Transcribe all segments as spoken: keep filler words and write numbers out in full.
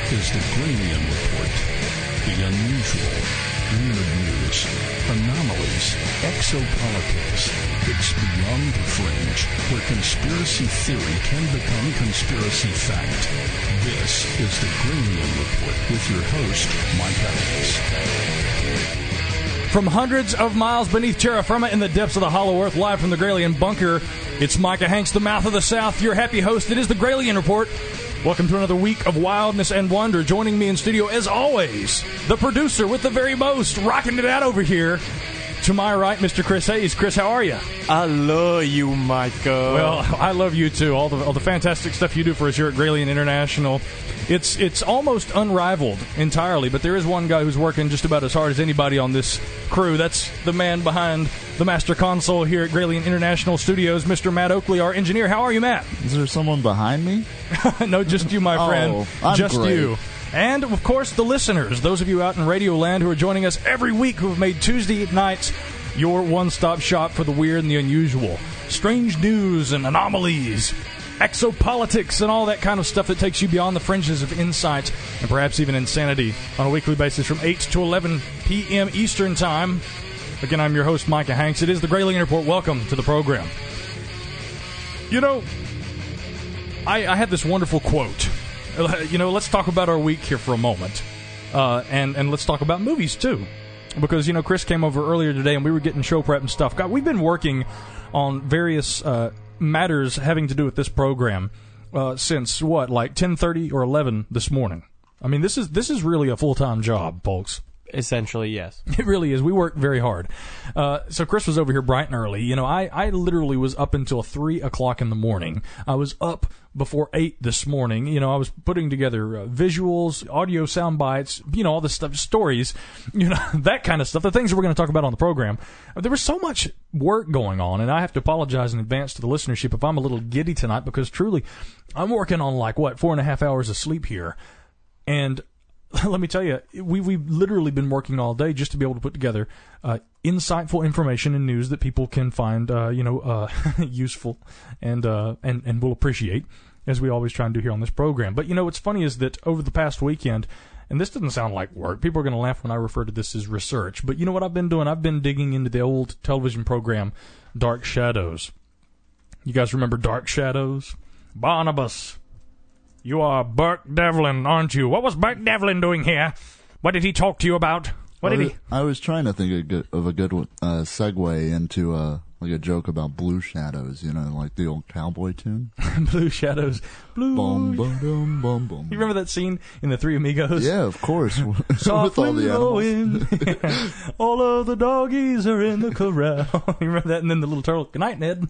is the Granian Report. The unusual, weird news, anomalies, exopolitics. It's beyond the fringe, where conspiracy theory can become conspiracy fact. This is the Granian Report with your host, Micah Hanks. From hundreds of miles beneath terra firma in the depths of the hollow earth, live from the Gralien bunker, it's Micah Hanks, the mouth of the South, your happy host. It is the Gralien Report. Welcome to another week of wildness and wonder. Joining me in studio, as always, the producer with the very most, rocking it out over here. To my right, Mister Chris Hayes. Chris, how are you? I love you, Micah. Well, I love you too. All the all the fantastic stuff you do for us here at Gralien International. It's it's almost unrivaled entirely, but there is one guy who's working just about as hard as anybody on this crew. That's the man behind the master console here at Gralien International Studios, Mister Matt Oakley, our engineer. How are you, Matt? Is there someone behind me? No, just you, my friend. Oh, I'm just great. you. And, of course, the listeners, those of you out in Radio Land who are joining us every week, who have made Tuesday nights your one-stop shop for the weird and the unusual. Strange news and anomalies, exopolitics, and all that kind of stuff that takes you beyond the fringes of insight and perhaps even insanity on a weekly basis from eight to eleven p.m. Eastern Time. Again, I'm your host, Micah Hanks. It is the Gralien Report. Welcome to the program. You know, I, I had this wonderful quote. You know, let's talk about our week here for a moment. Uh, and, and let's talk about movies, too. Because, you know, Chris came over earlier today and we were getting show prep and stuff. God, we've been working on various uh, matters having to do with this program uh, since, what, like ten thirty or eleven this morning. I mean, this is this is really a full-time job, folks. Essentially, yes. It really is. We work very hard. Uh, so Chris was over here bright and early. You know, I, I literally was up until three o'clock in the morning. I was up before eight this morning. You know, I was putting together uh, visuals, audio sound bites, you know, all this stuff, stories, you know, that kind of stuff, the things that we're going to talk about on the program. There was so much work going on, and I have to apologize in advance to the listenership if I'm a little giddy tonight, because truly, I'm working on like, what, four and a half hours of sleep here. And let me tell you, we, we've literally been working all day just to be able to put together uh, insightful information and news that people can find, uh, you know, uh, useful and, uh, and and will appreciate, as we always try and do here on this program. But, you know, what's funny is that over the past weekend, and this doesn't sound like work, people are going to laugh when I refer to this as research, but you know what I've been doing? I've been digging into the old television program Dark Shadows. You guys remember Dark Shadows? Barnabas. You are Burke Devlin, aren't you? What was Burke Devlin doing here? What did he talk to you about? What did I was, he... I was trying to think of a good, of a good uh, segue into uh, like a joke about Blue Shadows, you know, like the old cowboy tune. Blue Shadows. Blue... Bum, bum, bum, bum, bum. You remember that scene in The Three Amigos? Yeah, of course. With all all the animals. yeah. All of the doggies are in the corral. You remember that? And then the little turtle, good night, Ned.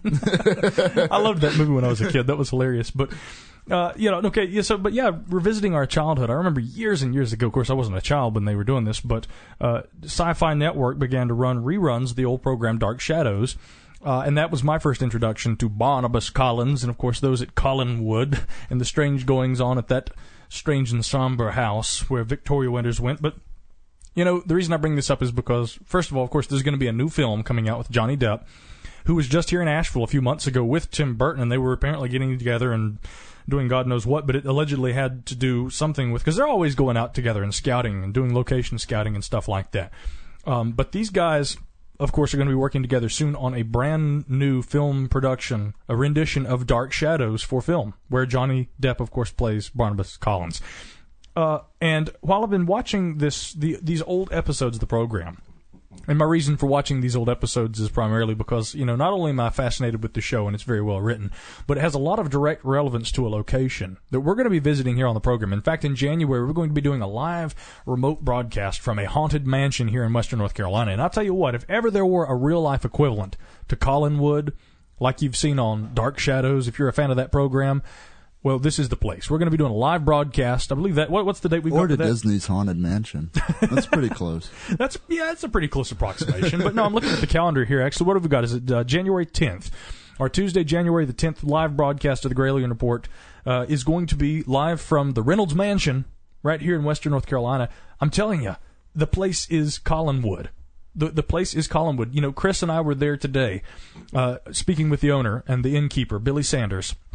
I loved that movie when I was a kid. That was hilarious. But... Uh, you know, okay, yeah, so, but yeah, revisiting our childhood. I remember years and years ago, of course, I wasn't a child when they were doing this, but uh, Sci-Fi Network began to run reruns of the old program Dark Shadows, uh, and that was my first introduction to Barnabas Collins, and of course those at Collinwood, and the strange goings-on at that strange and somber house where Victoria Winters went. But, you know, the reason I bring this up is because, first of all, of course, there's going to be a new film coming out with Johnny Depp, who was just here in Asheville a few months ago with Tim Burton, and they were apparently getting together and doing God knows what, but it allegedly had to do something with, because they're always going out together and scouting and doing location scouting and stuff like that. Um, but these guys, of course, are going to be working together soon on a brand new film production, a rendition of Dark Shadows for film, where Johnny Depp, of course, plays Barnabas Collins. Uh, and while I've been watching this, the, these old episodes of the program, and my reason for watching these old episodes is primarily because, you know, not only am I fascinated with the show and it's very well written, but it has a lot of direct relevance to a location that we're going to be visiting here on the program. In fact, in January, we're going to be doing a live remote broadcast from a haunted mansion here in Western North Carolina. And I'll tell you what, if ever there were a real-life equivalent to Collinwood, like you've seen on Dark Shadows, if you're a fan of that program, well, this is the place. We're going to be doing a live broadcast. I believe that. What, what's the date we got? Or to that? Disney's Haunted Mansion. That's pretty close. That's yeah, that's a pretty close approximation. But no, I'm looking at the calendar here. Actually, what have we got? Is it uh, January tenth? Our Tuesday, January the tenth, live broadcast of the Gralien Report uh, is going to be live from the Reynolds Mansion right here in Western North Carolina. I'm telling you, the place is Collinwood. The the place is Collinwood. You know, Chris and I were there today, uh, speaking with the owner and the innkeeper, Billy Sanders.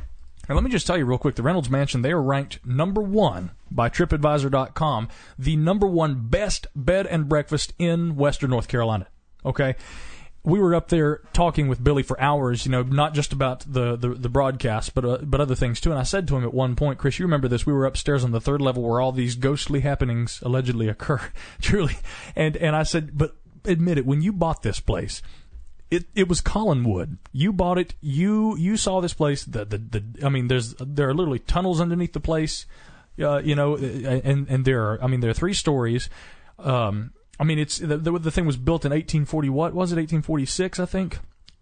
And let me just tell you real quick, the Reynolds Mansion, they are ranked number one by TripAdvisor dot com, the number one best bed and breakfast in Western North Carolina. Okay? We were up there talking with Billy for hours, you know, not just about the, the, the broadcast, but uh, but other things too. And I said to him at one point, Chris, you remember this, we were upstairs on the third level where all these ghostly happenings allegedly occur, truly. And and I said, but admit it, when you bought this place, It it was Collinwood. You bought it. You you saw this place. The the, the I mean, there's there are literally tunnels underneath the place. Uh, you know, and and there are I mean there are three stories. Um, I mean it's the, the the thing was built in eighteen forty. What was it? eighteen forty-six, I think.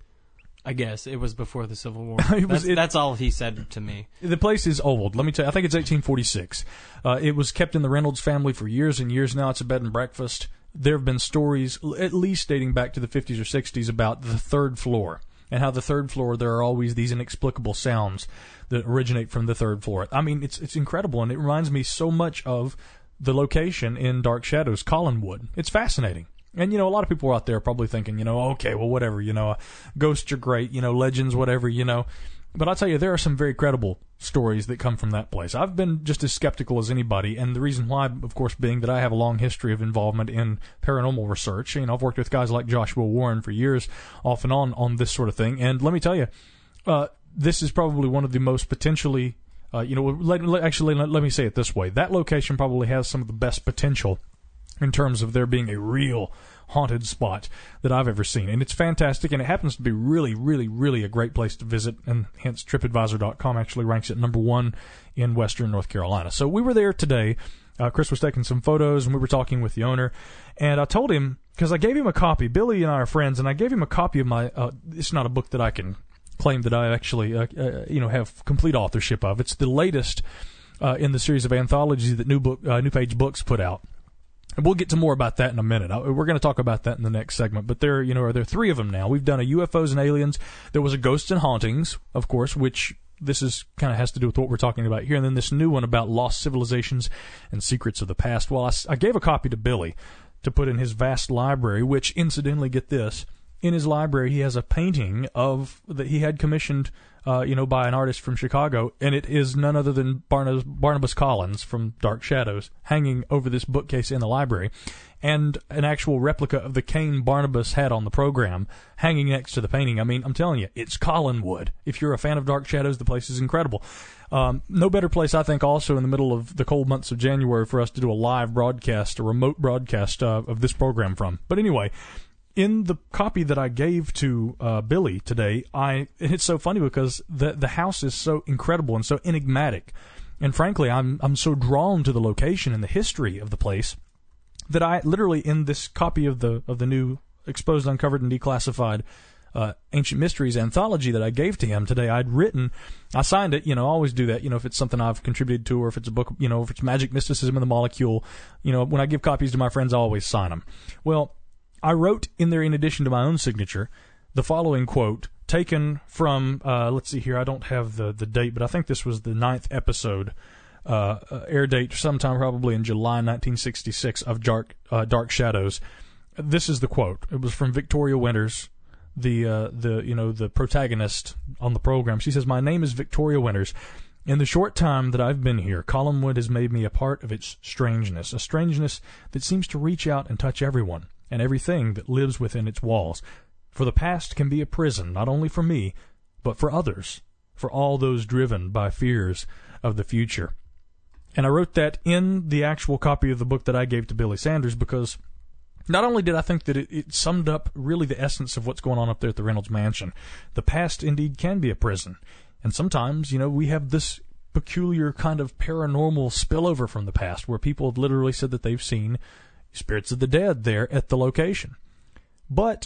I guess it was before the Civil War. it was, that's, it, that's all he said to me. The place is old. Let me tell you. I think it's eighteen forty-six. Uh, it was kept in the Reynolds family for years and years now. It's a bed and breakfast. There have been stories, at least dating back to the fifties or sixties, about the third floor and how the third floor there are always these inexplicable sounds that originate from the third floor. I mean, it's it's incredible, and it reminds me so much of the location in Dark Shadows, Collinwood. It's fascinating. And, you know, a lot of people are out there probably thinking, you know, okay, well, whatever, you know, ghosts are great, you know, legends, whatever, you know. But I'll tell you, there are some very credible stories that come from that place. I've been just as skeptical as anybody, and the reason why, of course, being that I have a long history of involvement in paranormal research. You know, I've worked with guys like Joshua Warren for years, off and on, on this sort of thing. And let me tell you, uh, this is probably one of the most potentially, uh, you know, let, let, actually, let, let me say it this way. That location probably has some of the best potential in terms of there being a real haunted spot that I've ever seen. And it's fantastic, and it happens to be really, really, really a great place to visit, and hence TripAdvisor dot com actually ranks it number one in Western North Carolina. So we were there today. Uh, Chris was taking some photos, and we were talking with the owner, and I told him, because I gave him a copy, Billy and I are friends, and I gave him a copy of my, uh, it's not a book that I can claim that I actually, uh, uh, you know, have complete authorship of. It's the latest uh, in the series of anthologies that New Book, uh, New Page Books put out. And we'll get to more about that in a minute. We're going to talk about that in the next segment. But there, you know, are there three of them now? We've done a U F Os and Aliens. There was a Ghosts and Hauntings, of course, which this is kind of has to do with what we're talking about here. And then this new one about lost civilizations and secrets of the past. Well, I, I gave a copy to Billy to put in his vast library, which, incidentally, get this, in his library he has a painting of that he had commissioned, uh, you know, by an artist from Chicago, and it is none other than Barnabas, Barnabas Collins from Dark Shadows hanging over this bookcase in the library, and an actual replica of the cane Barnabas had on the program hanging next to the painting. I mean, I'm telling you, it's Collinwood. If you're a fan of Dark Shadows, the place is incredible. Um, no better place, I think, also in the middle of the cold months of January for us to do a live broadcast, a remote broadcast uh, of this program from. But anyway, in the copy that I gave to uh, Billy today, I and it's so funny because the the house is so incredible and so enigmatic, and frankly, I'm I'm so drawn to the location and the history of the place that I literally, in this copy of the of the new Exposed, Uncovered, and Declassified uh, Ancient Mysteries anthology that I gave to him today, I'd written, I signed it. You know, I always do that. You know, if it's something I've contributed to, or if it's a book, you know, if it's Magic Mysticism in the Molecule, you know, when I give copies to my friends, I always sign them. Well, I wrote in there, in addition to my own signature, the following quote, taken from, uh, let's see here, I don't have the, the date, but I think this was the ninth episode, uh, uh, air date sometime probably in July nineteen sixty-six of Dark, uh, Dark Shadows. This is the quote. It was from Victoria Winters, the, uh, the, you know, the protagonist on the program. She says, "My name is Victoria Winters. In the short time that I've been here, Collinwood has made me a part of its strangeness, a strangeness that seems to reach out and touch everyone and everything that lives within its walls. For the past can be a prison, not only for me, but for others, for all those driven by fears of the future." And I wrote that in the actual copy of the book that I gave to Billy Sanders because not only did I think that it, it summed up really the essence of what's going on up there at the Reynolds Mansion, the past indeed can be a prison. And sometimes, you know, we have this peculiar kind of paranormal spillover from the past where people have literally said that they've seen spirits of the dead there at the location. But,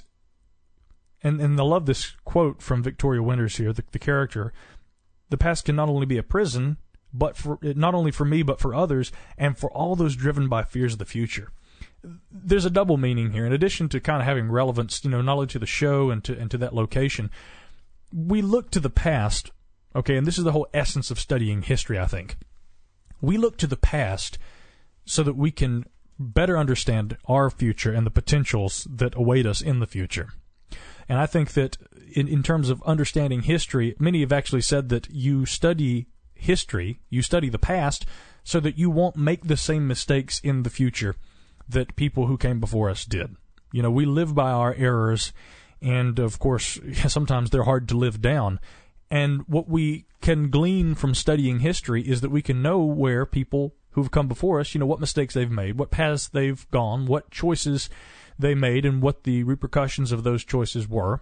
and, and I love this quote from Victoria Winters here, the, the character, the past can not only be a prison, but for not only for me, but for others, and for all those driven by fears of the future. There's a double meaning here. In addition to kind of having relevance, you know, not only to the show and to, and to that location, we look to the past, okay, and this is the whole essence of studying history, I think. We look to the past so that we can better understand our future and the potentials that await us in the future. And I think that in, in terms of understanding history, many have actually said that you study history, you study the past, so that you won't make the same mistakes in the future that people who came before us did. You know, we live by our errors, and of course, sometimes they're hard to live down. And what we can glean from studying history is that we can know where people who've come before us, you know, what mistakes they've made, what paths they've gone, what choices they made, and what the repercussions of those choices were.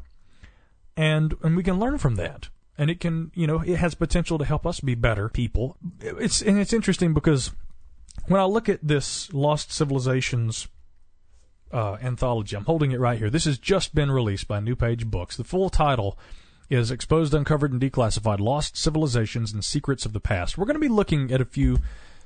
And and we can learn from that. And it can, you know, it has potential to help us be better people. It's and it's interesting because when I look at this Lost Civilizations uh, anthology, I'm holding it right here. This has just been released by New Page Books. The full title is Exposed, Uncovered, and Declassified: Lost Civilizations and Secrets of the Past. We're going to be looking at a few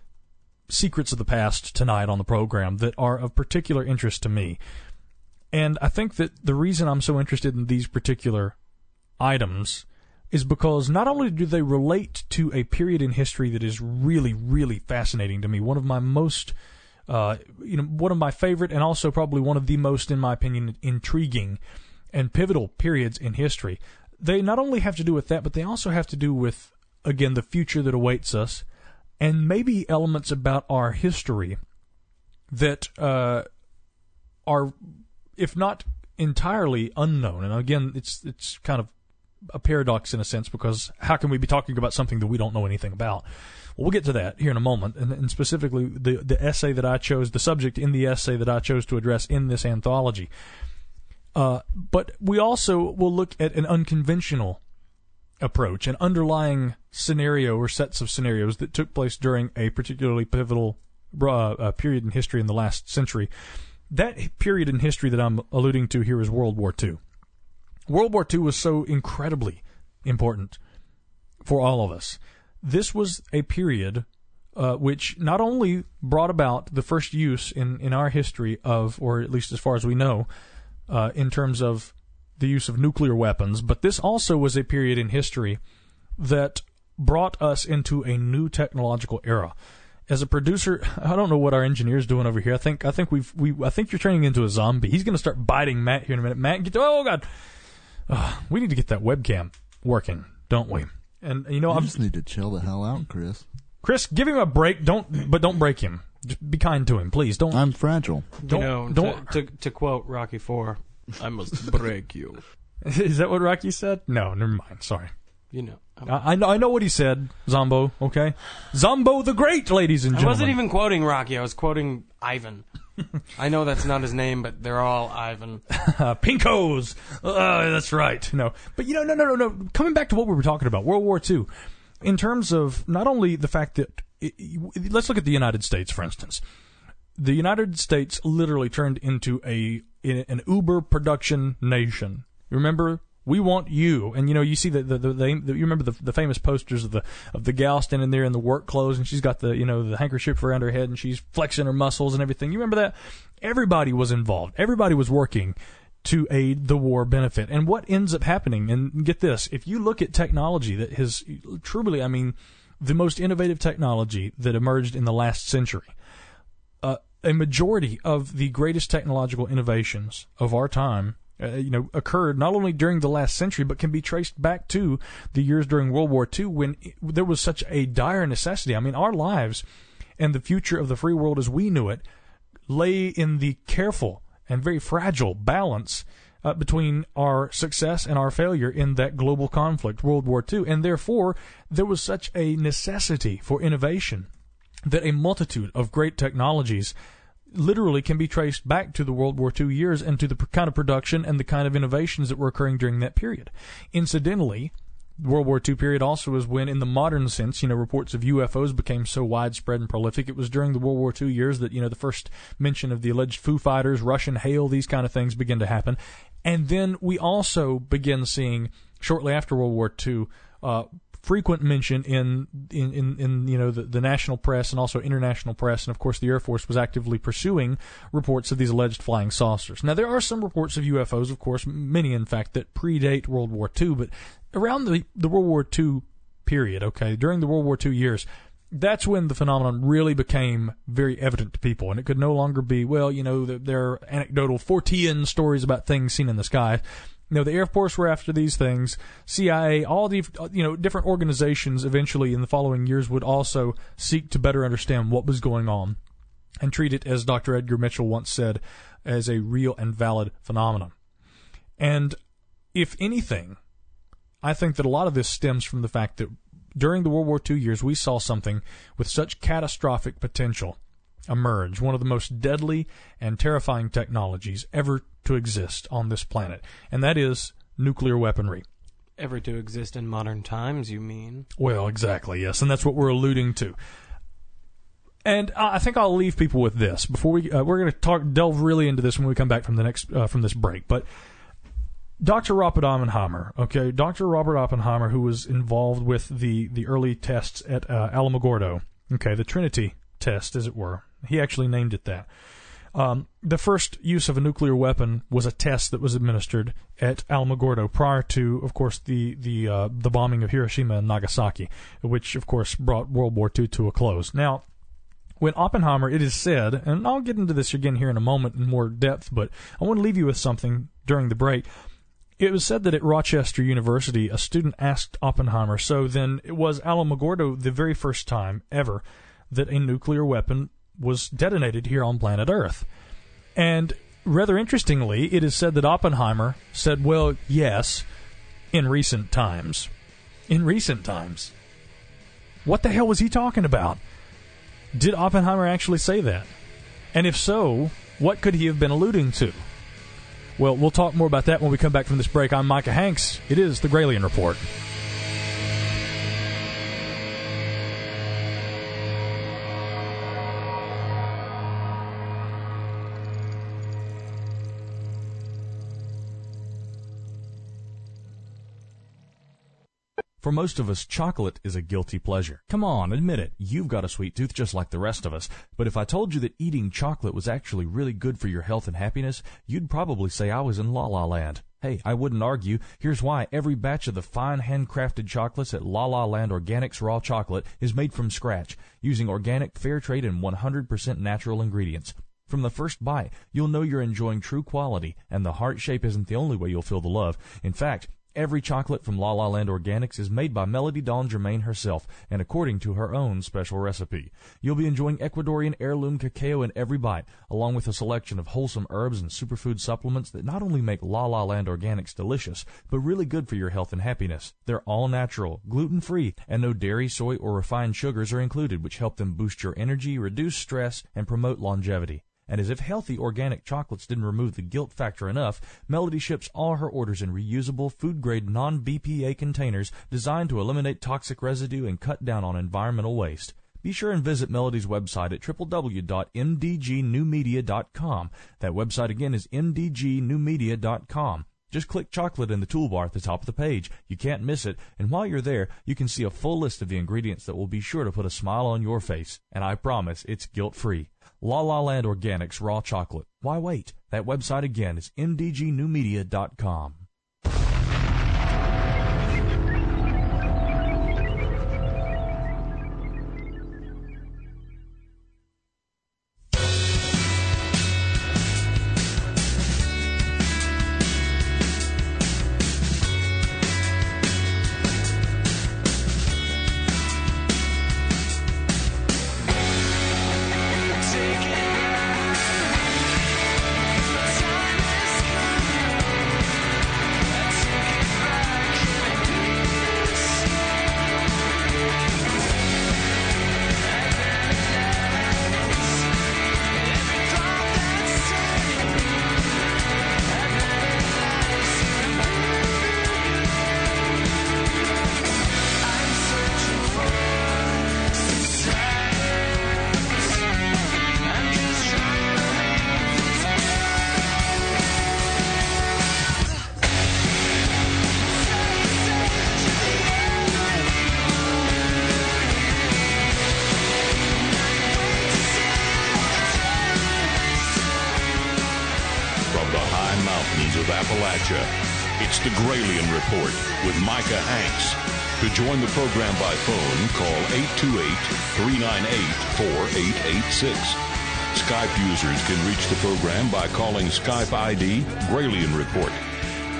secrets of the past tonight on the program that are of particular interest to me. And I think that the reason I'm so interested in these particular items is because not only do they relate to a period in history that is really, really fascinating to me, one of my most, uh, you know, one of my favorite and also probably one of the most, in my opinion, intriguing and pivotal periods in history. They not only have to do with that, but they also have to do with, again, the future that awaits us, and maybe elements about our history that uh, are, if not entirely unknown. And again, it's it's kind of a paradox in a sense, because how can we be talking about something that we don't know anything about? Well, we'll get to that here in a moment, and, and specifically the the essay that I chose, the subject in the essay that I chose to address in this anthology. Uh, but we also will look at an unconventional approach, an underlying scenario or sets of scenarios that took place during a particularly pivotal uh, uh, period in history in the last century. That period in history that I'm alluding to here is World War Two. World War Two was so incredibly important for all of us. This was a period uh, which not only brought about the first use in, in our history of, or at least as far as we know, uh, in terms of the use of nuclear weapons, but this also was a period in history that brought us into a new technological era. As a producer, I don't know what our engineer's doing over here. I think I think we've we I think you're turning into a zombie. He's going to start biting Matt here in a minute. Matt, get to, oh god, uh, we need to get that webcam working, don't we? And you know, I I'm just need to chill the hell out, Chris. Chris, give him a break. Don't, but don't break him. Just be kind to him, please. Don't. I'm fragile. Don't. You know, don't. To, to, to quote Rocky Four, I must break you. Is that what Rocky said? No, never mind. Sorry. You know. I, I know. I know what he said. Zombo. Okay. Zombo the Great, ladies and I gentlemen. wasn't even quoting Rocky. I was quoting Ivan. I know that's not his name, but they're all Ivan. uh, Pinkos. Uh, that's right. No, but you know, no, no, no, no. Coming back to what we were talking about, World War Two. In terms of not only the fact that, it, let's look at the United States, for instance. The United States literally turned into a an uber production nation. Remember, we want you, and you know, you see the the, the, the you remember the the famous posters of the of the gal standing there in the work clothes, and she's got the you know the handkerchief around her head, and she's flexing her muscles and everything. You remember that? Everybody was involved. Everybody was working to aid the war benefit. And what ends up happening, and get this, if you look at technology that has truly, I mean, the most innovative technology that emerged in the last century, uh, a majority of the greatest technological innovations of our time, uh, you know, occurred not only during the last century, but can be traced back to the years during World War Two, when it, there was such a dire necessity. I mean, our lives and the future of the free world as we knew it lay in the careful and very fragile balance uh, between our success and our failure in that global conflict, World War Two. And therefore, there was such a necessity for innovation that a multitude of great technologies literally can be traced back to the World War Two years and to the kind of production and the kind of innovations that were occurring during that period. Incidentally, the World War Two period also is when, in the modern sense, you know, reports of U F Os became so widespread and prolific. It was during the World War Two years that, you know, the first mention of the alleged Foo Fighters, Russian hail, these kind of things begin to happen. And then we also begin seeing, shortly after World War Two, uh, frequent mention in, in, in, in you know, the, the national press and also international press, and of course the Air Force was actively pursuing reports of these alleged flying saucers. Now, there are some reports of U F Os, of course, many in fact, that predate World War Two, but around the, the World War Two period, okay, during the World War Two years, that's when the phenomenon really became very evident to people, and it could no longer be, well, you know, there are anecdotal Fortean stories about things seen in the sky. You know, the Air Force were after these things. C I A, all the, you know, different organizations eventually in the following years would also seek to better understand what was going on and treat it, as Doctor Edgar Mitchell once said, as a real and valid phenomenon. And if anything, I think that a lot of this stems from the fact that during the World War Two years, we saw something with such catastrophic potential emerge, one of the most deadly and terrifying technologies ever to exist on this planet, and that is nuclear weaponry. Ever to exist in modern times, you mean? Well, exactly, yes, and that's what we're alluding to. And I think I'll leave people with this before we uh, we're going to talk delve really into this when we come back from the next uh, from this break. But Doctor Robert Oppenheimer, okay, Doctor Robert Oppenheimer, who was involved with the the early tests at uh, Alamogordo, okay, the Trinity test, as it were. He actually named it that. Um, the first use of a nuclear weapon was a test that was administered at Alamogordo prior to, of course, the the uh, the bombing of Hiroshima and Nagasaki, which, of course, brought World War Two to a close. Now, when Oppenheimer, it is said, and I'll get into this again here in a moment in more depth, but I want to leave you with something during the break. It was said that at Rochester University, a student asked Oppenheimer, so then it was Alamogordo the very first time ever that a nuclear weapon was detonated here on planet Earth. And rather interestingly, it is said that Oppenheimer said, well, yes, in recent times. In recent times. What the hell was he talking about? Did Oppenheimer actually say that? And if so, what could he have been alluding to? Well, we'll talk more about that when we come back from this break. I'm Micah Hanks. It is the Gralien Report. For most of us, chocolate is a guilty pleasure. Come on, admit it. You've got a sweet tooth just like the rest of us. But if I told you that eating chocolate was actually really good for your health and happiness, you'd probably say I was in La La Land. Hey, I wouldn't argue. Here's why. Every batch of the fine handcrafted chocolates at La La Land Organics Raw Chocolate is made from scratch, using organic, fair trade, and one hundred percent natural ingredients. From the first bite, you'll know you're enjoying true quality, and the heart shape isn't the only way you'll feel the love. In fact, every chocolate from La La Land Organics is made by Melody Dawn Germain herself, and according to her own special recipe. You'll be enjoying Ecuadorian heirloom cacao in every bite, along with a selection of wholesome herbs and superfood supplements that not only make La La Land Organics delicious, but really good for your health and happiness. They're all natural, gluten-free, and no dairy, soy, or refined sugars are included, which help them boost your energy, reduce stress, and promote longevity. And as if healthy organic chocolates didn't remove the guilt factor enough, Melody ships all her orders in reusable, food-grade, non-B P A containers designed to eliminate toxic residue and cut down on environmental waste. Be sure and visit Melody's website at w w w dot m d g new media dot com. That website again is m d g new media dot com. Just click chocolate in the toolbar at the top of the page. You can't miss it, and while you're there, you can see a full list of the ingredients that will be sure to put a smile on your face. And I promise, it's guilt-free. La La Land Organics Raw Chocolate. Why wait? That website again is m d g new media dot com. It's the Gralien Report with Micah Hanks. To join the program by phone, call eight two eight, three nine eight, four eight eight six. Skype users can reach the program by calling Skype I D Gralien Report.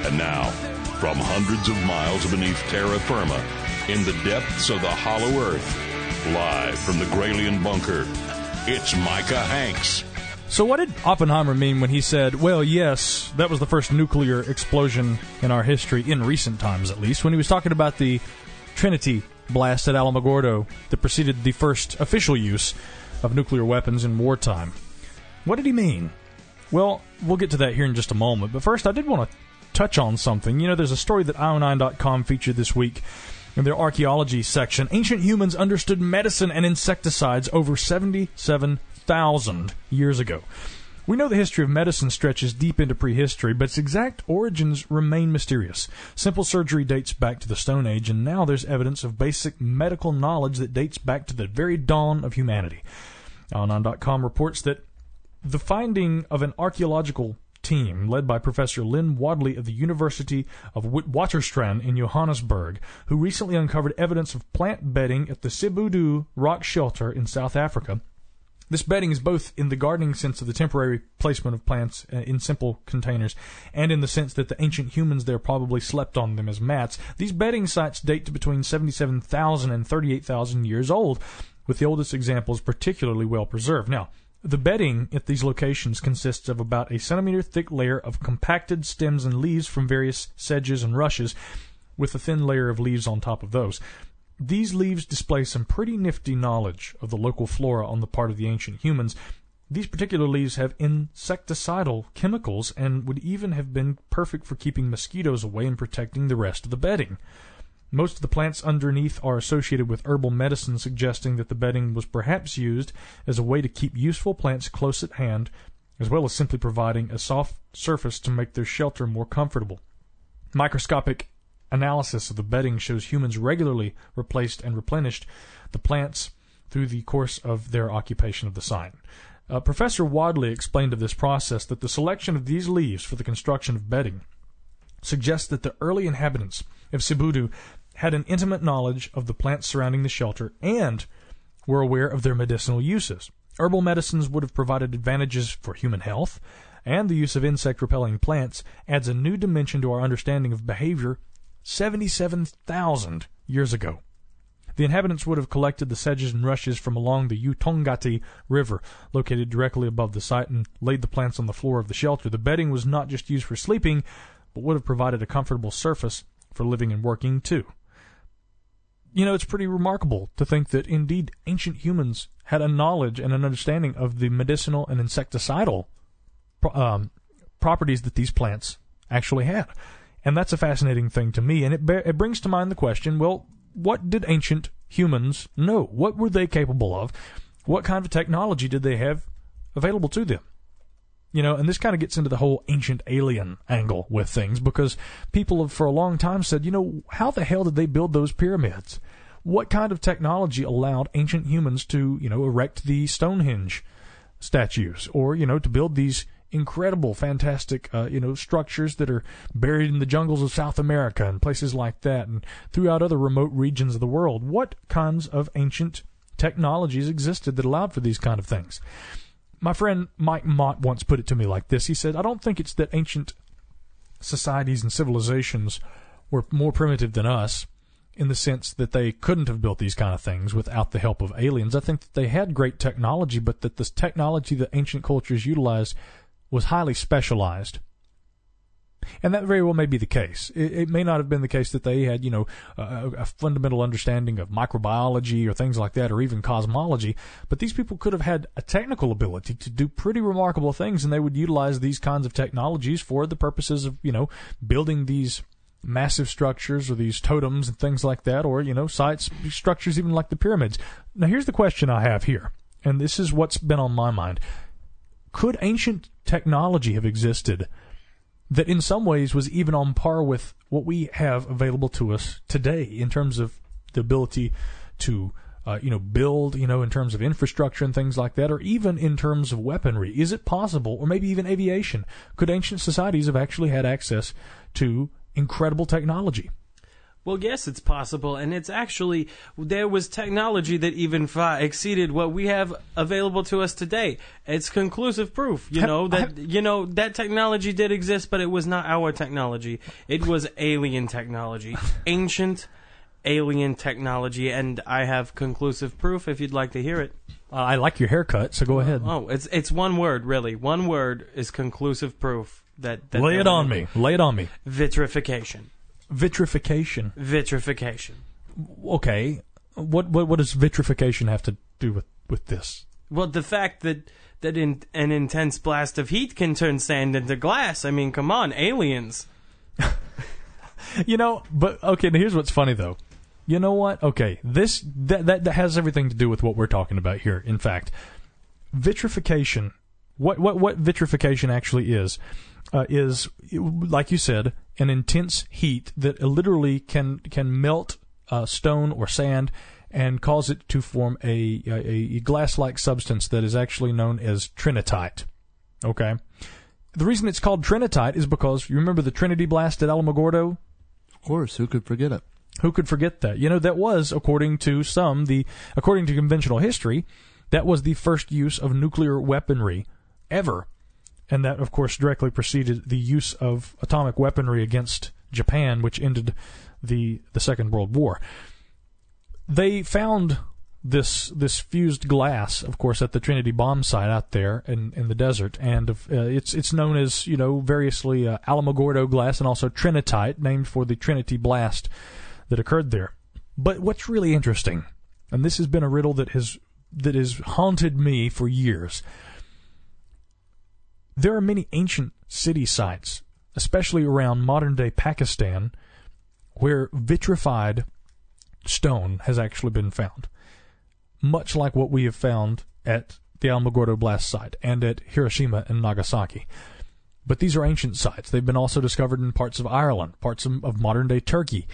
And now, from hundreds of miles beneath terra firma, in the depths of the hollow earth, live from the Gralien bunker, it's Micah Hanks. So what did Oppenheimer mean when he said, well, yes, that was the first nuclear explosion in our history, in recent times at least, when he was talking about the Trinity blast at Alamogordo that preceded the first official use of nuclear weapons in wartime? What did he mean? Well, we'll get to that here in just a moment, but first I did want to touch on something. You know, there's a story that I O nine dot com featured this week in their archaeology section. Ancient humans understood medicine and insecticides over seventy-seven thousand years ago. We know the history of medicine stretches deep into prehistory, but its exact origins remain mysterious. Simple surgery dates back to the Stone Age, and now there's evidence of basic medical knowledge that dates back to the very dawn of humanity. A O nine dot com reports that the finding of an archaeological team led by Professor Lynn Wadley of the University of Witwatersrand in Johannesburg, who recently uncovered evidence of plant bedding at the Sibudu rock shelter in South Africa. This bedding is both in the gardening sense of the temporary placement of plants in simple containers, and in the sense that the ancient humans there probably slept on them as mats. These bedding sites date to between seventy-seven thousand and thirty-eight thousand years old, with the oldest examples particularly well preserved. Now, the bedding at these locations consists of about a centimeter thick layer of compacted stems and leaves from various sedges and rushes, with a thin layer of leaves on top of those. These leaves display some pretty nifty knowledge of the local flora on the part of the ancient humans. These particular leaves have insecticidal chemicals and would even have been perfect for keeping mosquitoes away and protecting the rest of the bedding. Most of the plants underneath are associated with herbal medicine, suggesting that the bedding was perhaps used as a way to keep useful plants close at hand, as well as simply providing a soft surface to make their shelter more comfortable. Microscopic analysis of the bedding shows humans regularly replaced and replenished the plants through the course of their occupation of the site. Uh, Professor Wadley explained of this process that the selection of these leaves for the construction of bedding suggests that the early inhabitants of Sibudu had an intimate knowledge of the plants surrounding the shelter and were aware of their medicinal uses. Herbal medicines would have provided advantages for human health, and the use of insect-repelling plants adds a new dimension to our understanding of behavior seventy-seven thousand years ago. The inhabitants would have collected the sedges and rushes from along the Utongati River, located directly above the site, and laid the plants on the floor of the shelter. The bedding was not just used for sleeping, but would have provided a comfortable surface for living and working, too. You know, it's pretty remarkable to think that, indeed, ancient humans had a knowledge and an understanding of the medicinal and insecticidal um, properties that these plants actually had. And that's a fascinating thing to me, and it, bear, it brings to mind the question, well, what did ancient humans know? What were they capable of? What kind of technology did they have available to them? You know, and this kind of gets into the whole ancient alien angle with things, because people have for a long time said, you know, how the hell did they build those pyramids? What kind of technology allowed ancient humans to, you know, erect the Stonehenge statues, or, you know, to build these incredible, fantastic, uh, you know, structures that are buried in the jungles of South America and places like that, and throughout other remote regions of the world? What kinds of ancient technologies existed that allowed for these kind of things? My friend Mike Mott once put it to me like this. He said, I don't think it's that ancient societies and civilizations were more primitive than us, in the sense that they couldn't have built these kind of things without the help of aliens. I think that they had great technology, but that this technology that ancient cultures utilized was highly specialized. And that very well may be the case. It, it may not have been the case that they had, you know, a, a fundamental understanding of microbiology or things like that, or even cosmology, but these people could have had a technical ability to do pretty remarkable things, and they would utilize these kinds of technologies for the purposes of, you know, building these massive structures or these totems and things like that, or, you know, sites, structures even like the pyramids. Now, here's the question I have here, and this is what's been on my mind. Could ancient technology have existed that in some ways was even on par with what we have available to us today in terms of the ability to, uh, you know, build, you know, in terms of infrastructure and things like that, or even in terms of weaponry? Is it possible, or maybe even aviation? Could ancient societies have actually had access to incredible technology? Well, yes, it's possible, and it's actually, there was technology that even far exceeded what we have available to us today. It's conclusive proof, you Have- know, that, have- you know, that technology did exist, but it was not our technology. It was alien technology. Ancient alien technology, and I have conclusive proof if you'd like to hear it. Uh, I like your haircut, so go ahead. Oh, it's it's one word, really. One word is conclusive proof that... that Lay that it on me. Lay it on me. Vitrification. Vitrification. Vitrification. Okay. What what what does vitrification have to do with, with this? Well, the fact that that in, an intense blast of heat can turn sand into glass. I mean, come on, aliens. You know, but okay, now here's what's funny though. You know what? Okay, this that, that that has everything to do with what we're talking about here. In fact, vitrification. What what what vitrification actually is uh, is, like you said, an intense heat that literally can can melt uh, stone or sand and cause it to form a a, a glass-like substance that is actually known as trinitite. Okay, the reason it's called trinitite is because you remember the Trinity blast at Alamogordo. Of course, who could forget it? Who could forget that? You know, that was, according to some, the according to conventional history, that was the first use of nuclear weaponry ever. And that, of course, directly preceded the use of atomic weaponry against Japan, which ended the the Second World War. They found this this fused glass, of course, at the Trinity bomb site out there in, in the desert, and uh, it's it's known as, you know, variously uh, Alamogordo glass and also trinitite, named for the Trinity blast that occurred there. But what's really interesting, and this has been a riddle that has that has haunted me for years, there are many ancient city sites, especially around modern-day Pakistan, where vitrified stone has actually been found, much like what we have found at the Alamogordo blast site and at Hiroshima and Nagasaki. But these are ancient sites. They've been also discovered in parts of Ireland, parts of, of modern-day Turkey.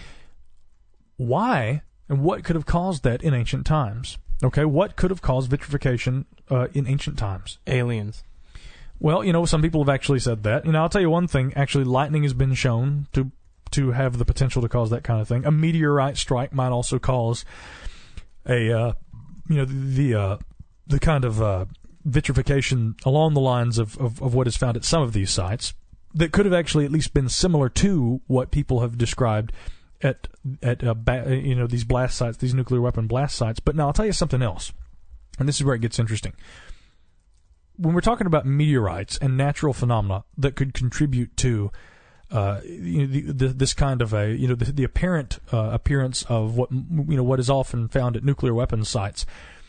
Why and what could have caused that in ancient times? Okay, what could have caused vitrification uh, in ancient times? Aliens. Well, you know, some people have actually said that. You know, I'll tell you one thing. Actually, lightning has been shown to to have the potential to cause that kind of thing. A meteorite strike might also cause a, uh, you know, the the, uh, the kind of uh, vitrification along the lines of, of, of what is found at some of these sites that could have actually at least been similar to what people have described at at uh, ba- you know, these blast sites, these nuclear weapon blast sites. But now I'll tell you something else, and this is where it gets interesting. When we're talking about meteorites and natural phenomena that could contribute to uh, you know, the, the, this kind of a, you know, the, the apparent uh, appearance of what, you know, what is often found at nuclear weapons sites,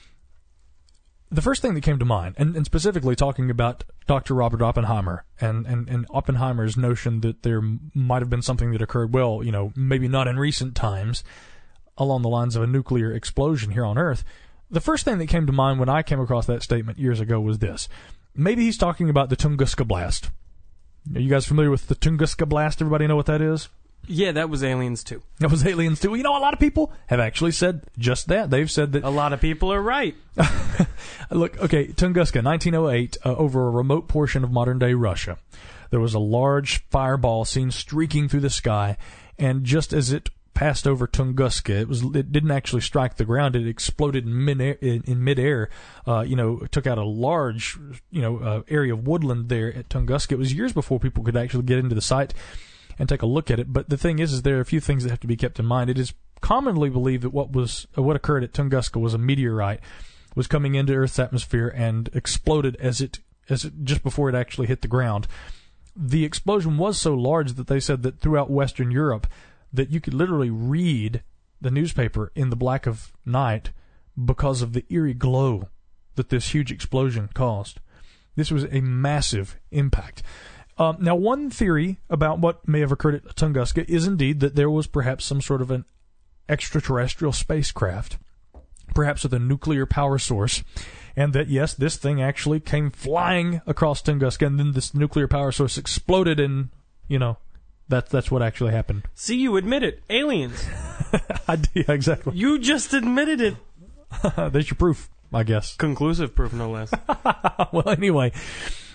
the first thing that came to mind, and, and specifically talking about Doctor Robert Oppenheimer and, and, and Oppenheimer's notion that there might have been something that occurred, well, you know, maybe not in recent times, along the lines of a nuclear explosion here on Earth. The first thing that came to mind when I came across that statement years ago was this. Maybe he's talking about the Tunguska blast. Are you guys familiar with the Tunguska blast? Everybody know what that is? Yeah, that was aliens too. That was aliens too. You know, a lot of people have actually said just that. They've said that. A lot of people are right. Look, okay, Tunguska, nineteen oh eight, uh, over a remote portion of modern-day Russia. There was a large fireball seen streaking through the sky, and just as it passed over Tunguska, it was it didn't actually strike the ground. It exploded in mid-air. In, in mid-air. Uh, you know, it took out a large, you know, uh, area of woodland there at Tunguska. It was years before people could actually get into the site and take a look at it. But the thing is, is there are a few things that have to be kept in mind. It is commonly believed that what was uh, what occurred at Tunguska was a meteorite was coming into Earth's atmosphere and exploded as it as it, just before it actually hit the ground. The explosion was so large that they said that throughout Western Europe, that you could literally read the newspaper in the black of night because of the eerie glow that this huge explosion caused. This was a massive impact. Um, now, one theory about what may have occurred at Tunguska is indeed that there was perhaps some sort of an extraterrestrial spacecraft, perhaps with a nuclear power source, and that, yes, this thing actually came flying across Tunguska, and then this nuclear power source exploded, and, you know, That, that's what actually happened. See, you admit it. Aliens. I, yeah, exactly. You just admitted it. There's your proof, I guess. Conclusive proof, no less. Well, anyway,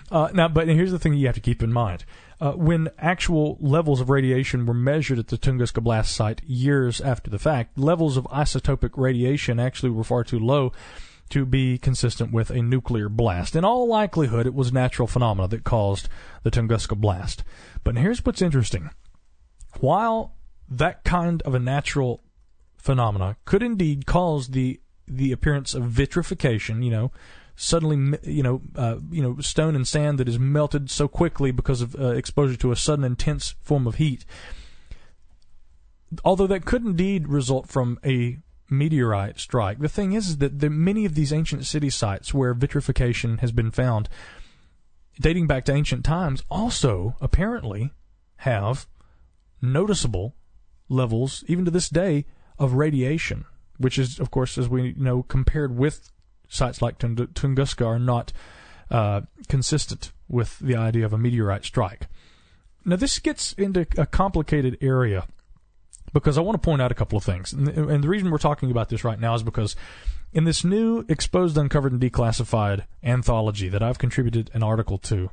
Uh, now, but here's the thing you have to keep in mind. Uh, when actual levels of radiation were measured at the Tunguska blast site years after the fact, levels of isotopic radiation actually were far too low to be consistent with a nuclear blast. In all likelihood, it was natural phenomena that caused the Tunguska blast. But here's what's interesting. While that kind of a natural phenomena could indeed cause the the appearance of vitrification, you know, suddenly, you know, uh, you know, stone and sand that is melted so quickly because of uh, exposure to a sudden intense form of heat. Although that could indeed result from a meteorite strike, the thing is, is that the, many of these ancient city sites where vitrification has been found, dating back to ancient times, also apparently have noticeable levels, even to this day, of radiation, which is, of course, as we know, compared with sites like Tunguska, are not uh, consistent with the idea of a meteorite strike. Now, this gets into a complicated area because I want to point out a couple of things. And the, and the reason we're talking about this right now is because in this new Exposed, Uncovered, and Declassified anthology that I've contributed an article to,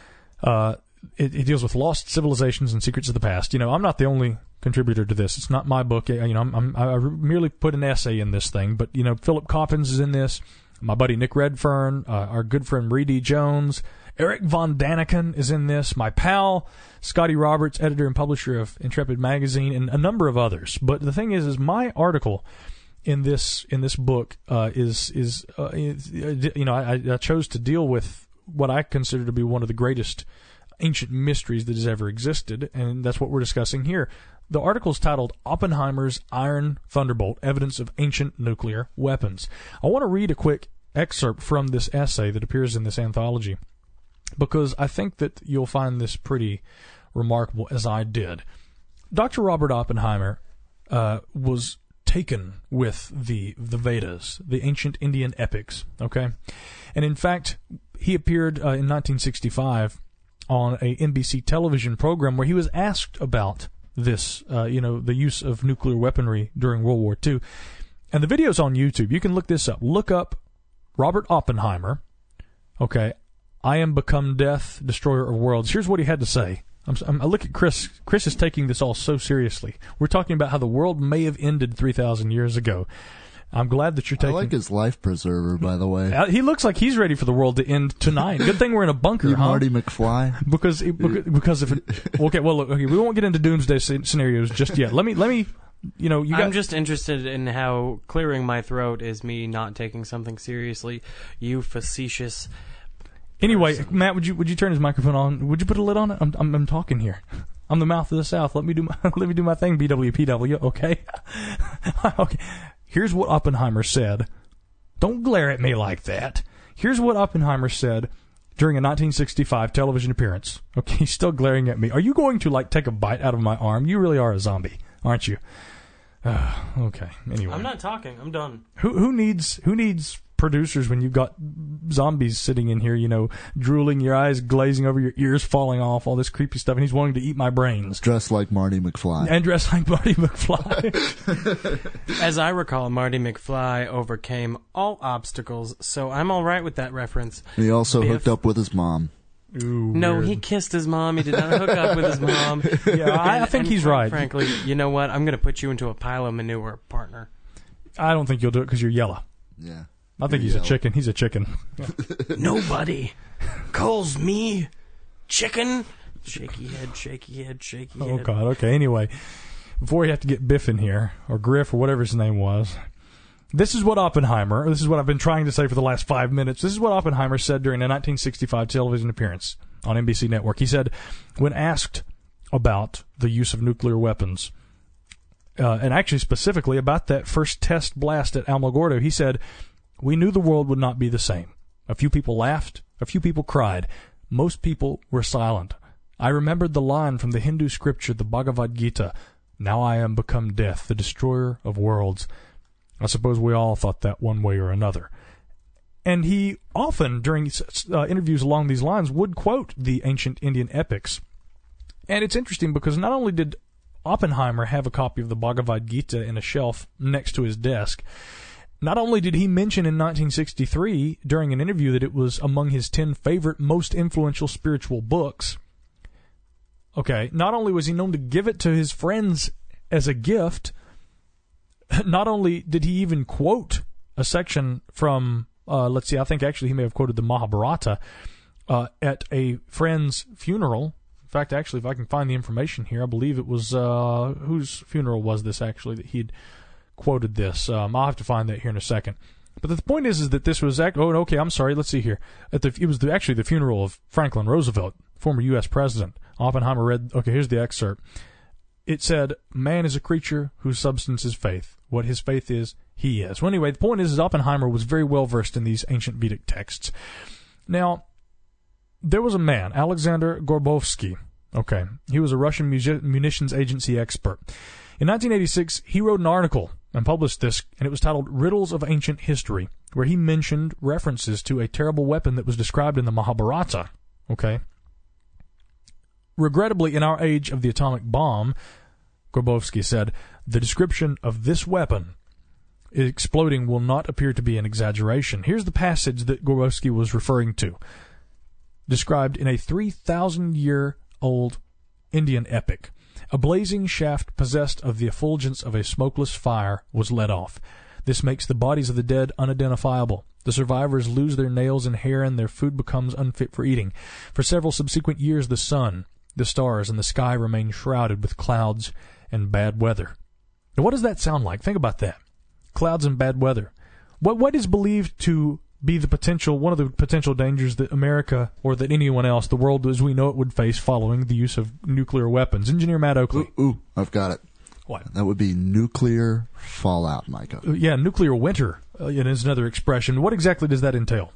uh, it, it deals with lost civilizations and secrets of the past. You know, I'm not the only contributor to this. It's not my book. You know, I'm, I'm, I merely put an essay in this thing. But, you know, Philip Coppens is in this. My buddy Nick Redfern, uh, our good friend Reedy Jones, Eric Von Daniken is in this. My pal Scotty Roberts, editor and publisher of Intrepid Magazine, and a number of others. But the thing is, is my article in this in this book uh, is is uh, you know I, I chose to deal with what I consider to be one of the greatest ancient mysteries that has ever existed, and that's what we're discussing here. The article is titled Oppenheimer's Iron Thunderbolt, Evidence of Ancient Nuclear Weapons. I want to read a quick excerpt from this essay that appears in this anthology because I think that you'll find this pretty remarkable, as I did. Doctor Robert Oppenheimer uh, was taken with the the Vedas, the ancient Indian epics, okay? And in fact, he appeared uh, in nineteen sixty-five on a N B C television program where he was asked about this, uh, you know, the use of nuclear weaponry during World War Two. And the video's on YouTube. You can look this up. Look up Robert Oppenheimer. Okay, I am become death, destroyer of worlds. Here's what he had to say. I'm, I'm, I look at Chris. Chris is taking this all so seriously. We're talking about how the world may have ended three thousand years ago. I'm glad that you're taking... I like his life preserver, by the way. Uh, he looks like he's ready for the world to end tonight. Good thing we're in a bunker, huh? Marty McFly. Because because if it, okay, well, look, okay, we won't get into doomsday scenarios just yet. Let me let me, you know, you got. I'm just interested in how clearing my throat is me not taking something seriously. You facetious. Anyway, person. Matt, would you would you turn his microphone on? Would you put a lid on it? I'm I'm, I'm talking here. I'm the mouth of the South. Let me do my let me do my thing. B W P W. Okay. Okay. Here's what Oppenheimer said. Don't glare at me like that. Here's what Oppenheimer said during a nineteen sixty-five television appearance. Okay, he's still glaring at me. Are you going to, like, take a bite out of my arm? You really are a zombie, aren't you? Uh, okay, anyway. I'm not talking. I'm done. Who who needs who needs producers when you've got zombies sitting in here, you know, drooling, your eyes glazing over, your ears falling off, all this creepy stuff, and he's wanting to eat my brains. Dressed like Marty McFly. And dressed like Marty McFly. As I recall, Marty McFly overcame all obstacles, so I'm all right with that reference. He also Biff. hooked up with his mom. Ooh, no, weird. he kissed his mom. He did not hook up with his mom. Yeah, I, And- I think and he's quite right. Frankly, you know what? I'm going to put you into a pile of manure, partner. I don't think you'll do it because you're yellow. Yeah. I think You're he's yellow. a chicken. He's a chicken. Nobody calls me chicken. Shaky head, shaky head, shaky head. Oh, God. Okay, anyway. Before you have to get Biff in here, or Griff, or whatever his name was, this is what Oppenheimer, this is what I've been trying to say for the last five minutes, this is what Oppenheimer said during a nineteen sixty-five television appearance on N B C Network. He said, when asked about the use of nuclear weapons, uh, and actually specifically about that first test blast at Alamogordo, he said, "We knew the world would not be the same. A few people laughed, a few people cried. Most people were silent. I remembered the line from the Hindu scripture, the Bhagavad Gita, 'Now I am become death, the destroyer of worlds.' I suppose we all thought that one way or another." And he often, during uh, interviews along these lines, would quote the ancient Indian epics. And it's interesting because not only did Oppenheimer have a copy of the Bhagavad Gita in a shelf next to his desk, Not only did he mention in nineteen sixty-three during an interview that it was among his ten favorite, most influential spiritual books, okay, not only was he known to give it to his friends as a gift, not only did he even quote a section from, uh, let's see, I think actually he may have quoted the Mahabharata uh, at a friend's funeral. In fact, actually, if I can find the information here, I believe it was, uh, whose funeral was this actually that he'd quoted this? Um, I'll have to find that here in a second. But the point is, is that this was, act- oh, okay, I'm sorry, let's see here. At the, it was the, actually the funeral of Franklin Roosevelt, former U S president. Oppenheimer read, okay, here's the excerpt. It said, man is a creature whose substance is faith. What his faith is, he is. Well, anyway, the point is, is Oppenheimer was very well versed in these ancient Vedic texts. Now, there was a man, Alexander Gorbovsky. Okay, he was a Russian mu- munitions agency expert. In nineteen eighty-six, he wrote an article and published this, and it was titled Riddles of Ancient History, where he mentioned references to a terrible weapon that was described in the Mahabharata. Okay? Regrettably, in our age of the atomic bomb, Gorbovsky said, the description of this weapon exploding will not appear to be an exaggeration. Here's the passage that Gorbovsky was referring to, described in a three thousand year old Indian epic. A blazing shaft possessed of the effulgence of a smokeless fire was let off. This makes the bodies of the dead unidentifiable. The survivors lose their nails and hair, and their food becomes unfit for eating. For several subsequent years, the sun, the stars, and the sky remain shrouded with clouds and bad weather. Now, what does that sound like? Think about that. Clouds and bad weather. What what is believed to be the potential, one of the potential dangers that America, or that anyone else, the world as we know it, would face following the use of nuclear weapons? Engineer Matt Oakley. Ooh, ooh, I've got it. What? That would be nuclear fallout, Micah. Uh, yeah, nuclear winter uh, is another expression. What exactly does that entail?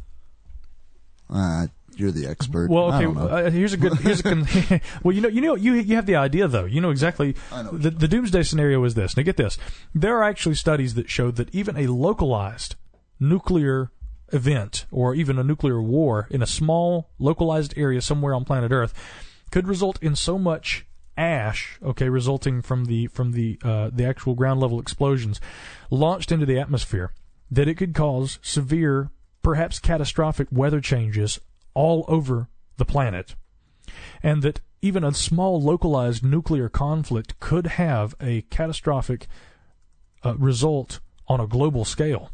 Uh, you're the expert. Well, okay. I don't know. Uh, here's a good. Here's a con- well, you know, you know, you you have the idea though. You know exactly. I know. The, the doomsday scenario is this. Now, get this. There are actually studies that show that even a localized nuclear event, or even a nuclear war in a small localized area somewhere on planet Earth, could result in so much ash, okay, resulting from the from the uh, the actual ground level explosions launched into the atmosphere, that it could cause severe, perhaps catastrophic weather changes all over the planet, and that even a small localized nuclear conflict could have a catastrophic uh, result on a global scale.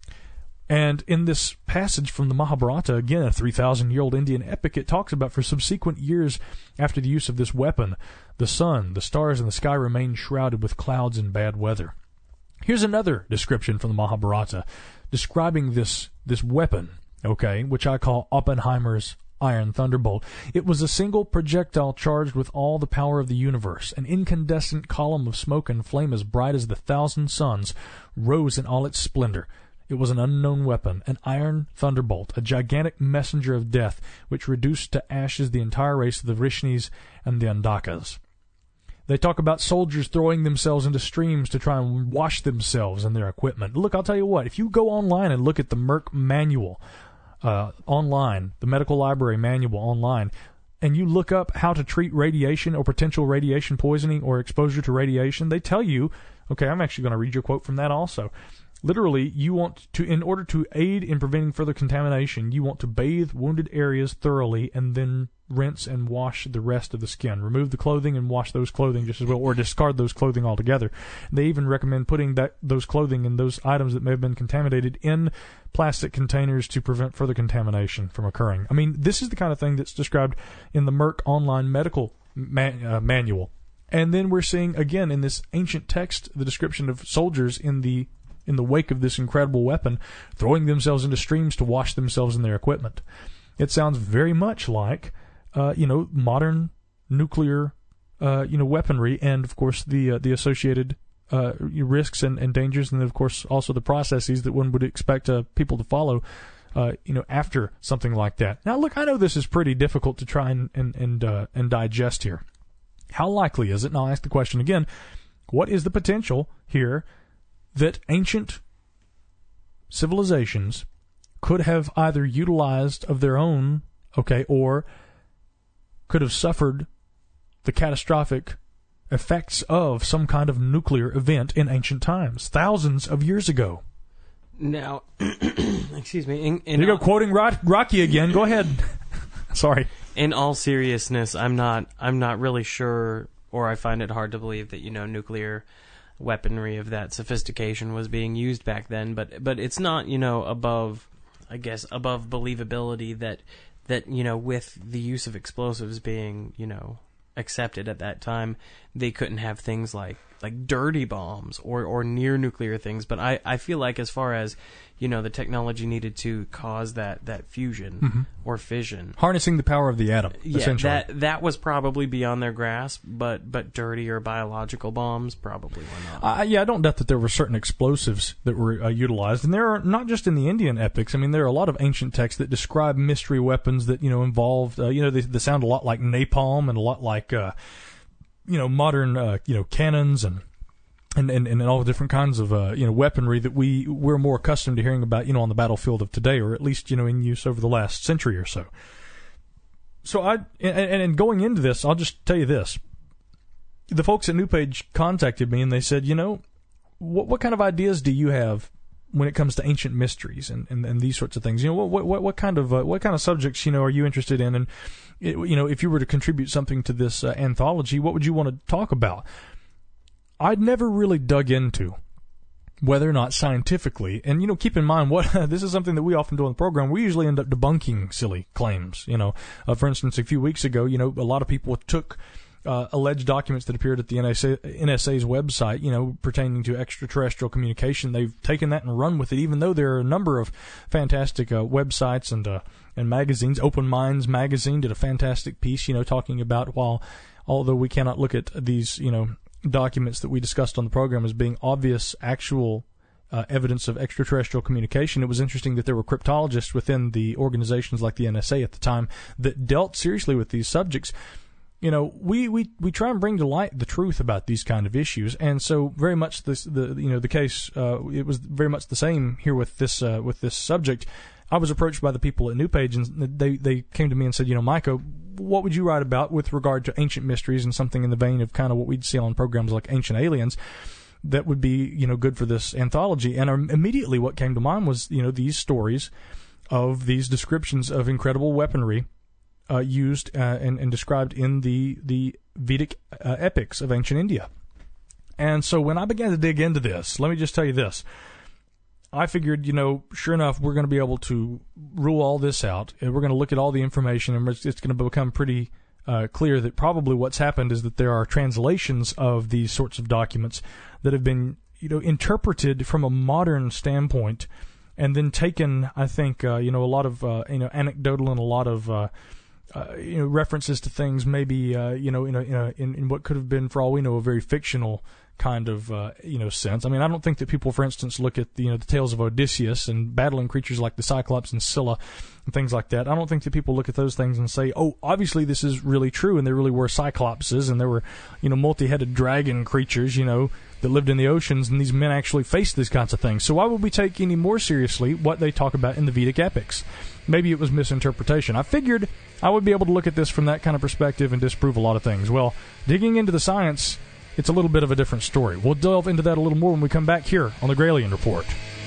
And in this passage from the Mahabharata, again a three thousand year old Indian epic, it talks about for subsequent years after the use of this weapon, the sun, the stars, and the sky remain shrouded with clouds and bad weather. Here's another description from the Mahabharata describing this this weapon, okay, which I call Oppenheimer's Iron Thunderbolt. It was a single projectile charged with all the power of the universe. An incandescent column of smoke and flame as bright as the thousand suns rose in all its splendor. It was an unknown weapon, an iron thunderbolt, a gigantic messenger of death, which reduced to ashes the entire race of the Vrishnis and the Andakas. They talk about soldiers throwing themselves into streams to try and wash themselves and their equipment. Look, I'll tell you what, if you go online and look at the Merck manual uh, online, the medical library manual online, and you look up how to treat radiation or potential radiation poisoning or exposure to radiation, they tell you, okay, I'm actually going to read your quote from that also. Literally, you want to, in order to aid in preventing further contamination, you want to bathe wounded areas thoroughly and then rinse and wash the rest of the skin. Remove the clothing and wash those clothing just as well, or discard those clothing altogether. They even recommend putting that those clothing and those items that may have been contaminated in plastic containers to prevent further contamination from occurring. I mean, this is the kind of thing that's described in the Merck online medical man, uh, manual. And then we're seeing, again, in this ancient text, the description of soldiers in the in the wake of this incredible weapon, throwing themselves into streams to wash themselves and their equipment. It sounds very much like, uh, you know, modern nuclear, uh, you know, weaponry, and of course the uh, the associated uh, risks and, and dangers, and then of course also the processes that one would expect uh, people to follow, uh, you know, after something like that. Now, look, I know this is pretty difficult to try and and and, uh, and digest here. How likely is it? And I'll ask the question again: what is the potential here that ancient civilizations could have either utilized of their own, okay, or could have suffered the catastrophic effects of some kind of nuclear event in ancient times, thousands of years ago? Now, excuse me. In, in Here you all, go, quoting Rock, Rocky again. Go ahead. Sorry. In all seriousness, I'm not. I'm not really sure, or I find it hard to believe that you know nuclear weaponry of that sophistication was being used back then. But but it's not you know above, I guess above believability that that you know with the use of explosives being you know accepted at that time, they couldn't have things like like dirty bombs or, or near nuclear things. But I, I feel like as far as, you know, the technology needed to cause that, that fusion mm-hmm. or fission. Harnessing the power of the atom, yeah, essentially. That, that was probably beyond their grasp, but, but dirty or biological bombs probably were not. Uh, yeah, I don't doubt that there were certain explosives that were uh, utilized. And there are, not just in the Indian epics, I mean, there are a lot of ancient texts that describe mystery weapons that, you know, involved, uh, you know, they, they sound a lot like napalm and a lot like, uh, you know, modern, uh, you know, cannons and, and, and, and all the different kinds of, uh, you know, weaponry that we, we're more accustomed to hearing about, you know, on the battlefield of today, or at least, you know, in use over the last century or so. So I, and, and going into this, I'll just tell you this. The folks at NewPage contacted me and they said, you know, what, what kind of ideas do you have when it comes to ancient mysteries and, and, and these sorts of things? You know, what, what, what kind of, uh, what kind of subjects, you know, are you interested in? And, it, you know, if you were to contribute something to this uh, anthology, what would you want to talk about? I'd never really dug into whether or not scientifically, and, you know, keep in mind, what this is something that we often do on the program. We usually end up debunking silly claims. You know, uh, for instance, a few weeks ago, you know, a lot of people took uh, alleged documents that appeared at the N S A, N S A's website, you know, pertaining to extraterrestrial communication. They've taken that and run with it, even though there are a number of fantastic uh, websites and uh, and magazines. Open Minds magazine did a fantastic piece, you know, talking about, while although we cannot look at these, you know, documents that we discussed on the program as being obvious actual uh, evidence of extraterrestrial communication, it was interesting that there were cryptologists within the organizations like the N S A at the time that dealt seriously with these subjects. You know, we, we, we try and bring to light the truth about these kind of issues, and so very much this the you know the case uh, it was very much the same here with this uh, with this subject. I was approached by the people at NewPage, and they they came to me and said, you know, Micah, what would you write about with regard to ancient mysteries and something in the vein of kind of what we'd see on programs like Ancient Aliens that would be, you know, good for this anthology? And um, immediately what came to mind was, you know, these stories of these descriptions of incredible weaponry uh, used uh, and, and described in the, the Vedic uh, epics of ancient India. And so when I began to dig into this, let me just tell you this. I figured, you know, sure enough, we're going to be able to rule all this out, and we're going to look at all the information, and it's going to become pretty uh, clear that probably what's happened is that there are translations of these sorts of documents that have been, you know, interpreted from a modern standpoint, and then taken, I think, uh, you know, a lot of, uh, you know, anecdotal and a lot of, uh, uh, you know, references to things maybe, uh, you know, in, a, in, a, in in what could have been, for all we know, a very fictional kind of, uh, you know, sense. I mean, I don't think that people, for instance, look at the, you know, the tales of Odysseus and battling creatures like the Cyclops and Scylla and things like that. I don't think that people look at those things and say, oh, obviously this is really true, and there really were Cyclopses, and there were, you know, multi-headed dragon creatures, you know, that lived in the oceans, and these men actually faced these kinds of things. So why would we take any more seriously what they talk about in the Vedic epics? Maybe it was misinterpretation. I figured I would be able to look at this from that kind of perspective and disprove a lot of things. Well, digging into the science, it's a little bit of a different story. We'll delve into that a little more when we come back here on the Gralien Report.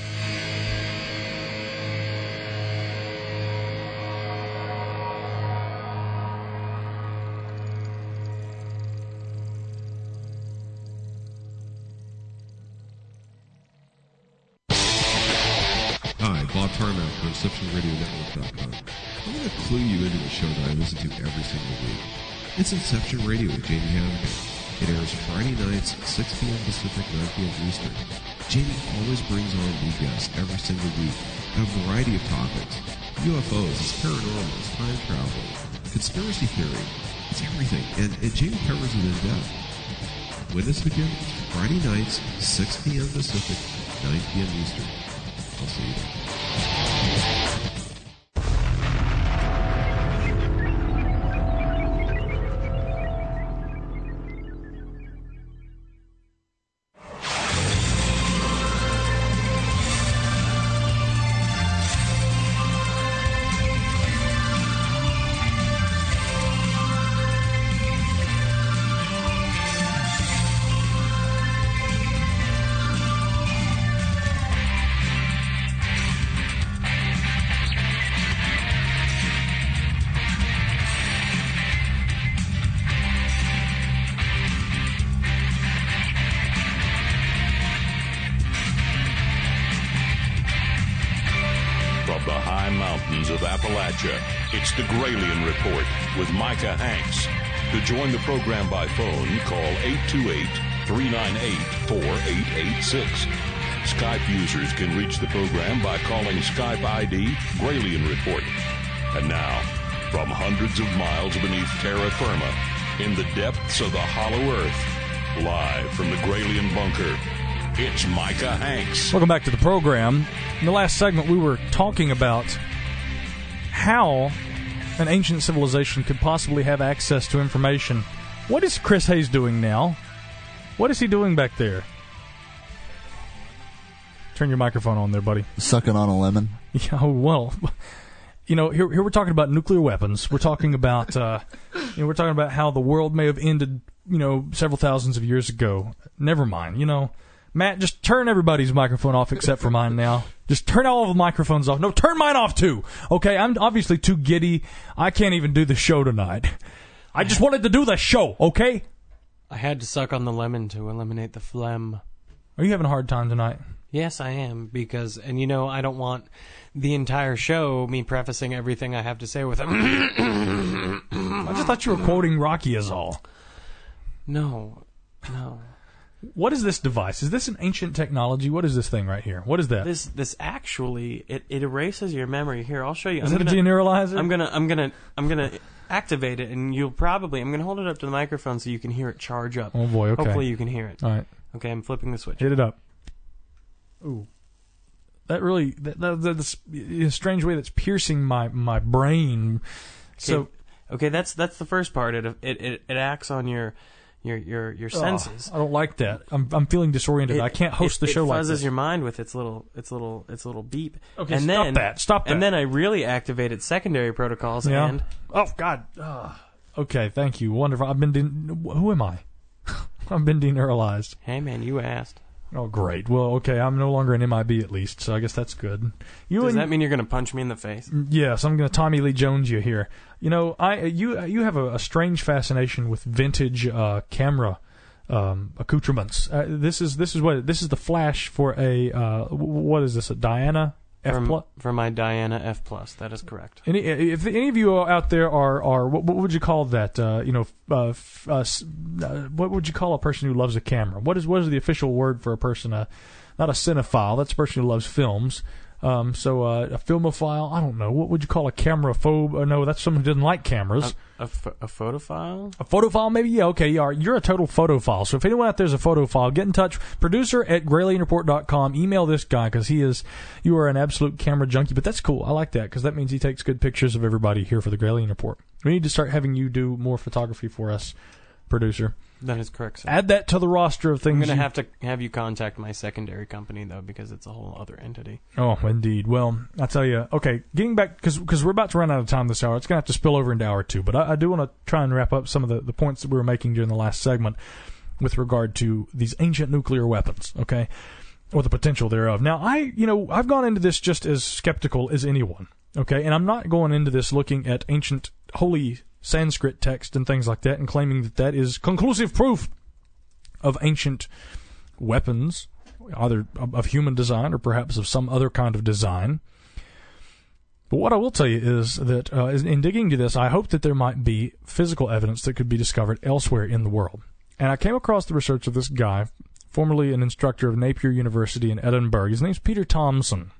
Hi, Bob Tarmac from Inception Radio Network dot com. I'm going to clue you into a show that I listen to every single week. It's Inception Radio with Jamie Hannigan. It airs Friday nights, six p.m. Pacific, nine p.m. Eastern. Jamie always brings on new guests every single week on a variety of topics. U F Os, it's paranormal, it's time travel, conspiracy theory, it's everything. And, and Jamie covers it in depth. Witness it again, Friday nights, six p.m. Pacific, nine p.m. Eastern. I'll see you there. Georgia. It's the Gralien Report with Micah Hanks. To join the program by phone, call eight two eight, three nine eight, four eight eight six. Skype users can reach the program by calling Skype I D Gralien Report. And now, from hundreds of miles beneath terra firma, in the depths of the hollow earth, live from the Gralien Bunker, it's Micah Hanks. Welcome back to the program. In the last segment, we were talking about how an ancient civilization could possibly have access to information. What is Chris Hayes doing now? What is he doing back there? Turn your microphone on there, buddy. Sucking on a lemon. Yeah, oh, well, you know, here, here we're talking about nuclear weapons. We're talking about, uh, you know, we're talking about how the world may have ended, you know, several thousands of years ago. Never mind, you know. Matt, just turn everybody's microphone off except for mine now. Just turn all of the microphones off. No, turn mine off too. Okay, I'm obviously too giddy. I can't even do the show tonight. I just wanted to do the show, okay? I had to suck on the lemon to eliminate the phlegm. Are you having a hard time tonight? Yes, I am, because, and you know, I don't want the entire show, me prefacing everything I have to say with a I just thought you were quoting Rocky is all. No, no. What is this device? Is this an ancient technology? What is this thing right here? What is that? This this actually it, it erases your memory. Here, I'll show you. Is I'm it gonna, a deneuralizer? I'm gonna I'm gonna I'm gonna activate it, and you'll probably I'm gonna hold it up to the microphone so you can hear it charge up. Oh boy, okay. Hopefully you can hear it. All right. Okay, I'm flipping the switch. Hit it up. Ooh. That really that, that, that's in a strange way that's piercing my, my brain. So okay, okay, that's that's the first part. It it it, it acts on your Your your your senses. Oh, I don't like that. I'm I'm feeling disoriented. It, I can't host it, the show it like this. It fuzzes your mind with its little its little its little beep. Okay, and stop then, that. Stop that. And then I really activated secondary protocols. Yeah. And oh God. Ugh. Okay, thank you. Wonderful. I've been. De- who am I? I've been deneuralized. Hey man, you asked. Oh great. Well, okay. I'm no longer an M I B at least, so I guess that's good. You Does and, that mean you're going to punch me in the face? Yes, I'm going to Tommy Lee Jones you here. You know, I you you have a, a strange fascination with vintage uh, camera. Um, accoutrements. Uh, this is this is what this is the flash for a uh, what is this a Diana F for, plus for my Diana F plus. That is correct. Any if any of you out there are are what, what would you call that? Uh, you know, uh, uh, what would you call a person who loves a camera? What is what is the official word for a person? Uh, not a cinephile. That's a person who loves films. Um, so uh, a filmophile. I don't know. What would you call a camera phobe? Uh, no, that's someone who doesn't like cameras. A, a, ph- a photophile? A photophile, maybe? Yeah, okay, you are. You're a total photophile. So if anyone out there is a photophile, get in touch. Producer at gralien report dot com. Email this guy because he is, you are an absolute camera junkie. But that's cool. I like that because that means he takes good pictures of everybody here for the Gralien Report. We need to start having you do more photography for us, producer. That is correct, sir. Add that to the roster of things. I'm going to you... have to have you contact my secondary company, though, because it's a whole other entity. Oh, indeed. Well, I'll tell you. Okay, getting back, because we're about to run out of time this hour. It's going to have to spill over into hour two. But I, I do want to try and wrap up some of the, the points that we were making during the last segment with regard to these ancient nuclear weapons, okay, or the potential thereof. Now, I, you know, I've gone into this just as skeptical as anyone, okay, and I'm not going into this looking at ancient holy Sanskrit text and things like that and claiming that that is conclusive proof of ancient weapons, either of human design or perhaps of some other kind of design. But what I will tell you is that uh, in digging into this, I hope that there might be physical evidence that could be discovered elsewhere in the world. And I came across the research of this guy, formerly an instructor of Napier University in Edinburgh. His name's Peter Thomson.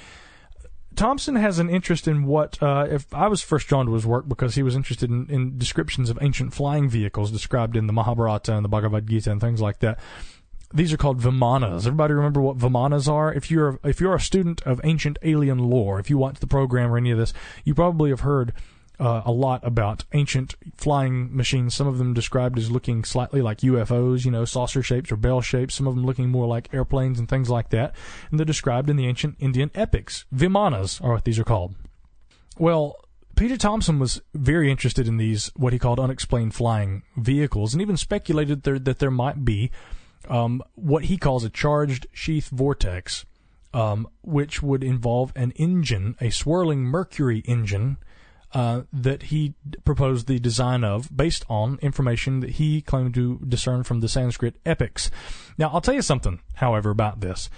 Thomson has an interest in what, uh, if I was first drawn to his work because he was interested in, in descriptions of ancient flying vehicles described in the Mahabharata and the Bhagavad Gita and things like that. These are called Vimanas. Everybody remember what Vimanas are? If you're if you're a student of ancient alien lore, if you watch the program or any of this, you probably have heard uh, a lot about ancient flying machines. Some of them described as looking slightly like U F Os, you know, saucer shapes or bell shapes. Some of them looking more like airplanes and things like that. And they're described in the ancient Indian epics. Vimanas are what these are called. Well, Peter Thomson was very interested in these, what he called unexplained flying vehicles, and even speculated there, that there might be um, what he calls a charged sheath vortex, um, which would involve an engine, a swirling mercury engine, Uh, that he proposed the design of based on information that he claimed to discern from the Sanskrit epics. Now, I'll tell you something, however, about this.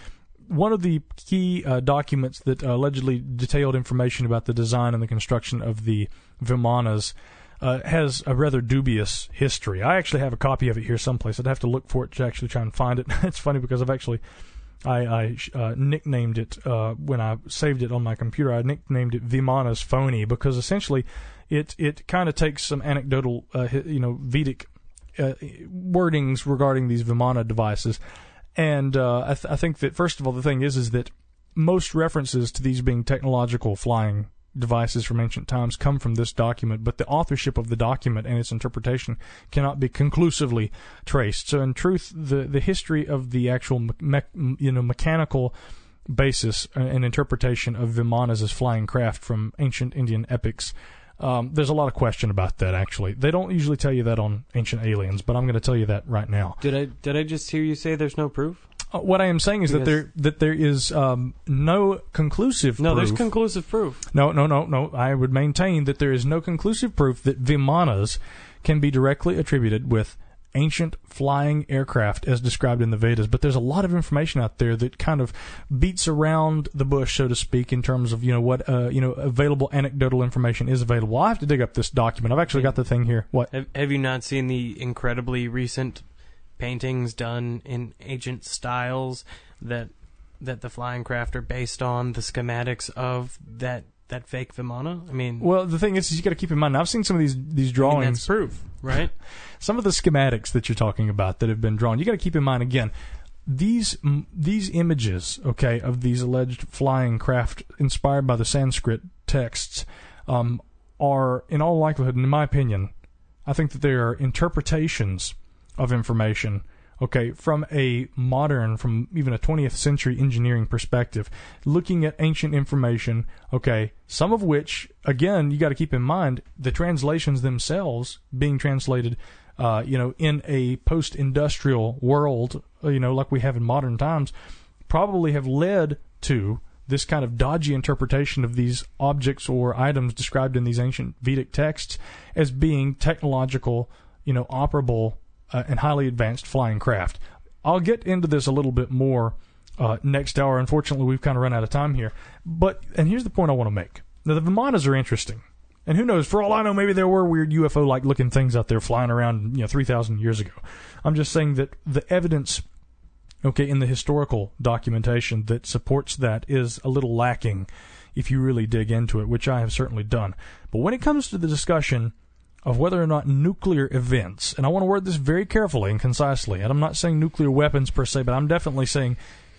one of the key uh, documents that uh, allegedly detailed information about the design and the construction of the Vimanas uh, has a rather dubious history. I actually have a copy of it here someplace. I'd have to look for it to actually try and find it. It's funny because I've actually I, I uh, nicknamed it uh, when I saved it on my computer. I nicknamed it Vimanas Phony because essentially it it kind of takes some anecdotal uh, you know Vedic uh, wordings regarding these Vimana devices. And uh, I, th- I think that, first of all, the thing is is that most references to these being technological flying devices from ancient times come from this document, but the authorship of the document and its interpretation cannot be conclusively traced. So, in truth, the, the history of the actual me- me- you know mechanical basis and interpretation of Vimanas as flying craft from ancient Indian epics, um, there's a lot of question about that, actually. They don't usually tell you that on Ancient Aliens, but I'm going to tell you that right now. Did I did I just hear you say there's no proof? Uh, what I am saying is Because that there that there is um, no conclusive No, proof. there's conclusive proof. No, no, no, no. I would maintain that there is no conclusive proof that Vimanas can be directly attributed with ancient flying aircraft as described in the Vedas. But there's a lot of information out there that kind of beats around the bush, so to speak, in terms of, you know, what, uh, you know, available anecdotal information is available. I have to dig up this document. I've actually got the thing here. What? Have, have you not seen the incredibly recent paintings done in ancient styles that that the flying craft are based on the schematics of that that fake Vimana? I mean, Well, the thing is, is you got to keep in mind, I've seen some of these these I mean, drawings. that's proof, right? Some of the schematics that you're talking about that have been drawn, you got to keep in mind again, these m- these images, okay, of these alleged flying craft inspired by the Sanskrit texts, um, are in all likelihood, in my opinion, I think that they are interpretations of information, okay, from a modern, from even a twentieth century engineering perspective, looking at ancient information, okay, some of which, again, you got to keep in mind, the translations themselves being translated, uh, you know, in a post-industrial world, you know, like we have in modern times, probably have led to this kind of dodgy interpretation of these objects or items described in these ancient Vedic texts as being technological, you know, operable, Uh, and highly advanced flying craft. I'll get into this a little bit more uh, next hour. Unfortunately, we've kind of run out of time here. But, and here's the point I want to make. Now, the Vimanas are interesting. And who knows, for all I know, maybe there were weird U F O-like looking things out there flying around, you know, three thousand years ago. I'm just saying that the evidence, okay, in the historical documentation that supports that is a little lacking if you really dig into it, which I have certainly done. But when it comes to the discussion of whether or not nuclear events, and I want to word this very carefully and concisely, and I'm not saying nuclear weapons per se, but I'm definitely saying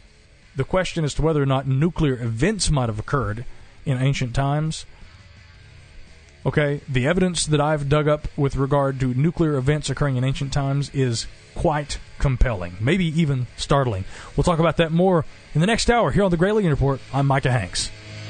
the question as to whether or not nuclear events might have occurred in ancient times. Okay, the evidence that I've dug up with regard to nuclear events occurring in ancient times is quite compelling, maybe even startling. We'll talk about that more in the next hour here on the Gralien Report. I'm Micah Hanks.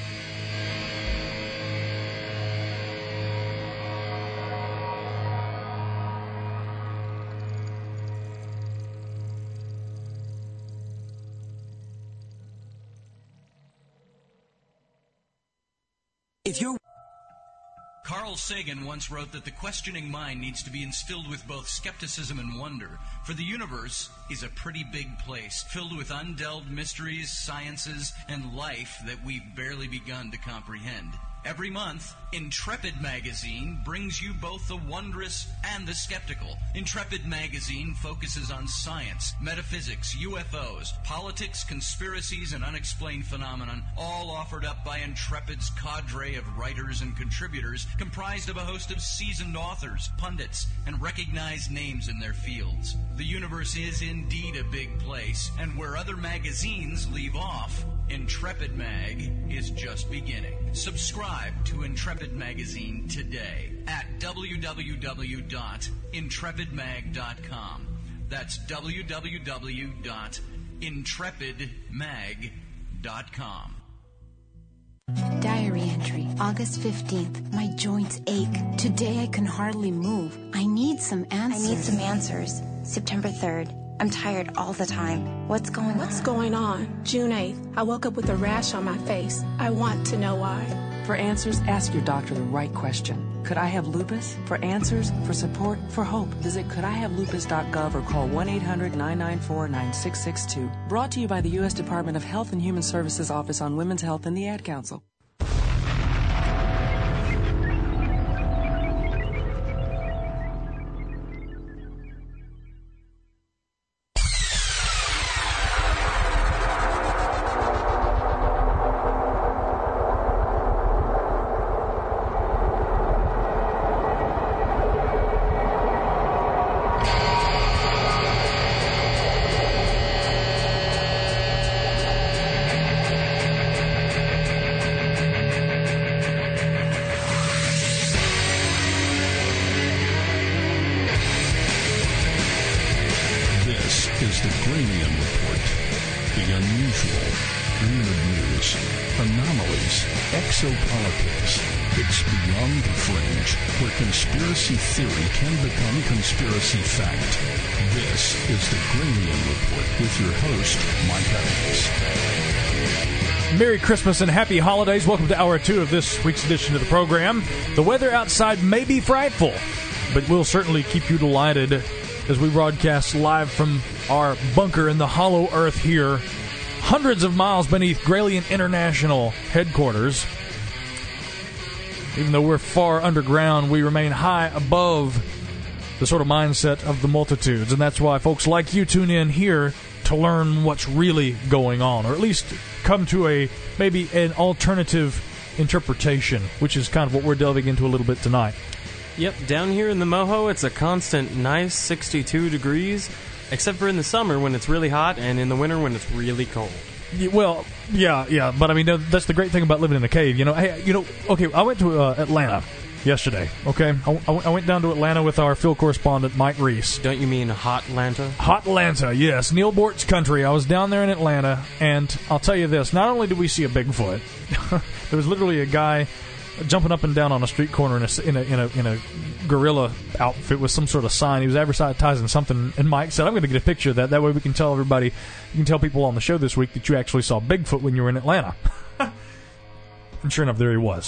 If you're Carl Sagan once wrote that the questioning mind needs to be instilled with both skepticism and wonder, for the universe is a pretty big place, filled with undelved mysteries, sciences, and life that we've barely begun to comprehend. Every month, Intrepid Magazine brings you both the wondrous and the skeptical. Intrepid Magazine focuses on science, metaphysics, U F Os, politics, conspiracies, and unexplained phenomenon, all offered up by Intrepid's cadre of writers and contributors, comprised of a host of seasoned authors, pundits, and recognized names in their fields. The universe is indeed a big place, and where other magazines leave off, Intrepid Mag is just beginning. Subscribe to Intrepid Magazine today at w w w dot intrepid mag dot com. That's w w w dot intrepid mag dot com. Diary entry, August fifteenth. My joints ache. Today I can hardly move. I need some answers. I need some answers. September third. I'm tired all the time. What's going What's on? going on? June eighth. I woke up with a rash on my face. I want to know why. For answers, ask your doctor the right question. Could I have lupus? For answers, for support, for hope, visit could I have lupus dot gov or call one eight hundred nine nine four nine six six two. Brought to you by the U S Department of Health and Human Services Office on Women's Health and the Ad Council. Theory can become conspiracy fact. This is the Granian Report with your host, Mike Evans. Merry Christmas and happy holidays. Welcome to hour two of this week's edition of the program. The weather outside may be frightful, but we'll certainly keep you delighted as we broadcast live from our bunker in the hollow earth here, hundreds of miles beneath Gralian International headquarters. Even though we're far underground, we remain high above the sort of mindset of the multitudes. And that's why folks like you tune in here to learn what's really going on, or at least come to a maybe an alternative interpretation, which is kind of what we're delving into a little bit tonight. Yep, down here in the Moho, it's a constant nice sixty-two degrees, except for in the summer when it's really hot and in the winter when it's really cold. Well, yeah, yeah, but I mean, that's the great thing about living in a cave. You know, hey, you know, okay, I went to uh, Atlanta yesterday, okay? I, I went down to Atlanta with our field correspondent, Mike Reese. Don't you mean Hot Atlanta? Hot Atlanta, yes. Neil Bort's country. I was down there in Atlanta, and I'll tell you this, not only did we see a Bigfoot, there was literally a guy jumping up and down on a street corner in a, in a, in a, in a gorilla outfit with some sort of sign. He was advertising something, and Mike said, I'm going to get a picture of that. That way we can tell everybody, you can tell people on the show this week that you actually saw Bigfoot when you were in Atlanta. And sure enough, there he was.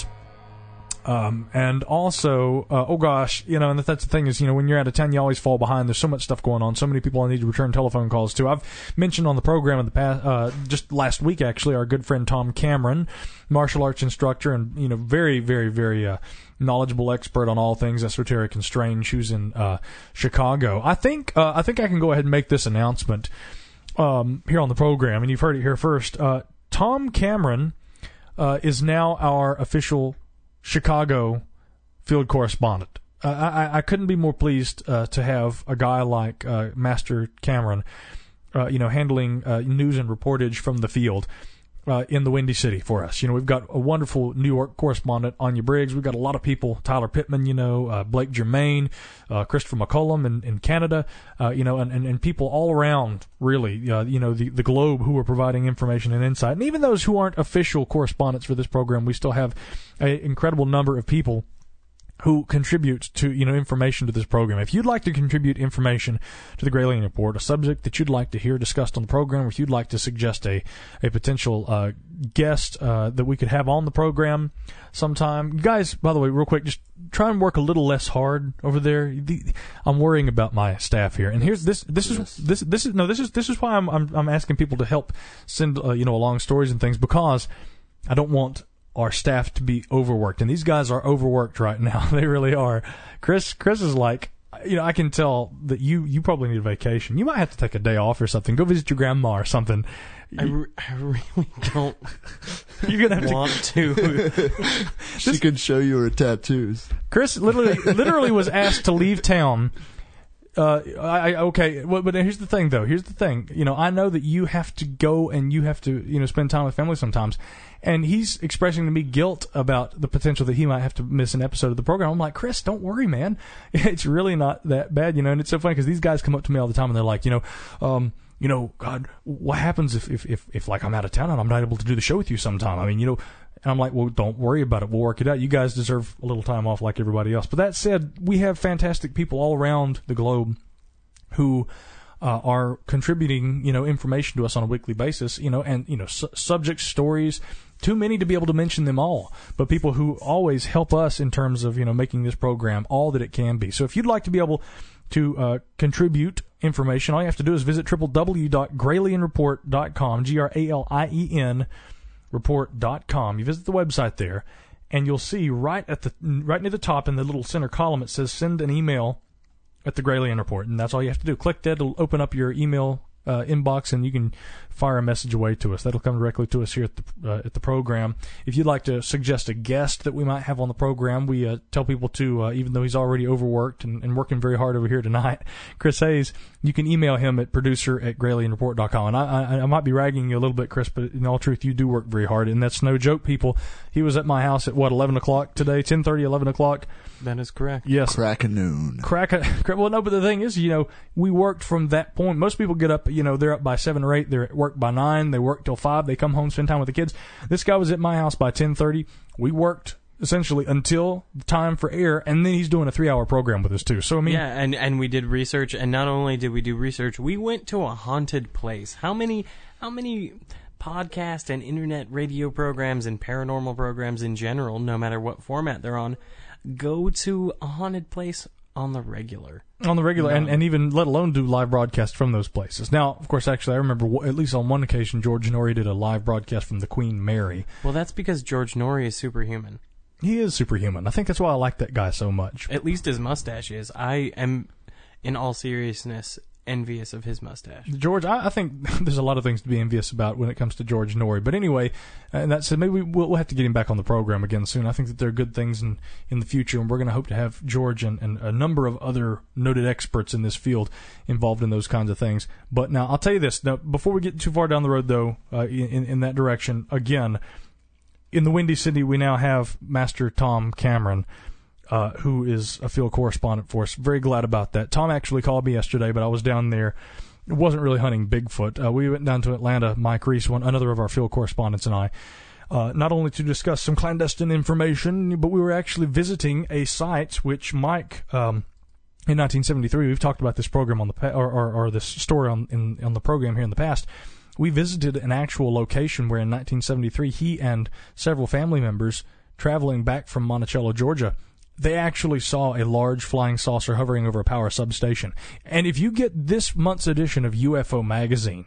Um, and also, uh, oh gosh, you know, and that's the thing is, you know, when you're out of town, you always fall behind. There's so much stuff going on, so many people I need to return telephone calls to. I've mentioned on the program in the past, uh, just last week actually, our good friend Tom Cameron, martial arts instructor, and you know, very, very, very uh, knowledgeable expert on all things esoteric and strange, who's in uh, Chicago. I think, uh, I think I can go ahead and make this announcement um, here on the program, and you've heard it here first. Uh, Tom Cameron uh, is now our official Chicago field correspondent. Uh, I, I couldn't be more pleased uh, to have a guy like uh, Master Cameron, uh, you know, handling uh, news and reportage from the field uh, in the Windy City for us. You know, we've got a wonderful New York correspondent, Anya Briggs. We've got a lot of people, Tyler Pittman, you know, uh, Blake Germain, uh, Christopher McCollum in, in Canada, uh, you know, and, and, and people all around, really, uh, you know, the, the globe who are providing information and insight. And even those who aren't official correspondents for this program, we still have an incredible number of people who contribute to, you know, information to this program. If you'd like to contribute information to the Gralian Report, a subject that you'd like to hear discussed on the program, or if you'd like to suggest a, a potential uh, guest uh, that we could have on the program sometime. You guys, by the way, real quick, just try and work a little less hard over there. The, I'm worrying about my staff here. And here's this this is this this is no this is this is why I'm I'm, I'm asking people to help send uh, you know, along stories and things, because I don't want our staff to be overworked, and these guys are overworked right now. They really are. Chris, Chris is like, you know, I can tell that you, you probably need a vacation. You might have to take a day off or something. Go visit your grandma or something. I, re- I really don't You're gonna have want to. to. She this, could show you her tattoos. Chris literally, literally was asked to leave town. Uh, I, okay, well, but here's the thing, though. Here's the thing. You know, I know that you have to go and you have to, you know, spend time with family sometimes. And he's expressing to me guilt about the potential that he might have to miss an episode of the program. I'm like, Chris, don't worry, man. It's really not that bad, you know. And it's so funny because these guys come up to me all the time and they're like, you know, um, you know, God, what happens if, if, if, if, like, I'm out of town and I'm not able to do the show with you sometime? I mean, you know, and I'm like, well, don't worry about it. We'll work it out. You guys deserve a little time off like everybody else. But that said, we have fantastic people all around the globe who uh, are contributing, you know, information to us on a weekly basis, you know, and, you know, su- subject stories, Too many to be able to mention them all, but people who always help us in terms of, you know, making this program all that it can be. So if you'd like to be able to uh, contribute information, all you have to do is visit w w w dot gralien report dot com, G R A L I E N report dot com. You visit the website there, and you'll see right at the right near the top in the little center column, it says send an email at the Gralien Report, and that's all you have to do. Click that, it'll open up your email Uh, inbox, and you can fire a message away to us. That'll come directly to us here at the uh, at the program. If you'd like to suggest a guest that we might have on the program, we uh, tell people to, uh, even though he's already overworked and, and working very hard over here tonight, Chris Hayes, you can email him at producer at gralien report dot com. And I, I, I might be ragging you a little bit, Chris, but in all truth, you do work very hard, and that's no joke, people. He was at my house at, what, eleven o'clock today, ten thirty, eleven o'clock? That is correct. Yes. Crack a noon. Crack a, well, no, but the thing is, you know, we worked from that point. Most people get up, you know, they're up by seven or eight, they're at work by nine, they work till five, they come home, spend time with the kids. This guy was at my house by ten thirty. We worked essentially until the time for air, and then he's doing a three-hour program with us, too. So, I mean... Yeah, and, and we did research, and not only did we do research, we went to a haunted place. How many, how many podcast and internet radio programs and paranormal programs in general, no matter what format they're on, go to a haunted place on the regular? On the regular, no. and, and even let alone do live broadcasts from those places. Now, of course, actually, I remember w- at least on one occasion, George Norrie did a live broadcast from the Queen Mary. Well, that's because George Norrie is superhuman. He is superhuman. I think that's why I like that guy so much. At least his mustache is. I am, in all seriousness, envious of his mustache. George, I, I think there's a lot of things to be envious about when it comes to George Norrie. But anyway, and that said, maybe we'll, we'll have to get him back on the program again soon. I think that there are good things in, in the future, and we're going to hope to have George and, and a number of other noted experts in this field involved in those kinds of things. But now, I'll tell you this. Now, before we get too far down the road, though, uh, in, in that direction, again, in the Windy City, we now have Master Tom Cameron, Uh, who is a field correspondent for us. Very glad about that. Tom actually called me yesterday, but I was down there. It wasn't really hunting Bigfoot. Uh, we went down to Atlanta, Mike Reese, one another of our field correspondents, and I, uh, not only to discuss some clandestine information, but we were actually visiting a site which Mike, um, in nineteen seventy-three, we've talked about this program on the pa- or, or, or this story on in, on the program here in the past. We visited an actual location where in nineteen seventy-three he and several family members traveling back from Monticello, Georgia, they actually saw a large flying saucer hovering over a power substation. And if you get this month's edition of U F O Magazine,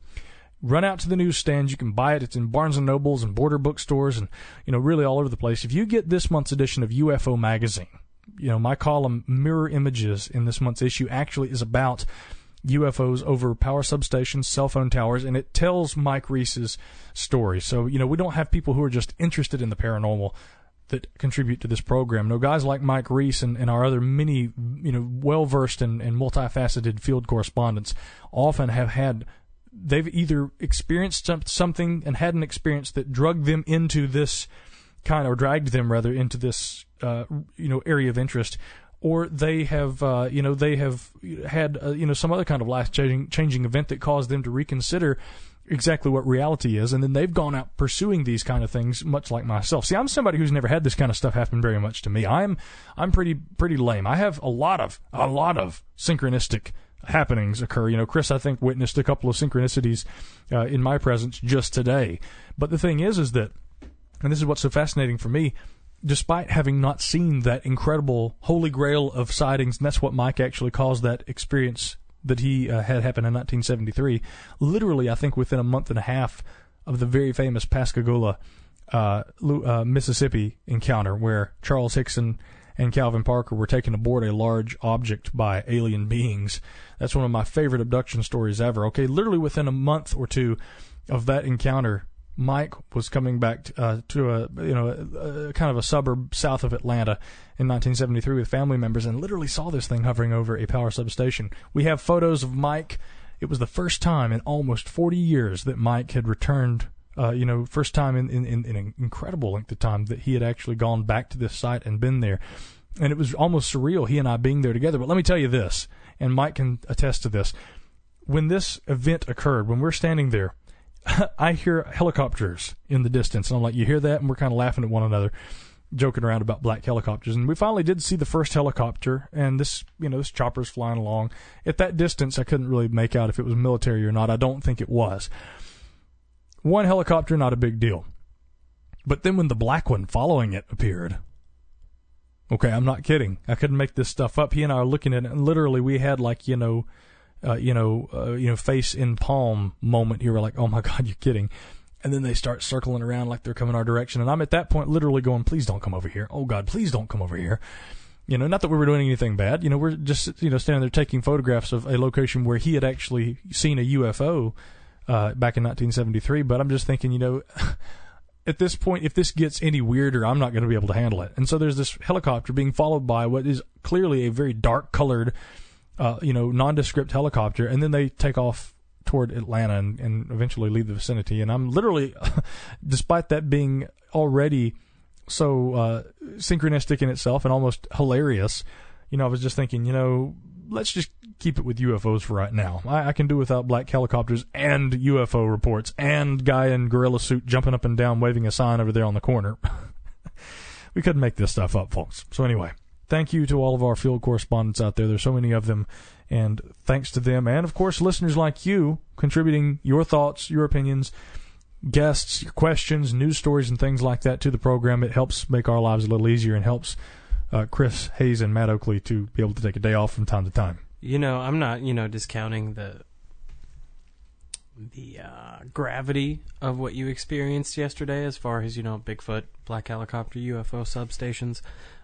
run out to the newsstands. You can buy it. It's in Barnes and Nobles and border bookstores and, you know, really all over the place. If you get this month's edition of U F O Magazine, you know, my column Mirror Images in this month's issue actually is about U F Os over power substations, cell phone towers, and it tells Mike Reese's story. So, you know, we don't have people who are just interested in the paranormal that contribute to this program. No, guys like Mike Reese and, and our other many, you know, well-versed and, and multifaceted field correspondents often have had, they've either experienced something and had an experience that drugged them into this kind, or dragged them rather into this, uh, you know, area of interest, or they have, uh, you know, they have had, uh, you know, some other kind of life-changing changing event that caused them to reconsider exactly what reality is, and then they've gone out pursuing these kind of things, much like myself. See, I'm somebody who's never had this kind of stuff happen very much to me. I'm I'm pretty pretty lame. I have a lot of a lot of synchronistic happenings occur. You know, Chris, I think, witnessed a couple of synchronicities uh, in my presence just today. But the thing is, is that, and this is what's so fascinating for me, despite having not seen that incredible holy grail of sightings, and that's what Mike actually calls that experience that he uh, had happen in nineteen seventy-three, literally, I think, within a month and a half of the very famous Pascagoula, uh, uh, Mississippi encounter, where Charles Hickson and Calvin Parker were taken aboard a large object by alien beings. That's one of my favorite abduction stories ever. Okay, literally within a month or two of that encounter, Mike was coming back uh, to a you know a, a kind of a suburb south of Atlanta in nineteen seventy-three with family members, and literally saw this thing hovering over a power substation. We have photos of Mike. It was the first time in almost forty years that Mike had returned. Uh, you know, first time in, in, in an incredible length of time that he had actually gone back to this site and been there. And it was almost surreal, he and I being there together. But let me tell you this, and Mike can attest to this. When this event occurred, when we're standing there, I hear helicopters in the distance, and I'm like, you hear that? And we're kind of laughing at one another, joking around about black helicopters. And we finally did see the first helicopter, and this, you know, this chopper's flying along. At that distance, I couldn't really make out if it was military or not. I don't think it was. One helicopter, not a big deal. But then when the black one following it appeared, okay, I'm not kidding. I couldn't make this stuff up. He and I are looking at it, and literally we had like, you know, uh, you know, uh, you know, face in palm moment. You were like, oh my God, you're kidding. And then they start circling around like they're coming our direction. And I'm at that point literally going, please don't come over here. Oh God, please don't come over here. You know, not that we were doing anything bad. You know, we're just, you know, standing there taking photographs of a location where he had actually seen a U F O uh, back in nineteen seventy-three. But I'm just thinking, you know, at this point, if this gets any weirder, I'm not going to be able to handle it. And so there's this helicopter being followed by what is clearly a very dark-colored, uh, you know, nondescript helicopter. And then they take off toward Atlanta and, and eventually leave the vicinity. And I'm literally, despite that being already so uh, synchronistic in itself and almost hilarious, you know, I was just thinking, you know, let's just keep it with U F Os for right now. I, I can do without black helicopters and U F O reports and guy in gorilla suit jumping up and down waving a sign over there on the corner. We couldn't make this stuff up, folks. So anyway, thank you to all of our field correspondents out there. There's so many of them, and thanks to them, and of course listeners like you contributing your thoughts, your opinions, guests, your questions, news stories, and things like that to the program. It helps make our lives a little easier and helps uh, Chris Hayes and Matt Oakley to be able to take a day off from time to time. You know, I'm not, you know, discounting the the uh, gravity of what you experienced yesterday as far as, you know, Bigfoot, black helicopter, U F O substations.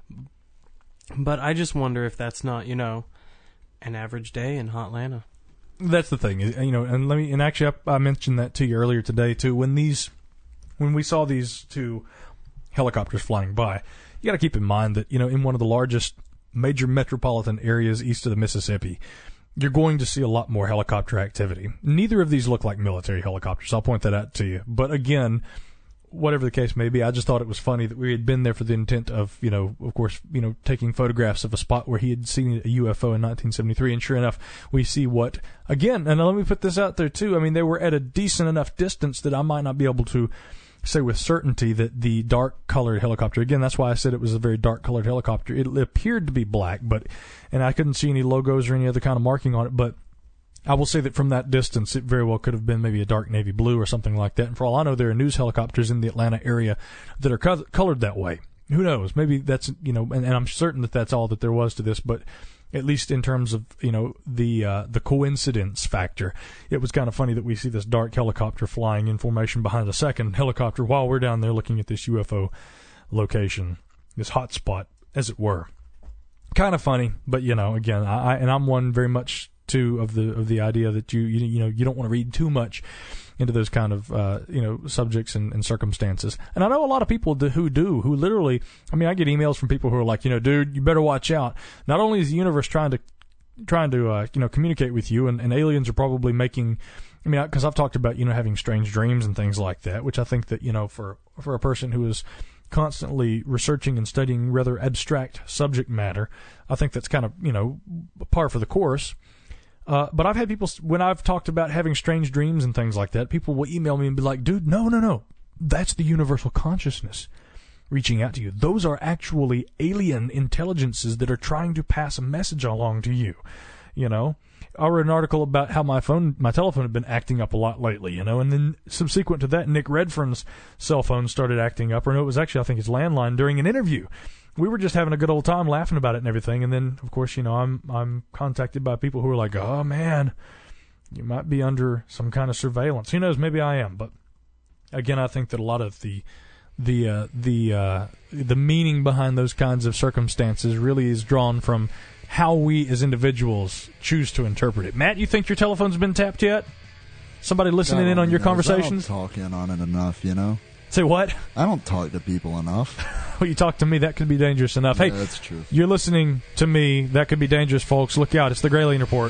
But I just wonder if that's not, you know, an average day in Hotlanta. That's the thing, you know, and let me, and actually I, I mentioned that to you earlier today too. When these, when we saw these two helicopters flying by, you got to keep in mind that, you know, in one of the largest major metropolitan areas east of the Mississippi, you're going to see a lot more helicopter activity. Neither of these look like military helicopters. I'll point that out to you. But again, whatever the case may be, I just thought it was funny that we had been there for the intent of, you know, of course, you know, taking photographs of a spot where he had seen a U F O in nineteen seventy-three. And sure enough, we see what, again, and let me put this out there too. I mean, they were at a decent enough distance that I might not be able to say with certainty that the dark-colored helicopter, again, that's why I said it was a very dark-colored helicopter. It appeared to be black, but, and I couldn't see any logos or any other kind of marking on it, but I will say that from that distance, it very well could have been maybe a dark navy blue or something like that. And for all I know, there are news helicopters in the Atlanta area that are co- colored that way. Who knows? Maybe that's, you know, and, and I'm certain that that's all that there was to this, but at least in terms of, you know, the uh, the coincidence factor, it was kind of funny that we see this dark helicopter flying in formation behind a second helicopter while we're down there looking at this U F O location, this hot spot, as it were. Kind of funny, but, you know, again, I, I and I'm one very much too of the of the idea that you you, you know you don't want to read too much into those kind of uh, you know subjects and, and circumstances. And I know a lot of people do, who do who literally. I mean, I get emails from people who are like, you know, dude, you better watch out. Not only is the universe trying to trying to uh, you know communicate with you, and, and aliens are probably making. I mean, because I've talked about you know having strange dreams and things like that, which I think that you know for for a person who is constantly researching and studying rather abstract subject matter, I think that's kind of you know par for the course. Uh, but I've had people, when I've talked about having strange dreams and things like that, people will email me and be like, dude, no, no, no. That's the universal consciousness reaching out to you. Those are actually alien intelligences that are trying to pass a message along to you. You know, I read an article about how my phone, my telephone had been acting up a lot lately, you know, and then subsequent to that, Nick Redfern's cell phone started acting up, or no, it was actually, I think, his landline during an interview. We were just having a good old time laughing about it and everything, and then, of course, you know, I'm I'm contacted by people who are like, oh, man, you might be under some kind of surveillance. Who knows, maybe I am, but again, I think that a lot of the the uh, the uh, the meaning behind those kinds of circumstances really is drawn from how we as individuals choose to interpret it. Matt, you think your telephone's been tapped yet? Somebody listening in on your conversations? I don't talk in on it enough, you know? Say what? I don't talk to people enough. Well, you talk to me, that could be dangerous enough. Yeah, hey, that's true. You're listening to me, that could be dangerous, folks. Look out, it's the Gralien Report.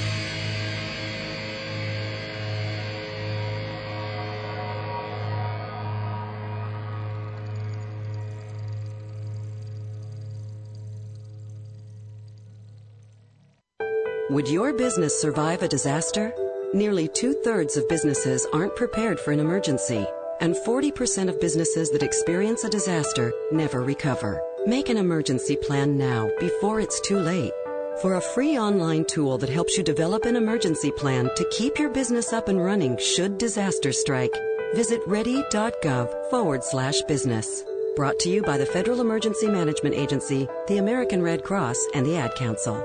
Would your business survive a disaster? Nearly two-thirds of businesses aren't prepared for an emergency, and forty percent of businesses that experience a disaster never recover. Make an emergency plan now, before it's too late. For a free online tool that helps you develop an emergency plan to keep your business up and running should disaster strike, Visit ready.gov forward slash business. Brought to you by the Federal Emergency Management Agency, the American Red Cross, and the Ad Council.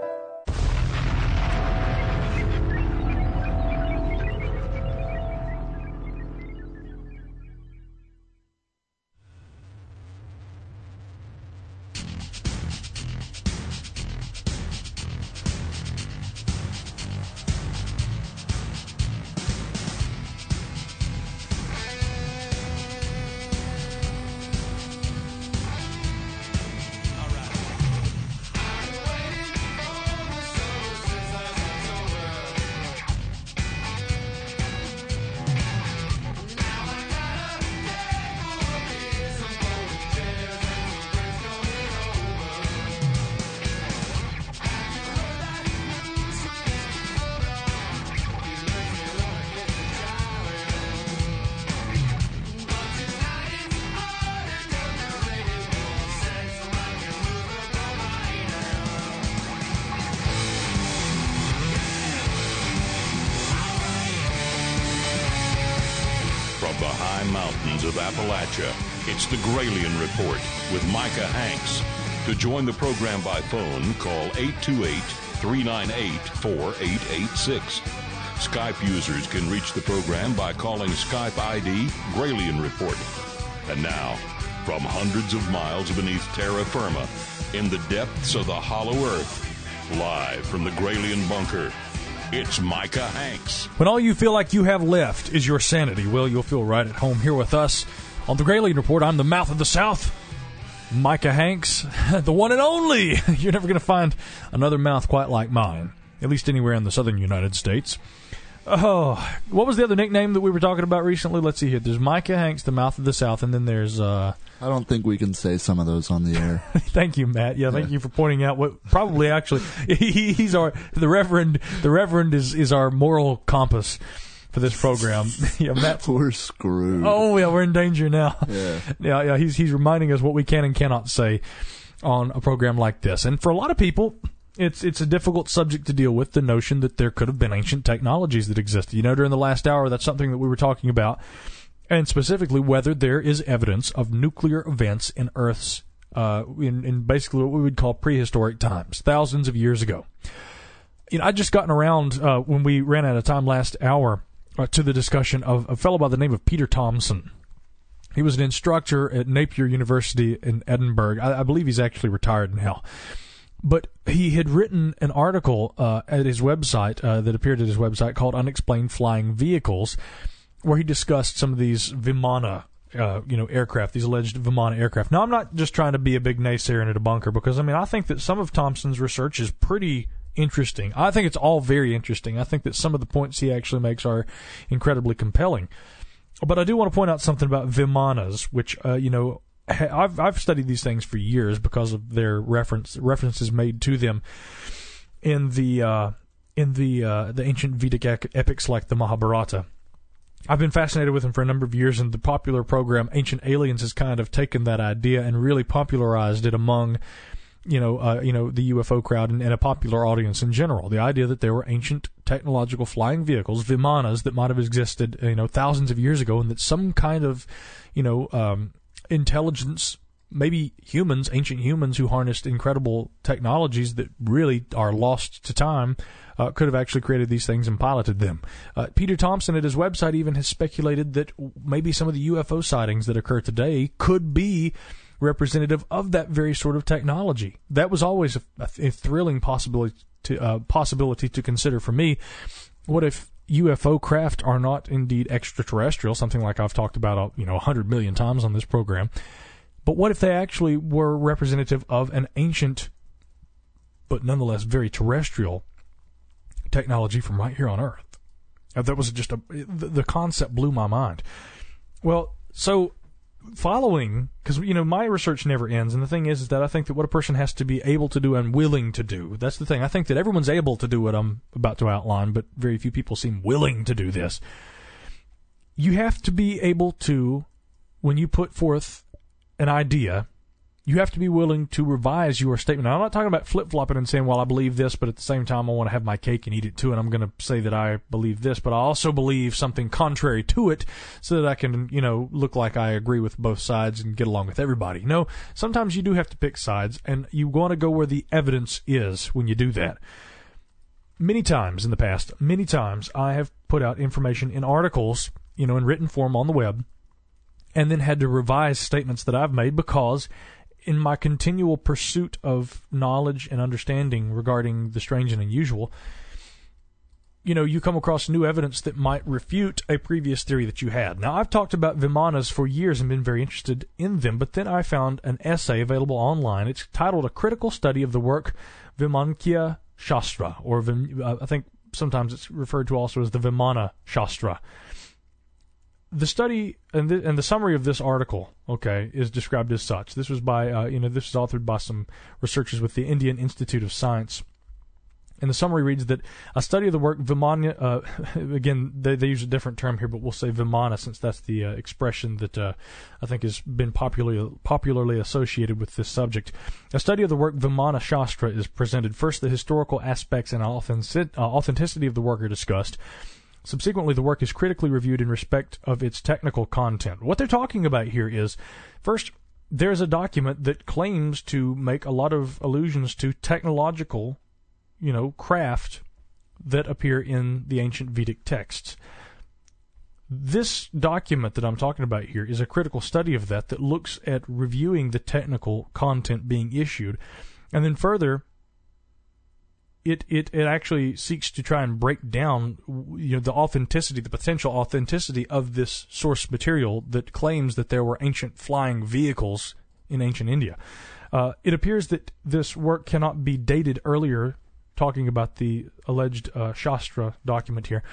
the high mountains of Appalachia, it's the Gralien Report with Micah Hanks. To join the program by phone, call eight two eight, three nine eight, four eight eight six. Skype users can reach the program by calling Skype I D Gralien Report. And now, from hundreds of miles beneath terra firma, in the depths of the hollow earth, live from the Gralien Bunker, it's Micah Hanks. When all you feel like you have left is your sanity, well, you'll feel right at home here with us on the Gralien Report. I'm the mouth of the South, Micah Hanks, the one and only. You're never going to find another mouth quite like mine, at least anywhere in the southern United States. Oh, what was the other nickname that we were talking about recently? Let's see here. There's Micah Hanks, the mouth of the South, and then there's... Uh, I don't think we can say some of those on the air. Thank you, Matt. Yeah, thank yeah. you for pointing out what probably actually he, he's our the Reverend. The Reverend is, is our moral compass for this program. Yeah, Matt, we're screwed. Oh yeah, we're in danger now. Yeah, yeah, yeah. He's he's reminding us what we can and cannot say on a program like this, and for a lot of people, It's it's a difficult subject to deal with, the notion that there could have been ancient technologies that existed. You know, during the last hour, that's something that we were talking about, and specifically whether there is evidence of nuclear events in Earth's, uh, in, in basically what we would call prehistoric times, thousands of years ago. You know, I'd just gotten around, uh, when we ran out of time last hour, uh, to the discussion of a fellow by the name of Peter Thomson. He was an instructor at Napier University in Edinburgh. I, I believe he's actually retired now. But he had written an article uh, at his website uh, that appeared at his website called Unexplained Flying Vehicles, where he discussed some of these Vimana, uh, you know, aircraft, these alleged Vimana aircraft. Now, I'm not just trying to be a big naysayer and a debunker, because, I mean, I think that some of Thompson's research is pretty interesting. I think it's all very interesting. I think that some of the points he actually makes are incredibly compelling. But I do want to point out something about Vimanas, which, uh, you know, I've I've studied these things for years because of their reference references made to them in the uh, in the uh, the ancient Vedic epics like the Mahabharata. I've been fascinated with them for a number of years, and the popular program Ancient Aliens has kind of taken that idea and really popularized it among, you know, uh, you know, the U F O crowd and, and a popular audience in general. The idea that there were ancient technological flying vehicles, Vimanas, that might have existed, you know, thousands of years ago, and that some kind of, you know, um, intelligence, maybe humans, ancient humans who harnessed incredible technologies that really are lost to time, uh, could have actually created these things and piloted them. Uh, Peter Thomson at his website even has speculated that maybe some of the U F O sightings that occur today could be representative of that very sort of technology. That was always a, a thrilling possibility to, uh, possibility to consider for me. What if U F O craft are not indeed extraterrestrial, something like I've talked about, you know, a hundred million times on this program. But what if they actually were representative of an ancient, but nonetheless very terrestrial technology from right here on Earth? That was just a, the concept blew my mind. Well, so following, because, you know, my research never ends, and the thing is, is that I think that what a person has to be able to do and willing to do, that's the thing. I think that everyone's able to do what I'm about to outline, but very few people seem willing to do this. You have to be able to, when you put forth an idea, you have to be willing to revise your statement. Now, I'm not talking about flip-flopping and saying, well, I believe this, but at the same time I want to have my cake and eat it too, and I'm going to say that I believe this, but I also believe something contrary to it so that I can, you know, look like I agree with both sides and get along with everybody. No, sometimes you do have to pick sides, and you want to go where the evidence is when you do that. Many times in the past, many times I have put out information in articles, you know, in written form on the web, and then had to revise statements that I've made because in my continual pursuit of knowledge and understanding regarding the strange and unusual, you know, you come across new evidence that might refute a previous theory that you had. Now, I've talked about Vimanas for years and been very interested in them, but then I found an essay available online. It's titled A Critical Study of the Work Vimankya Shastra, or Vim, uh, I think sometimes it's referred to also as the Vimana Shastra. The study and the, and the summary of this article, okay, is described as such. This was by, uh, you know, this is authored by some researchers with the Indian Institute of Science. And the summary reads that a study of the work Vimana, uh, again, they, they use a different term here, but we'll say Vimana since that's the uh, expression that uh, I think has been popularly popularly associated with this subject. A study of the work Vimana Shastra is presented. First, the historical aspects and authentic, uh, authenticity of the work are discussed. Subsequently, the work is critically reviewed in respect of its technical content. What they're talking about here is, first, there's a document that claims to make a lot of allusions to technological, you know, craft that appear in the ancient Vedic texts. This document that I'm talking about here is a critical study of that that looks at reviewing the technical content being issued. And then further, It, it it actually seeks to try and break down, you know, the authenticity, the potential authenticity of this source material that claims that there were ancient flying vehicles in ancient India. Uh, it appears that this work cannot be dated earlier, talking about the alleged uh, Shastra document here.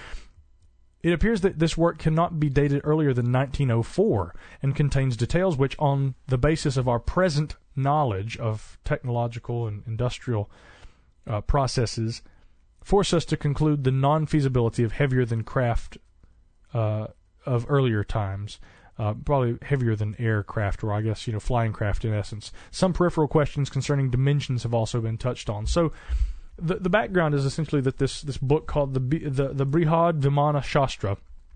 It appears that this work cannot be dated earlier than nineteen oh four and contains details which, on the basis of our present knowledge of technological and industrial Uh, processes, force us to conclude the non-feasibility of heavier-than craft uh, of earlier times, uh, probably heavier than aircraft, or I guess, you know, flying craft in essence. Some peripheral questions concerning dimensions have also been touched on. So the the background is essentially that this, this book called the, the, the Brihad Vimana Shastra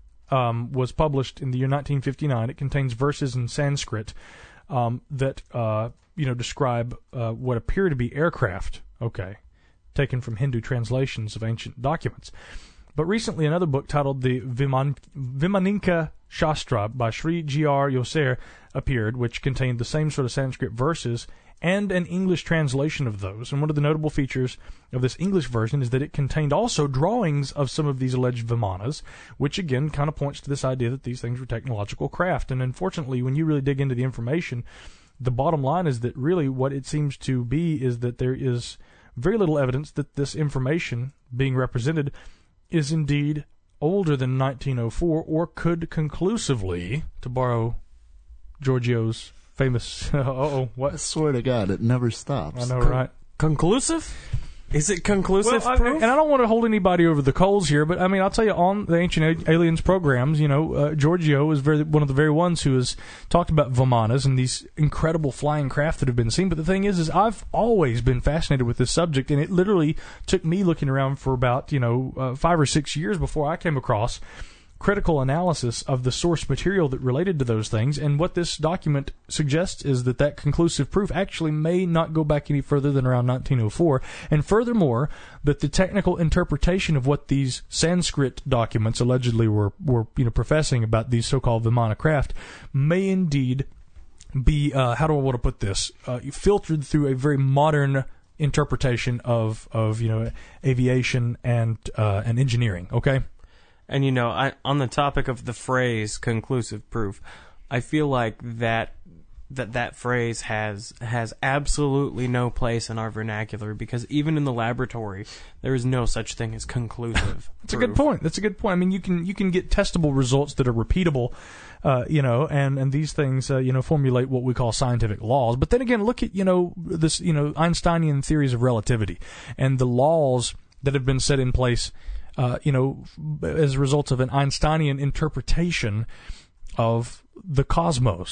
um, was published in the year nineteen fifty-nine. It contains verses in Sanskrit um, that, uh, you know, describe uh, what appear to be aircraft, okay, taken from Hindu translations of ancient documents. But recently another book titled the Viman, Vimaninka Shastra by Sri G R Yoser appeared, which contained the same sort of Sanskrit verses and an English translation of those. And one of the notable features of this English version is that it contained also drawings of some of these alleged Vimanas, which again kind of points to this idea that these things were technological craft. And unfortunately, when you really dig into the information, the bottom line is that really what it seems to be is that there is very little evidence that this information being represented is indeed older than nineteen oh four, or could conclusively, to borrow Giorgio's famous, uh-oh, what? I swear to God, it never stops. I know, Con- right? Conclusive? Is it conclusive well, I, proof? And I don't want to hold anybody over the coals here, but I mean, I'll tell you, on the Ancient Aliens programs, you know, uh, Giorgio is very one of the very ones who has talked about Vimanas and these incredible flying craft that have been seen. But the thing is, is I've always been fascinated with this subject, and it literally took me looking around for about, you know, uh, five or six years before I came across critical analysis of the source material that related to those things. And what this document suggests is that that conclusive proof actually may not go back any further than around nineteen oh four. And furthermore, that the technical interpretation of what these Sanskrit documents allegedly were, were you know, professing about these so-called Vimana craft may indeed be, uh, how do I want to put this, uh, filtered through a very modern interpretation of, of you know, aviation and, uh, and engineering, okay? And, you know, I, on the topic of the phrase conclusive proof, I feel like that that that phrase has has absolutely no place in our vernacular, because even in the laboratory, there is no such thing as conclusive. That's proof. a good point. That's a good point. I mean, you can you can get testable results that are repeatable, uh, you know, and, and these things, uh, you know, formulate what we call scientific laws. But then again, look at, you know, this, you know, Einsteinian theories of relativity and the laws that have been set in place, Uh, you know, as a result of an Einsteinian interpretation of the cosmos.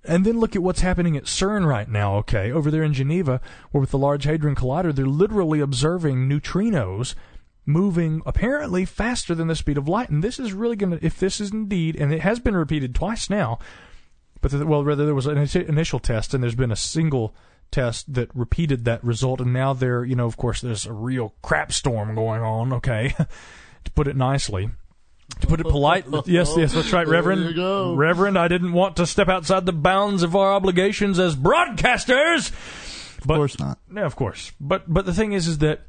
And then look at what's happening at CERN right now, okay, over there in Geneva, where with the Large Hadron Collider, they're literally observing neutrinos moving apparently faster than the speed of light. And this is really going to, if this is indeed, and it has been repeated twice now, but, the, well, rather there was an initial test, and there's been a single test that repeated that result, and now there, you know, of course, there's a real crap storm going on, okay, to put it nicely. To put it politely, yes, yes, that's right, Reverend. There you go. Reverend, I didn't want to step outside the bounds of our obligations as broadcasters. But, of course not. Yeah, of course. But but the thing is, is that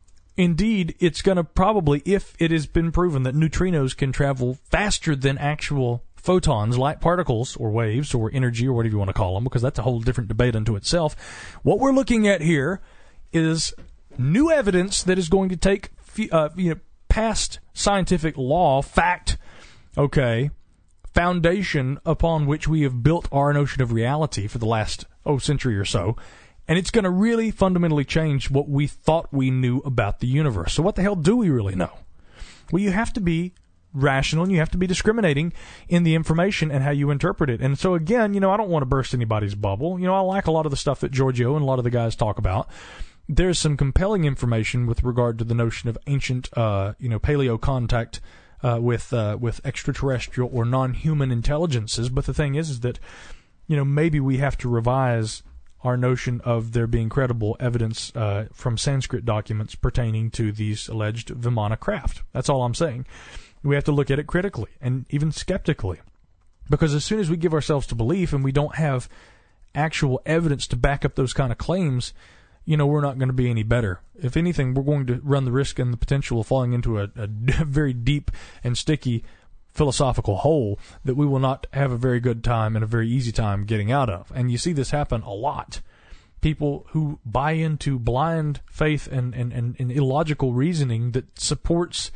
indeed it's going to probably, if it has been proven that neutrinos can travel faster than actual photons, light particles, or waves, or energy, or whatever you want to call them, because that's a whole different debate unto itself. What we're looking at here is new evidence that is going to take, uh, you know, past scientific law, fact, okay, foundation upon which we have built our notion of reality for the last, oh, century or so, and it's going to really fundamentally change what we thought we knew about the universe. So what the hell do we really know? Well, you have to be rational, and you have to be discriminating in the information and how you interpret it. And so, again, you know, I don't want to burst anybody's bubble. You know, I like a lot of the stuff that Giorgio and a lot of the guys talk about. There's some compelling information with regard to the notion of ancient, uh, you know, paleo contact uh, with uh, with extraterrestrial or non-human intelligences. But the thing is, is that, you know, maybe we have to revise our notion of there being credible evidence uh, from Sanskrit documents pertaining to these alleged Vimana craft. That's all I'm saying. We have to look at it critically and even skeptically, because as soon as we give ourselves to belief and we don't have actual evidence to back up those kind of claims, you know, we're not going to be any better. If anything, we're going to run the risk and the potential of falling into a, a very deep and sticky philosophical hole that we will not have a very good time and a very easy time getting out of. And you see this happen a lot. People who buy into blind faith and, and, and, and illogical reasoning that supports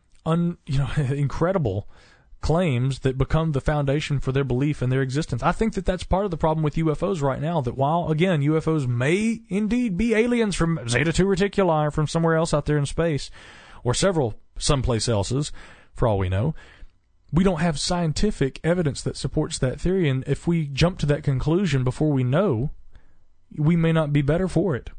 un, you know, incredible claims that become the foundation for their belief and their existence. I think that that's part of the problem with U F Os right now, that while, again, U F Os may indeed be aliens from Zeta two Reticuli or from somewhere else out there in space, or several someplace else's, for all we know, we don't have scientific evidence that supports that theory, and if we jump to that conclusion before we know, we may not be better for it.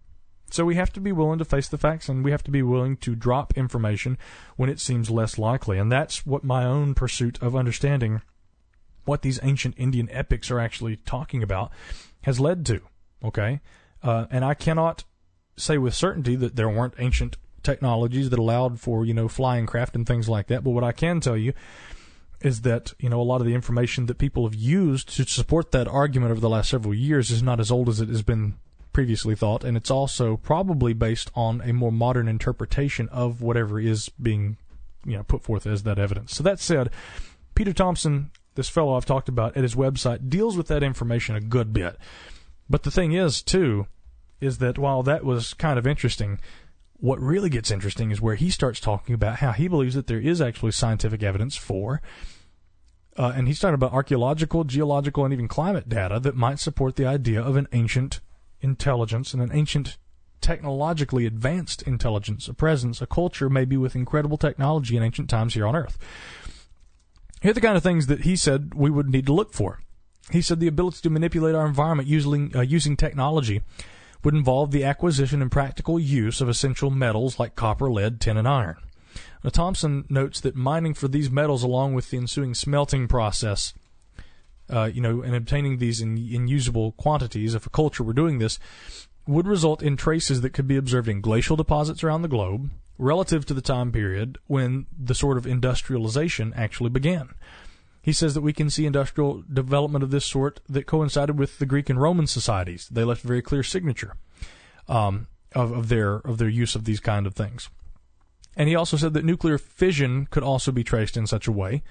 So we have to be willing to face the facts, and we have to be willing to drop information when it seems less likely. And that's what my own pursuit of understanding what these ancient Indian epics are actually talking about has led to. Okay? Uh, and I cannot say with certainty that there weren't ancient technologies that allowed for, you know, flying craft and things like that. But what I can tell you is that, you know, a lot of the information that people have used to support that argument over the last several years is not as old as it has been previously thought, and it's also probably based on a more modern interpretation of whatever is being, you know, put forth as that evidence. So that said, Peter Thompson, this fellow I've talked about at his website, deals with that information a good bit. But the thing is, too, is that while that was kind of interesting, what really gets interesting is where he starts talking about how he believes that there is actually scientific evidence for, uh, and he's talking about archaeological, geological, and even climate data that might support the idea of an ancient intelligence and an ancient technologically advanced intelligence, a presence, a culture maybe with incredible technology in ancient times here on Earth. Here are the kind of things that he said we would need to look for. He said the ability to manipulate our environment using, uh, using technology would involve the acquisition and practical use of essential metals like copper, lead, tin, and iron. Now, Thompson notes that mining for these metals along with the ensuing smelting process, Uh, you know, and obtaining these in, in usable quantities, if a culture were doing this, would result in traces that could be observed in glacial deposits around the globe relative to the time period when the sort of industrialization actually began. He says that we can see industrial development of this sort that coincided with the Greek and Roman societies. They left a very clear signature um, of, of their of their use of these kind of things. And he also said that nuclear fission could also be traced in such a way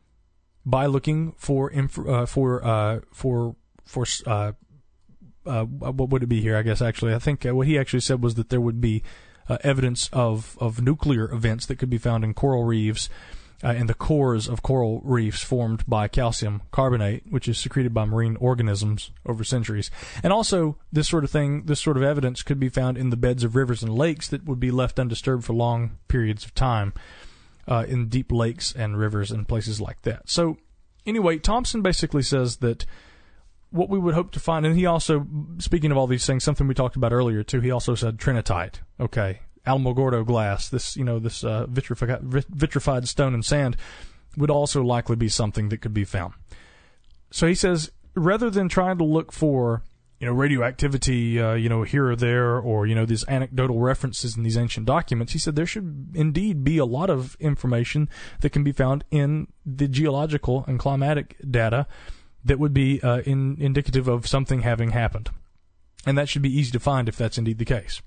by looking for inf- uh, for uh, for for uh, uh, what would it be here? I guess actually, I think uh, what he actually said was that there would be uh, evidence of of nuclear events that could be found in coral reefs, uh, in the cores of coral reefs formed by calcium carbonate, which is secreted by marine organisms over centuries. And also, this sort of thing, this sort of evidence could be found in the beds of rivers and lakes that would be left undisturbed for long periods of time. Uh, in deep lakes and rivers and places like that. So, anyway, Thompson basically says that what we would hope to find, and he also, speaking of all these things, something we talked about earlier too, he also said trinitite. Okay, Alamogordo glass, this, you know, this uh, vitrified, vitrified stone and sand would also likely be something that could be found. So he says, rather than trying to look for, you know, radioactivity, uh, you know, here or there, or, you know, these anecdotal references in these ancient documents, he said there should indeed be a lot of information that can be found in the geological and climatic data that would be uh, in, indicative of something having happened. And that should be easy to find if that's indeed the case.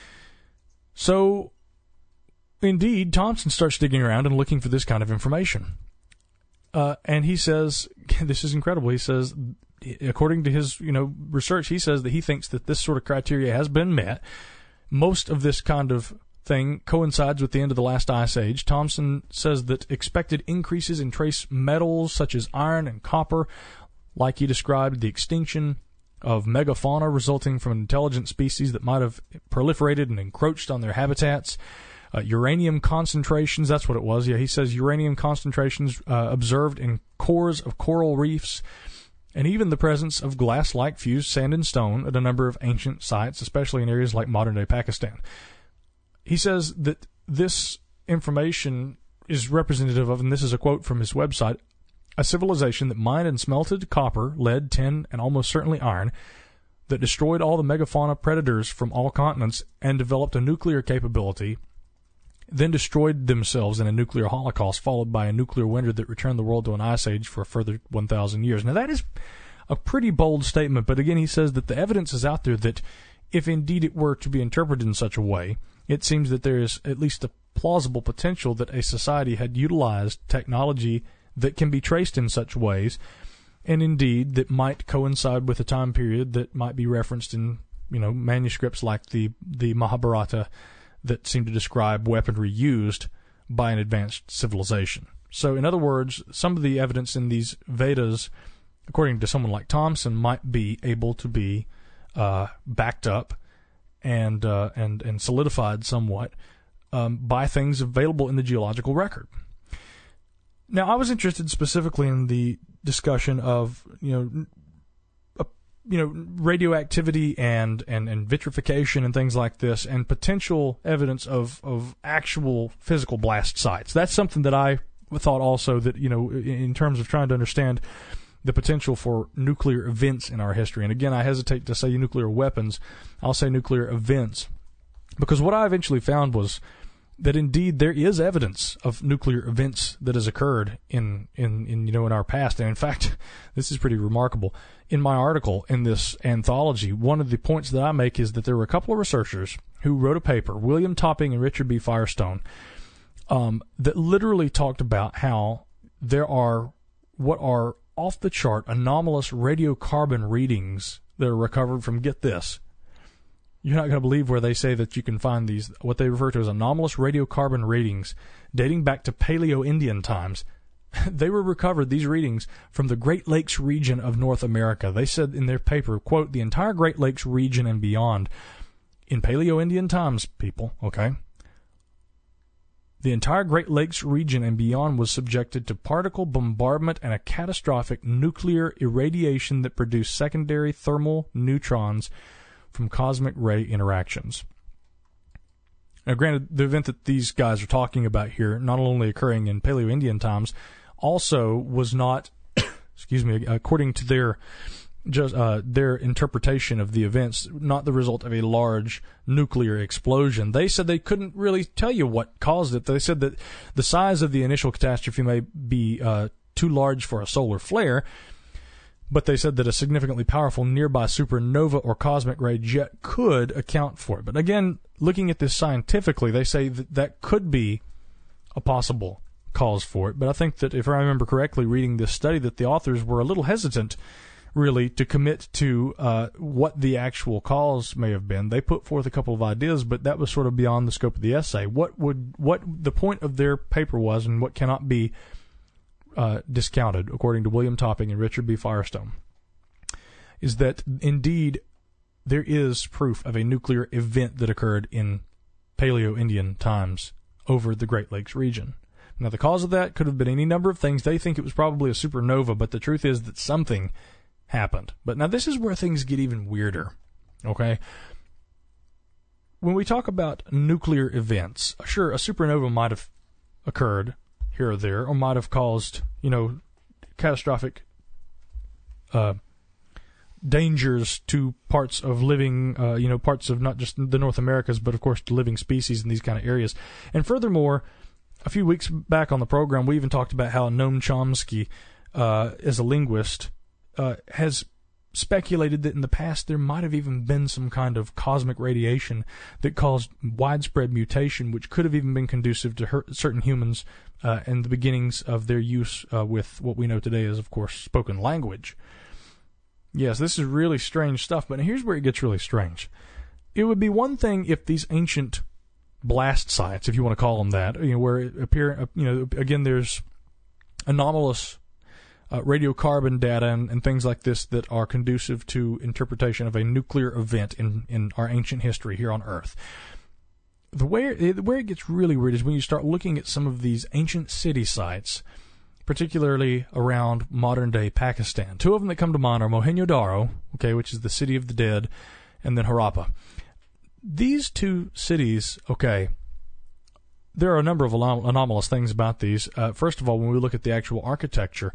So, indeed, Thompson starts digging around and looking for this kind of information. Uh, and he says, this is incredible, he says, according to his, you know, research, he says that he thinks that this sort of criteria has been met. Most of this kind of thing coincides with the end of the last ice age. Thompson says that expected increases in trace metals such as iron and copper, like he described, the extinction of megafauna resulting from an intelligent species that might have proliferated and encroached on their habitats. Uh, uranium concentrations, that's what it was. Yeah, he says uranium concentrations uh, observed in cores of coral reefs, and even the presence of glass-like fused sand and stone at a number of ancient sites, especially in areas like modern-day Pakistan. He says that this information is representative of, and this is a quote from his website, a civilization that mined and smelted copper, lead, tin, and almost certainly iron, that destroyed all the megafauna predators from all continents and developed a nuclear capability, then destroyed themselves in a nuclear holocaust, followed by a nuclear winter that returned the world to an ice age for a further one thousand years. Now, that is a pretty bold statement, but again, he says that the evidence is out there that if indeed it were to be interpreted in such a way, it seems that there is at least a plausible potential that a society had utilized technology that can be traced in such ways, and indeed that might coincide with a time period that might be referenced in, you know, manuscripts like the, the Mahabharata that seem to describe weaponry used by an advanced civilization. So, in other words, some of the evidence in these Vedas, according to someone like Thompson, might be able to be uh, backed up and uh, and and solidified somewhat um, by things available in the geological record. Now, I was interested specifically in the discussion of, you know, uh, you know, radioactivity and, and, and vitrification and things like this, and potential evidence of, of actual physical blast sites. That's something that I thought also that, you know, in terms of trying to understand the potential for nuclear events in our history. And again, I hesitate to say nuclear weapons. I'll say nuclear events. Because what I eventually found was that indeed there is evidence of nuclear events that has occurred in, in, in, you know, in our past. And in fact, this is pretty remarkable. In my article in this anthology, one of the points that I make is that there were a couple of researchers who wrote a paper, William Topping and Richard B. Firestone, um, that literally talked about how there are what are off-the-chart anomalous radiocarbon readings that are recovered from, get this, you're not going to believe where they say that you can find these, what they refer to as anomalous radiocarbon readings dating back to Paleo-Indian times. They were recovered, these readings, from the Great Lakes region of North America. They said in their paper, quote, the entire Great Lakes region and beyond, in Paleo-Indian times, people, okay? The entire Great Lakes region and beyond was subjected to particle bombardment and a catastrophic nuclear irradiation that produced secondary thermal neutrons from cosmic ray interactions. Now, granted, the event that these guys are talking about here, not only occurring in Paleo-Indian times, also was not, excuse me, according to their just uh, their interpretation of the events, not the result of a large nuclear explosion. They said they couldn't really tell you what caused it. They said that the size of the initial catastrophe may be uh, too large for a solar flare, but they said that a significantly powerful nearby supernova or cosmic ray jet could account for it. But again, looking at this scientifically, they say that that could be a possible cause for it. But I think that if I remember correctly, reading this study, that the authors were a little hesitant, really, to commit to uh, what the actual cause may have been. They put forth a couple of ideas, but that was sort of beyond the scope of the essay. What would what the point of their paper was, and what cannot be Uh, discounted, according to William Topping and Richard B. Firestone, is that indeed there is proof of a nuclear event that occurred in Paleo-Indian times over the Great Lakes region. Now, the cause of that could have been any number of things. They think it was probably a supernova, but the truth is that something happened. But now this is where things get even weirder, okay? When we talk about nuclear events, sure, a supernova might have occurred here or there, or might have caused, you know, catastrophic uh, dangers to parts of living, uh, you know, parts of not just the North Americas, but of course the living species in these kind of areas. And furthermore, a few weeks back on the program, we even talked about how Noam Chomsky, uh, as a linguist, uh, has speculated that in the past there might have even been some kind of cosmic radiation that caused widespread mutation, which could have even been conducive to hurt certain humans uh, and the beginnings of their use uh, with what we know today as, of course, spoken language. Yes, this is really strange stuff, but here's where it gets really strange. It would be one thing if these ancient blast sites, if you want to call them that, you know, where it appear, you know, again, there's anomalous uh, radiocarbon data and, and things like this that are conducive to interpretation of a nuclear event in, in our ancient history here on Earth. The way it, where it gets really weird is when you start looking at some of these ancient city sites, particularly around modern-day Pakistan. Two of them that come to mind are Mohenjo-Daro, okay, which is the city of the dead, and then Harappa. These two cities, okay, there are a number of anom- anomalous things about these. Uh, first of all, when we look at the actual architecture,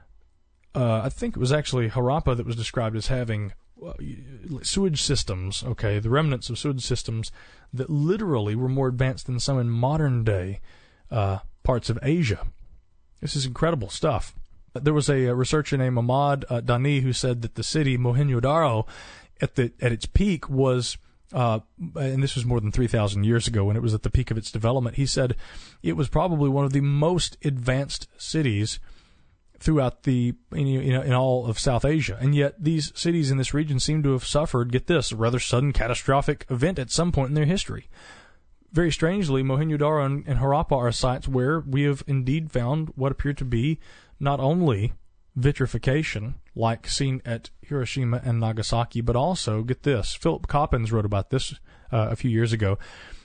uh, I think it was actually Harappa that was described as having uh, sewage systems, okay, the remnants of sewage systems that literally were more advanced than some in modern-day uh, parts of Asia. This is incredible stuff. There was a, a researcher named Ahmad uh, Dani who said that the city Mohenjo-Daro at the at its peak was, uh, and this was more than three thousand years ago when it was at the peak of its development, he said it was probably one of the most advanced cities throughout the, you know, in all of South Asia. And yet these cities in this region seem to have suffered, get this, a rather sudden catastrophic event at some point in their history. Very strangely, Mohenjo-Daro and, and Harappa are sites where we have indeed found what appeared to be not only vitrification, like seen at Hiroshima and Nagasaki, but also, get this, Philip Coppens wrote about this uh, a few years ago.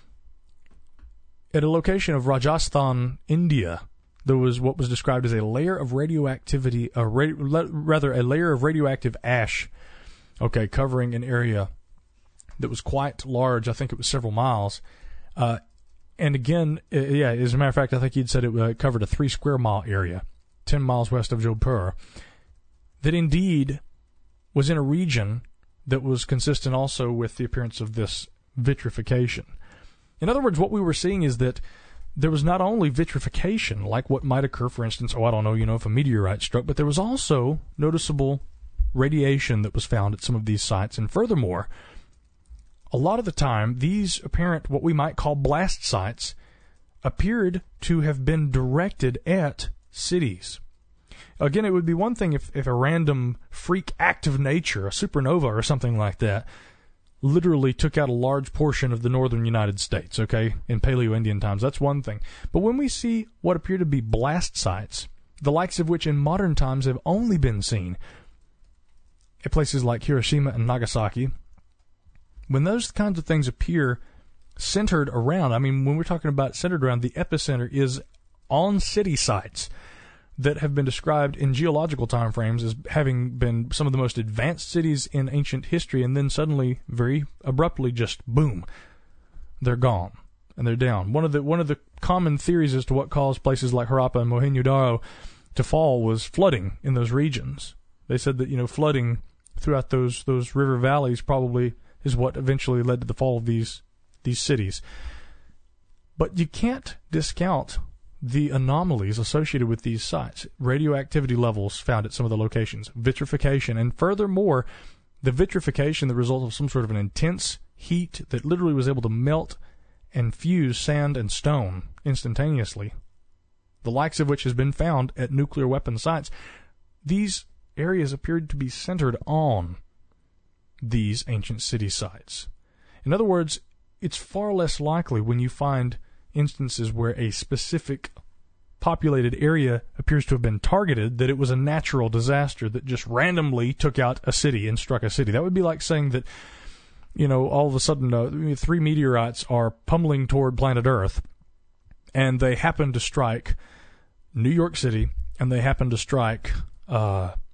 At a location of Rajasthan, India, there was what was described as a layer of radioactivity, a ra- rather a layer of radioactive ash, okay, covering an area that was quite large. I think it was several miles. Uh, and again, uh, yeah, as a matter of fact, I think he'd said it uh, covered a three square mile area, ten miles west of Jodhpur, that indeed was in a region that was consistent also with the appearance of this vitrification. In other words, what we were seeing is that there was not only vitrification, like what might occur, for instance, oh, I don't know, you know, if a meteorite struck, but there was also noticeable radiation that was found at some of these sites. And furthermore, a lot of the time, these apparent, what we might call blast sites, appeared to have been directed at cities. Again, it would be one thing if, if a random freak act of nature, a supernova or something like that, literally took out a large portion of the northern United States, okay, in Paleo-Indian times. That's one thing. But when we see what appear to be blast sites, the likes of which in modern times have only been seen at places like Hiroshima and Nagasaki, when those kinds of things appear centered around, I mean, when we're talking about centered around, the epicenter is on city sites that have been described in geological time frames as having been some of the most advanced cities in ancient history, and then suddenly, very abruptly, just boom, they're gone and they're down. One of the one of the common theories as to what caused places like Harappa and Mohenjo-Daro to fall was flooding in those regions. They said that, you know, flooding throughout those those river valleys probably is what eventually led to the fall of these these cities. But you can't discount the anomalies associated with these sites. Radioactivity levels found at some of the locations, vitrification, and furthermore, the vitrification, the result of some sort of an intense heat that literally was able to melt and fuse sand and stone instantaneously, the likes of which has been found at nuclear weapon sites. These areas appeared to be centered on these ancient city sites. In other words, it's far less likely when you find instances where a specific populated area appears to have been targeted that it was a natural disaster that just randomly took out a city and struck a city. That would be like saying that, you know, all of a sudden uh, three meteorites are pummeling toward planet Earth, and they happen to strike New York City, and they happen to strike uh,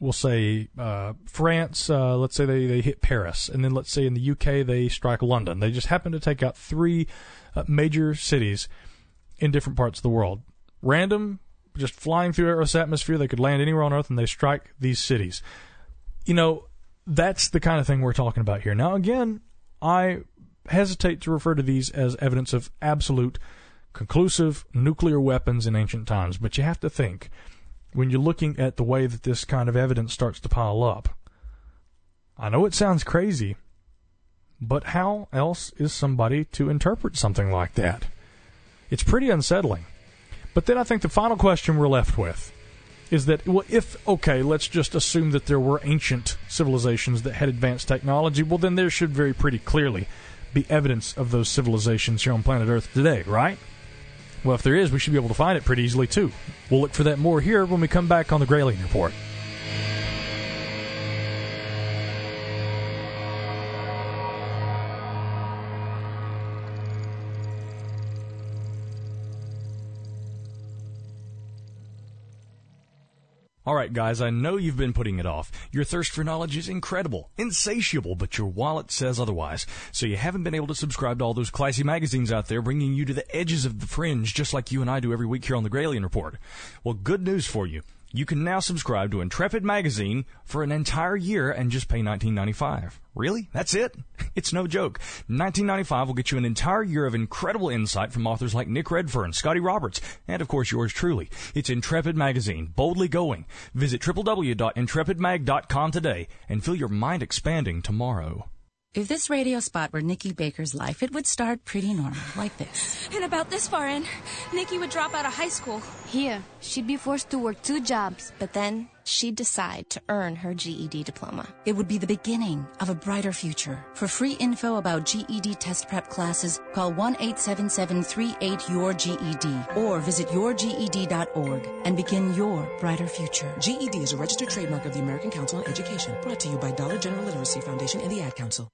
we'll say uh, France, uh, let's say they, they hit Paris, and then let's say in the U K they strike London. They just happen to take out three uh, major cities in different parts of the world. Random, just flying through Earth's atmosphere, they could land anywhere on Earth, and they strike these cities. You know, that's the kind of thing we're talking about here. Now, again, I hesitate to refer to these as evidence of absolute, conclusive nuclear weapons in ancient times, but you have to think, when you're looking at the way that this kind of evidence starts to pile up, I know it sounds crazy, but how else is somebody to interpret something like that? It's pretty unsettling. But then I think the final question we're left with is that, well, if, okay, let's just assume that there were ancient civilizations that had advanced technology, well, then there should very pretty clearly be evidence of those civilizations here on planet Earth today, right? Well, if there is, we should be able to find it pretty easily, too. We'll look for that more here when we come back on the Gralien Report. All right, guys, I know you've been putting it off. Your thirst for knowledge is incredible, insatiable, but your wallet says otherwise. So you haven't been able to subscribe to all those classy magazines out there bringing you to the edges of the fringe just like you and I do every week here on the Gralien Report. Well, good news for you. You can now subscribe to Intrepid Magazine for an entire year and just pay nineteen ninety-five. Really? That's it? It's no joke. nineteen ninety-five will get you an entire year of incredible insight from authors like Nick Redfern, Scotty Roberts, and, of course, yours truly. It's Intrepid Magazine, boldly going. Visit w w w dot intrepid mag dot com today and feel your mind expanding tomorrow. If this radio spot were Nikki Baker's life, it would start pretty normal, like this. And about this far in, Nikki would drop out of high school. Here, she'd be forced to work two jobs, but then she'd decide to earn her G E D diploma. It would be the beginning of a brighter future. For free info about G E D test prep classes, call one eight seven seven three eight Y O U R G E D or visit your G E D dot org and begin your brighter future. G E D is a registered trademark of the American Council on Education, brought to you by Dollar General Literacy Foundation and the Ad Council.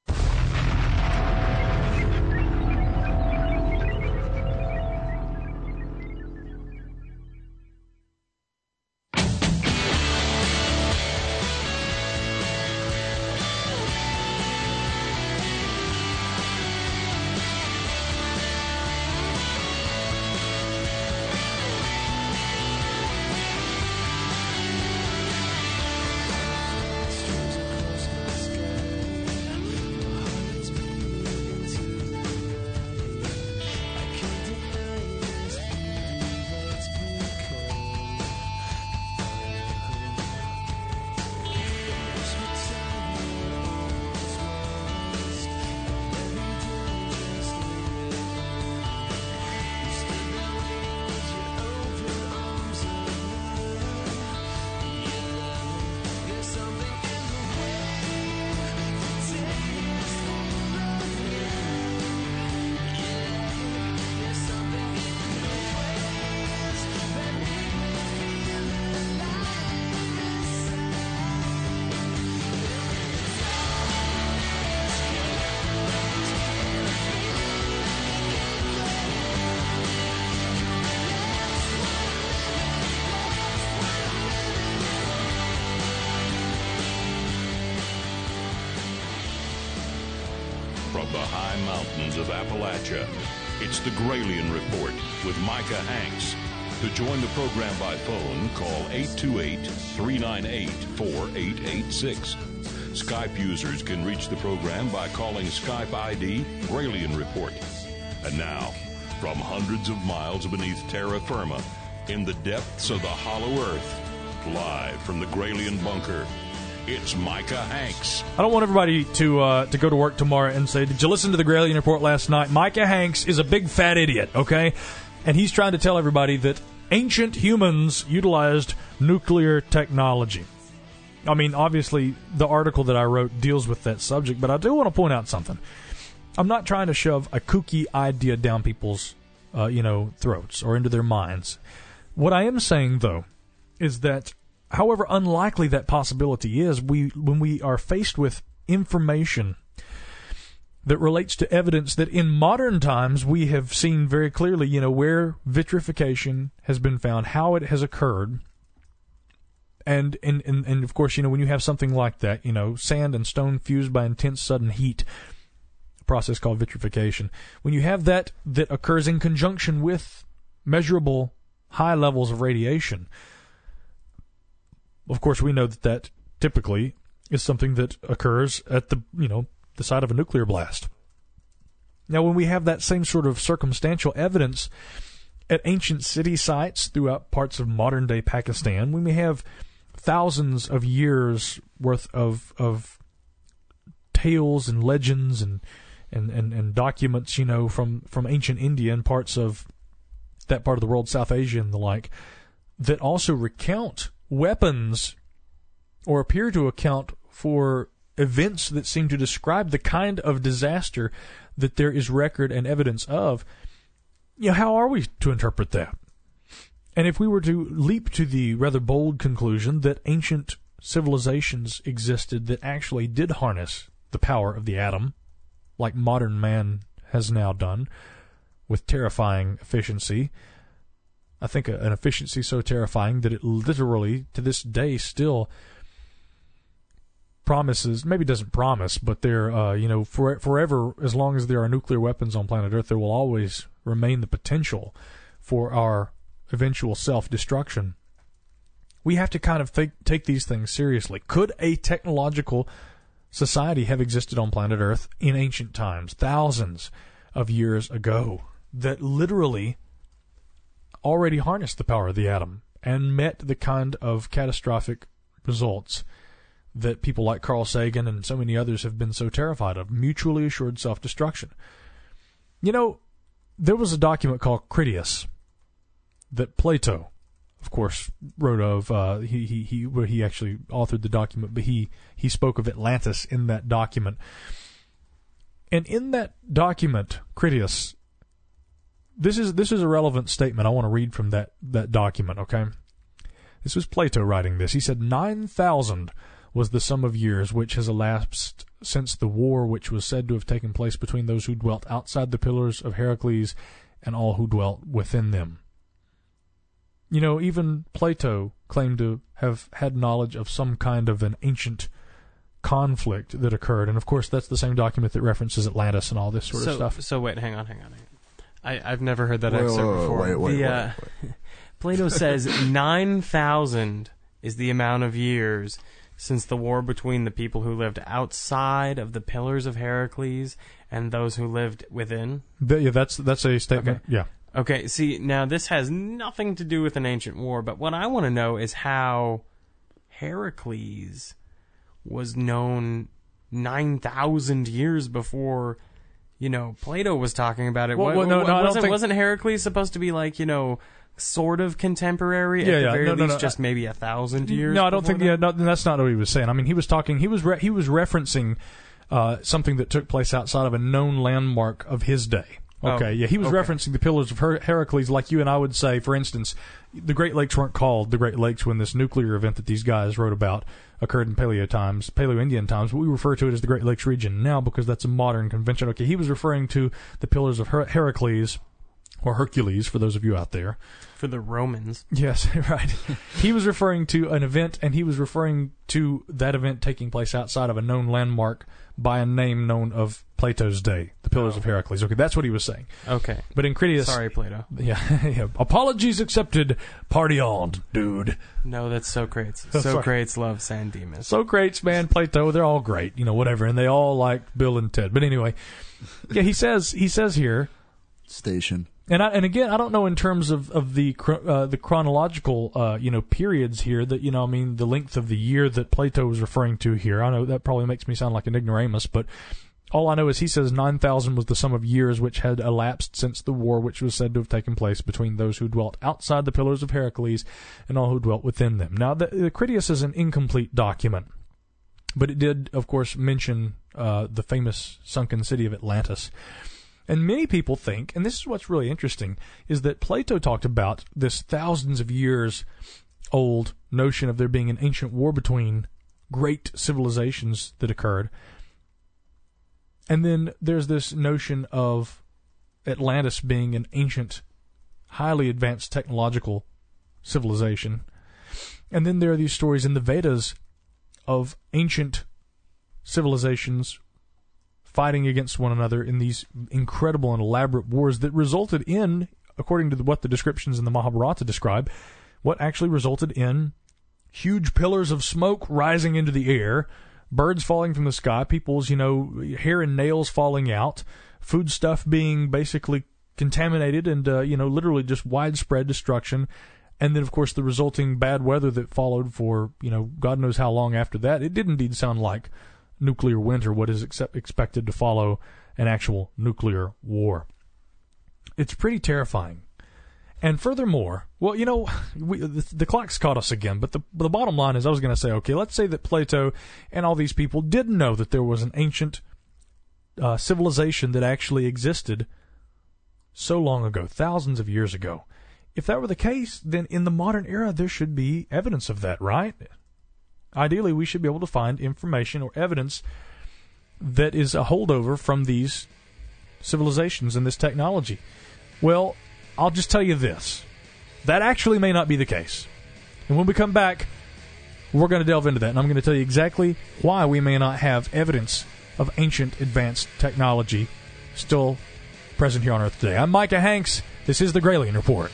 From the high mountains of Appalachia, it's the Gralien Report with Micah Hanks. To join the program by phone, call eight two eight, three nine eight, four eight eight six. Skype users can reach the program by calling Skype I D Gralien Report. And now, from hundreds of miles beneath terra firma, in the depths of the hollow earth, live from the Gralien Bunker, it's Micah Hanks. I don't want everybody to uh, to go to work tomorrow and say, did you listen to the Gralien Report last night? Micah Hanks is a big fat idiot, okay? And he's trying to tell everybody that ancient humans utilized nuclear technology. I mean, obviously, the article that I wrote deals with that subject, but I do want to point out something. I'm not trying to shove a kooky idea down people's, uh, you know, throats or into their minds. What I am saying, though, is that however unlikely that possibility is, we when we are faced with information that relates to evidence that in modern times we have seen very clearly, you know, where vitrification has been found, how it has occurred, And, and, and, and, of course, you know, when you have something like that, you know, sand and stone fused by intense sudden heat, a process called vitrification, when you have that that occurs in conjunction with measurable high levels of radiation, of course, we know that that typically is something that occurs at the, you know, the site of a nuclear blast. Now, when we have that same sort of circumstantial evidence at ancient city sites throughout parts of modern-day Pakistan, when we have thousands of years worth of of tales and legends and and, and, and documents, you know, from, from ancient India and parts of that part of the world, South Asia and the like, that also recount weapons or appear to account for events that seem to describe the kind of disaster that there is record and evidence of, you know, how are we to interpret that? And if we were to leap to the rather bold conclusion that ancient civilizations existed that actually did harness the power of the atom, like modern man has now done, with terrifying efficiency, I think an efficiency so terrifying that it literally, to this day, still promises, maybe doesn't promise, but there, uh, you know, for, forever, as long as there are nuclear weapons on planet Earth, there will always remain the potential for our eventual self-destruction. We have to kind of think, take these things seriously. Could a technological society have existed on planet Earth in ancient times, thousands of years ago, that literally already harnessed the power of the atom and met the kind of catastrophic results that people like Carl Sagan and so many others have been so terrified of, mutually assured self-destruction? You know, there was a document called Critias that Plato, of course, wrote of. Uh, he he he well, he actually authored the document, but he he spoke of Atlantis in that document. And in that document, Critias, this is this is a relevant statement. I want to read from that that document. Okay, this was Plato writing this. He said, nine thousand was the sum of years which has elapsed since the war which was said to have taken place between those who dwelt outside the pillars of Heracles and all who dwelt within them. You know, even Plato claimed to have had knowledge of some kind of an ancient conflict that occurred, and of course that's the same document that references Atlantis and all this sort so, of stuff. So wait, hang on, hang on. Hang on. I, I've never heard that wait, excerpt wait, before. Wait, wait, the, wait, uh, wait. Plato says nine thousand is the amount of years since the war between the people who lived outside of the pillars of Heracles and those who lived within. The, yeah, that's that's a statement. Okay. Yeah. Okay, see, now this has nothing to do with an ancient war, but what I want to know is how Heracles was known nine thousand years before, you know, Plato was talking about it. Well, what, well, no, no, I don't wasn't, think... wasn't Heracles supposed to be like, you know, sort of contemporary, Yeah, at the yeah. very No, no, least no. just maybe a thousand years? No, I don't before think. that? Yeah, no, that's not what he was saying. I mean, he was talking. He was re- he was referencing uh, something that took place outside of a known landmark of his day. Okay, Oh, yeah, he was okay. referencing the pillars of Her- Heracles, like you and I would say. For instance, the Great Lakes weren't called the Great Lakes when this nuclear event that these guys wrote about occurred in Paleo times, Paleo-Indian times. But we refer to it as the Great Lakes region now because that's a modern convention. Okay, he was referring to the pillars of Her- Heracles, or Hercules, for those of you out there. For the Romans. Yes, right. He was referring to an event, and he was referring to that event taking place outside of a known landmark by a name known of Plato's day, the Pillars Oh. of Heracles. Okay, that's what he was saying. Okay. But in Critias... Sorry, Plato. Yeah, yeah. Apologies accepted. Party on, dude. No, that's Socrates. Oh, sorry. Socrates loves San Dimas. Socrates, man, Plato, they're all great, you know, whatever, and they all like Bill and Ted. But anyway, yeah, he says he says here... Station. And I, and again, I don't know in terms of of the chro- uh, the chronological uh, you know periods here that you know I mean the length of the year that Plato was referring to here. I know that probably makes me sound like an ignoramus, but all I know is he says nine thousand was the sum of years which had elapsed since the war which was said to have taken place between those who dwelt outside the pillars of Heracles and all who dwelt within them. Now, the, the Critias is an incomplete document, but it did, of course, mention uh, the famous sunken city of Atlantis. And many people think, and this is what's really interesting, is that Plato talked about this thousands of years old notion of there being an ancient war between great civilizations that occurred. And then there's this notion of Atlantis being an ancient, highly advanced technological civilization. And then there are these stories in the Vedas of ancient civilizations fighting against one another in these incredible and elaborate wars that resulted in, according to what the descriptions in the Mahabharata describe, what actually resulted in huge pillars of smoke rising into the air, birds falling from the sky, people's, you know, hair and nails falling out, food stuff being basically contaminated and, uh, you know, literally just widespread destruction. And then, of course, the resulting bad weather that followed for, you know, God knows how long after that. It did indeed sound like nuclear winter, what is accept- expected to follow an actual nuclear war. It's pretty terrifying. And furthermore, well, you know, we, the, the clock's caught us again, but the, the bottom line is I was going to say, okay, let's say that Plato and all these people didn't know that there was an ancient uh, civilization that actually existed so long ago, thousands of years ago. If that were the case, then in the modern era, there should be evidence of that, right? Ideally, we should be able to find information or evidence that is a holdover from these civilizations and this technology. Well, I'll just tell you this. That actually may not be the case. And when we come back, we're going to delve into that, and I'm going to tell you exactly why we may not have evidence of ancient advanced technology still present here on Earth today. I'm Micah Hanks. This is the Gralien Report.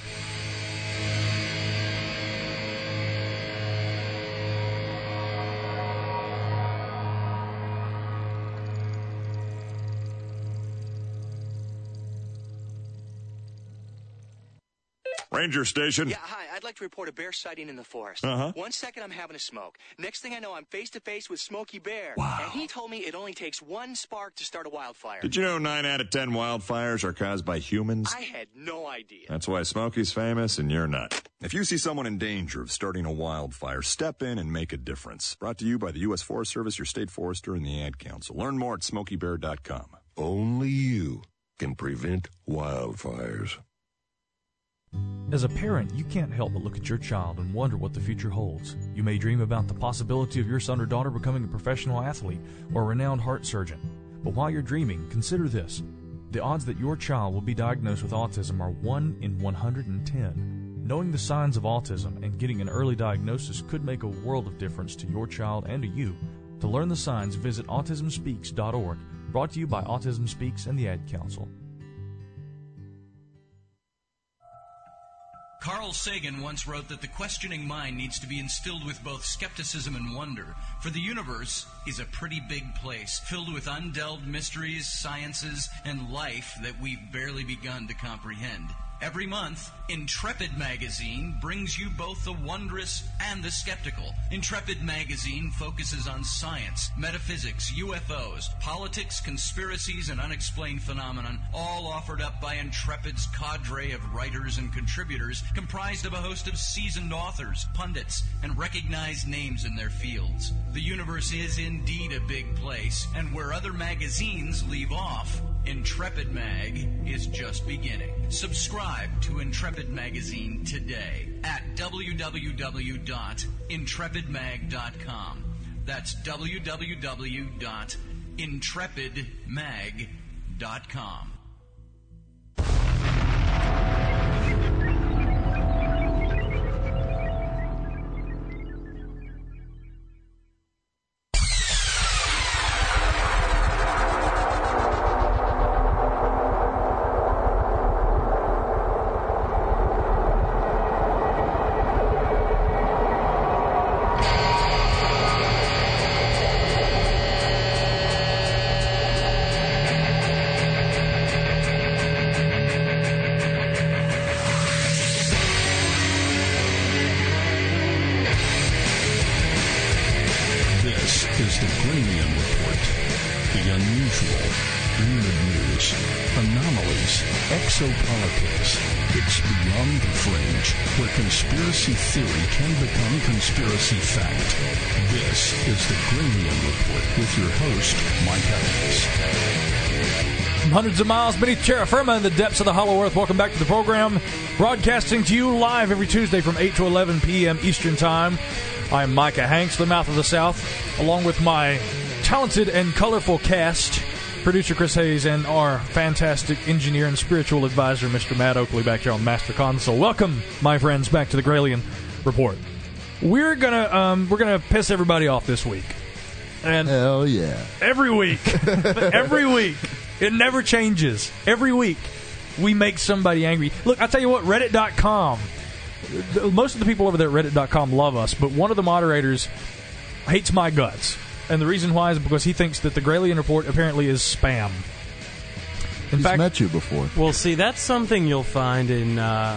Ranger Station. Yeah, hi. I'd like to report a bear sighting in the forest. Uh-huh. One second I'm having a smoke. Next thing I know, I'm face-to-face with Smokey Bear. Wow. And he told me it only takes one spark to start a wildfire. Did you know nine out of ten wildfires are caused by humans? I had no idea. That's why Smokey's famous and you're not. If you see someone in danger of starting a wildfire, step in and make a difference. Brought to you by the U S Forest Service, your state forester, and the Ad Council. Learn more at smokey bear dot com. Only you can prevent wildfires. As a parent, you can't help but look at your child and wonder what the future holds. You may dream about the possibility of your son or daughter becoming a professional athlete or a renowned heart surgeon. But while you're dreaming, consider this. The odds that your child will be diagnosed with autism are one in one hundred ten. Knowing the signs of autism and getting an early diagnosis could make a world of difference to your child and to you. To learn the signs, visit autism speaks dot org, brought to you by Autism Speaks and the Ad Council. Carl Sagan once wrote that the questioning mind needs to be instilled with both skepticism and wonder, for the universe is a pretty big place, filled with undelved mysteries, sciences, and life that we've barely begun to comprehend. Every month, Intrepid Magazine brings you both the wondrous and the skeptical. Intrepid Magazine focuses on science, metaphysics, U F Os, politics, conspiracies, and unexplained phenomenon, all offered up by Intrepid's cadre of writers and contributors, comprised of a host of seasoned authors, pundits, and recognized names in their fields. The universe is indeed a big place, and where other magazines leave off, Intrepid Mag is just beginning. Subscribe to Intrepid Magazine today at w w w dot intrepid mag dot com. That's w w w dot intrepid mag dot com. Exopolitics. It's beyond the fringe, where conspiracy theory can become conspiracy fact. This is the Gralien Report with your host, Mike Evans. From hundreds of miles beneath terra firma in the depths of the hollow earth, welcome back to the program. Broadcasting to you live every Tuesday from eight to eleven p.m. Eastern Time. I'm Micah Hanks, the Mouth of the South, along with my talented and colorful cast, producer Chris Hayes, and our fantastic engineer and spiritual advisor, Mister Matt Oakley, back here on Master Console. Welcome, my friends, back to the Gralien Report. we're gonna um, we're gonna piss everybody off this week. And hell yeah! Every week, every week, it never changes. Every week, we make somebody angry. Look, I tell you what, Reddit dot com. Most of the people over there at Reddit dot com love us, but one of the moderators hates my guts. And the reason why is because he thinks that the Gralien Report apparently is spam. In He's fact, met you before. Well, see, that's something you'll find in uh,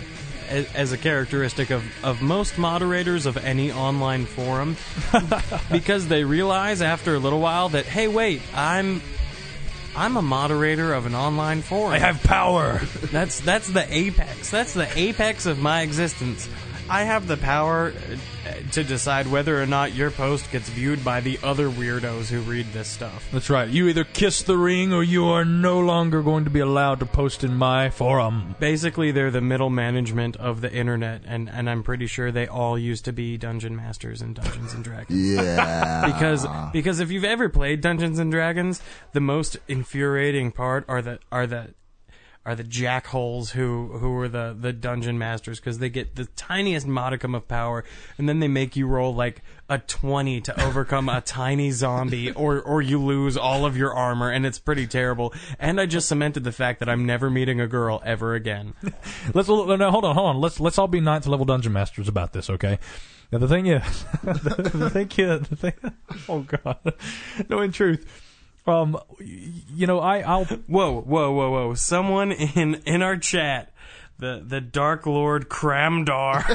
as, as a characteristic of, of most moderators of any online forum, because they realize after a little while that, hey, wait, I'm I'm a moderator of an online forum. I have power. That's that's the apex. That's the apex of my existence. I have the power to decide whether or not your post gets viewed by the other weirdos who read this stuff. That's right. You either kiss the ring or you are no longer going to be allowed to post in my forum. Basically, they're the middle management of the internet, and, and I'm pretty sure they all used to be Dungeon Masters in Dungeons and Dragons. Yeah. because because if you've ever played Dungeons and Dragons, the most infuriating part are the are the are the jackholes who who are the, the dungeon masters, because they get the tiniest modicum of power, and then they make you roll like a twenty to overcome a tiny zombie, or or you lose all of your armor, and it's pretty terrible. And I just cemented the fact that I'm never meeting a girl ever again. Let's no, hold on, hold on. Let's let's all be ninth level dungeon masters about this, okay? Now the thing is, the, the thing is, the thing, oh god, no, in truth. Um, you know, I, I'll... Whoa, whoa, whoa, whoa. Someone in, in our chat, the, the Dark Lord Cramdar,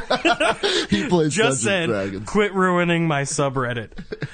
he plays just Dungeons said, Dragons. Quit ruining my subreddit.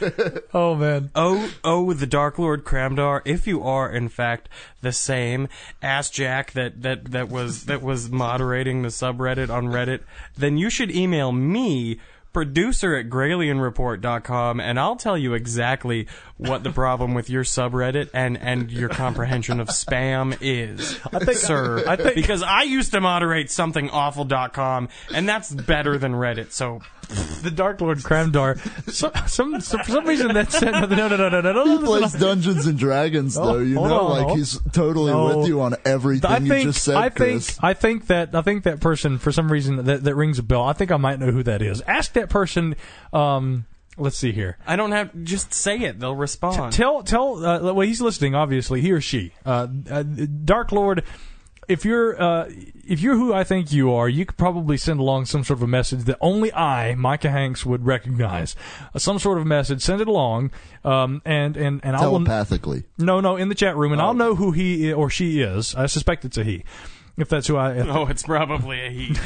Oh, man. Oh, oh, the Dark Lord Cramdar, if you are, in fact, the same ass jack that, that, that was, that was moderating the subreddit on Reddit, then you should email me, producer at Gralien Report dot com, and I'll tell you exactly what the problem with your subreddit and, and your comprehension of spam is, I think, sir. I think, because I used to moderate something awful dot com, and that's better than Reddit, so... The Dark Lord Cramdar. So, some, some, for some reason that's... No, no, no, no, no, no. no he plays Dungeons and Dragons, though. Oh, you hold know, on, like, hold. he's totally No. with you on everything I think, you just said, I think, Chris. I think that I think that person, for some reason, that, that rings a bell. I think I might know who that is. Ask that person... Um, let's see here. I don't have... Just say it. They'll respond. T- tell... tell. Uh, well, he's listening, obviously. He or she. Uh, uh, Dark Lord... If you're uh, if you're who I think you are, you could probably send along some sort of a message that only I, Micah Hanks, would recognize. Uh, some sort of message, send it along, um, and and and I'll telepathically. No, no, in the chat room, and oh. I'll know who he or she is. I suspect it's a he. If that's who I. If, oh, it's probably a he.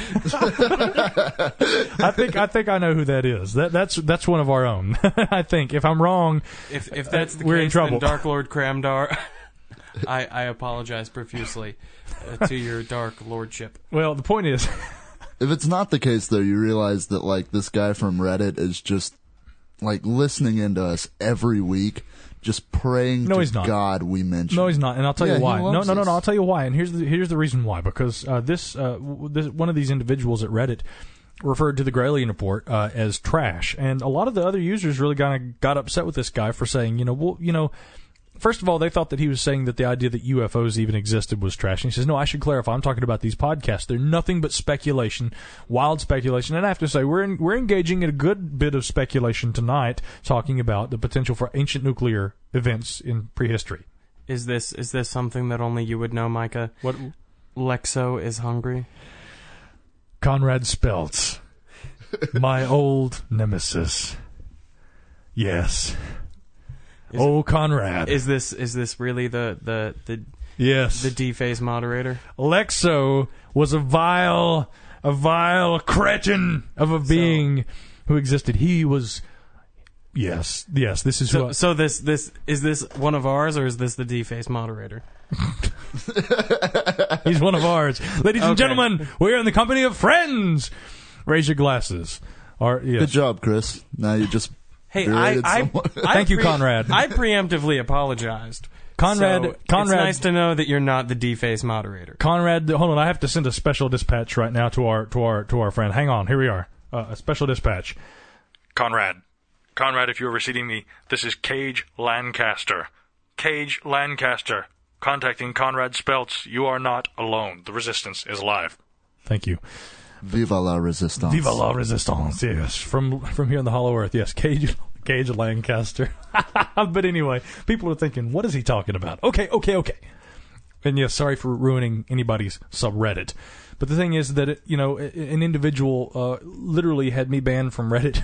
I think I think I know who that is. That that's that's one of our own. I think. If I'm wrong, if if that's the we're case, in trouble. Then Dark Lord Cramdar. I, I apologize profusely uh, to your dark lordship. Well, the point is... if it's not the case, though, you realize that, like, this guy from Reddit is just, like, listening into us every week, just praying no, to he's not. God we mention. No, he's not, and I'll tell yeah, you why. he No, loves no, no, us. no, I'll tell you why, and here's the, here's the reason why. Because uh, this, uh, w- this, one of these individuals at Reddit referred to the Gralien Report uh, as trash, and a lot of the other users really kind of got upset with this guy for saying, you know, well, you know, first of all, they thought that he was saying that the idea that U F Os even existed was trash. And he says, no, I should clarify. I'm talking about these podcasts. They're nothing but speculation, wild speculation. And I have to say, we're in, we're engaging in a good bit of speculation tonight, talking about the potential for ancient nuclear events in prehistory. Is this is this something that only you would know, Micah? What? Lexo is hungry? Conrad Speltz, my old nemesis. Yes. Is oh, it, Conrad. Is this is this really the the the yes the D-Phase moderator? Lexo was a vile a vile cretin of a being so, who existed. He was yes yes. This is so. Who I, so this this is this one of ours, or is this the D-Phase moderator? He's one of ours, ladies okay. and gentlemen. We're in the company of friends. Raise your glasses. Or, yes. Good job, Chris. Now you just. Hey, I, I, I thank you, pre- Conrad. I preemptively apologized. Conrad, so Conrad, it's nice to know that you're not the D-Phase moderator. Conrad, hold on, I have to send a special dispatch right now to our to our to our friend. Hang on, here we are. Uh, a special dispatch. Conrad, Conrad, if you're receiving me, this is Cage Lancaster. Cage Lancaster, contacting Conrad Speltz. You are not alone. The resistance is alive. Thank you. Viva la resistance. Viva la resistance, yes. From from here in the Hollow Earth, yes. Cage, Cage Lancaster. But anyway, people are thinking, what is he talking about? Okay, okay, okay. And yes, sorry for ruining anybody's subreddit. But the thing is that, it, you know, an individual uh, literally had me banned from Reddit.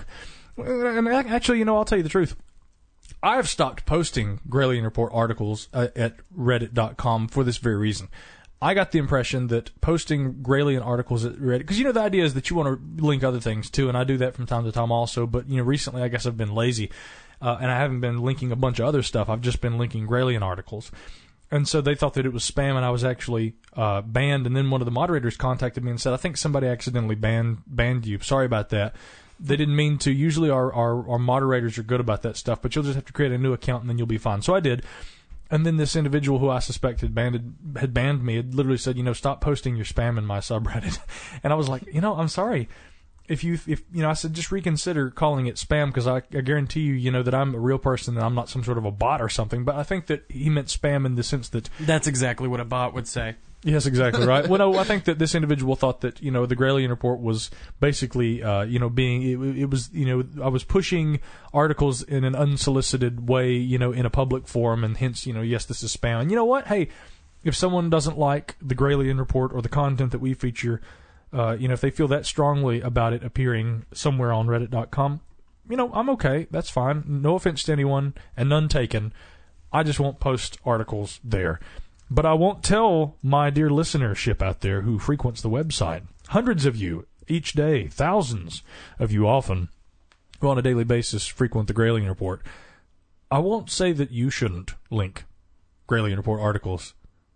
And actually, you know, I'll tell you the truth. I've stopped posting Gralien Report articles uh, at reddit dot com for this very reason. I got the impression that posting Gralien articles at Reddit, because, you know, the idea is that you want to link other things too, and I do that from time to time also, but, you know, recently I guess I've been lazy, uh, and I haven't been linking a bunch of other stuff. I've just been linking Gralien articles. And so they thought that it was spam, and I was actually uh, banned, and then one of the moderators contacted me and said, I think somebody accidentally banned banned you. Sorry about that. They didn't mean to. Usually our, our, our moderators are good about that stuff, but you'll just have to create a new account, and then you'll be fine. So I did. And then this individual who I suspected banned, had banned me had literally said, you know, stop posting your spam in my subreddit. And I was like, you know, I'm sorry. If you, if you know, I said, just reconsider calling it spam, because I, I guarantee you, you know, that I'm a real person and I'm not some sort of a bot or something. But I think that he meant spam in the sense that... That's exactly what a bot would say. Yes, exactly right. Well, no, I think that this individual thought that, you know, the Gralien Report was basically, uh, you know, being, it, it was, you know, I was pushing articles in an unsolicited way, you know, in a public forum, and hence, you know, yes, this is spam. And you know what? Hey, if someone doesn't like the Gralien Report or the content that we feature, uh, you know, if they feel that strongly about it appearing somewhere on reddit dot com, you know, I'm okay. That's fine. No offense to anyone, and none taken. I just won't post articles there. But I won't tell my dear listenership out there who frequents the website, hundreds of you each day, thousands of you often, who on a daily basis frequent the Gralien Report. I won't say that you shouldn't link Gralien Report articles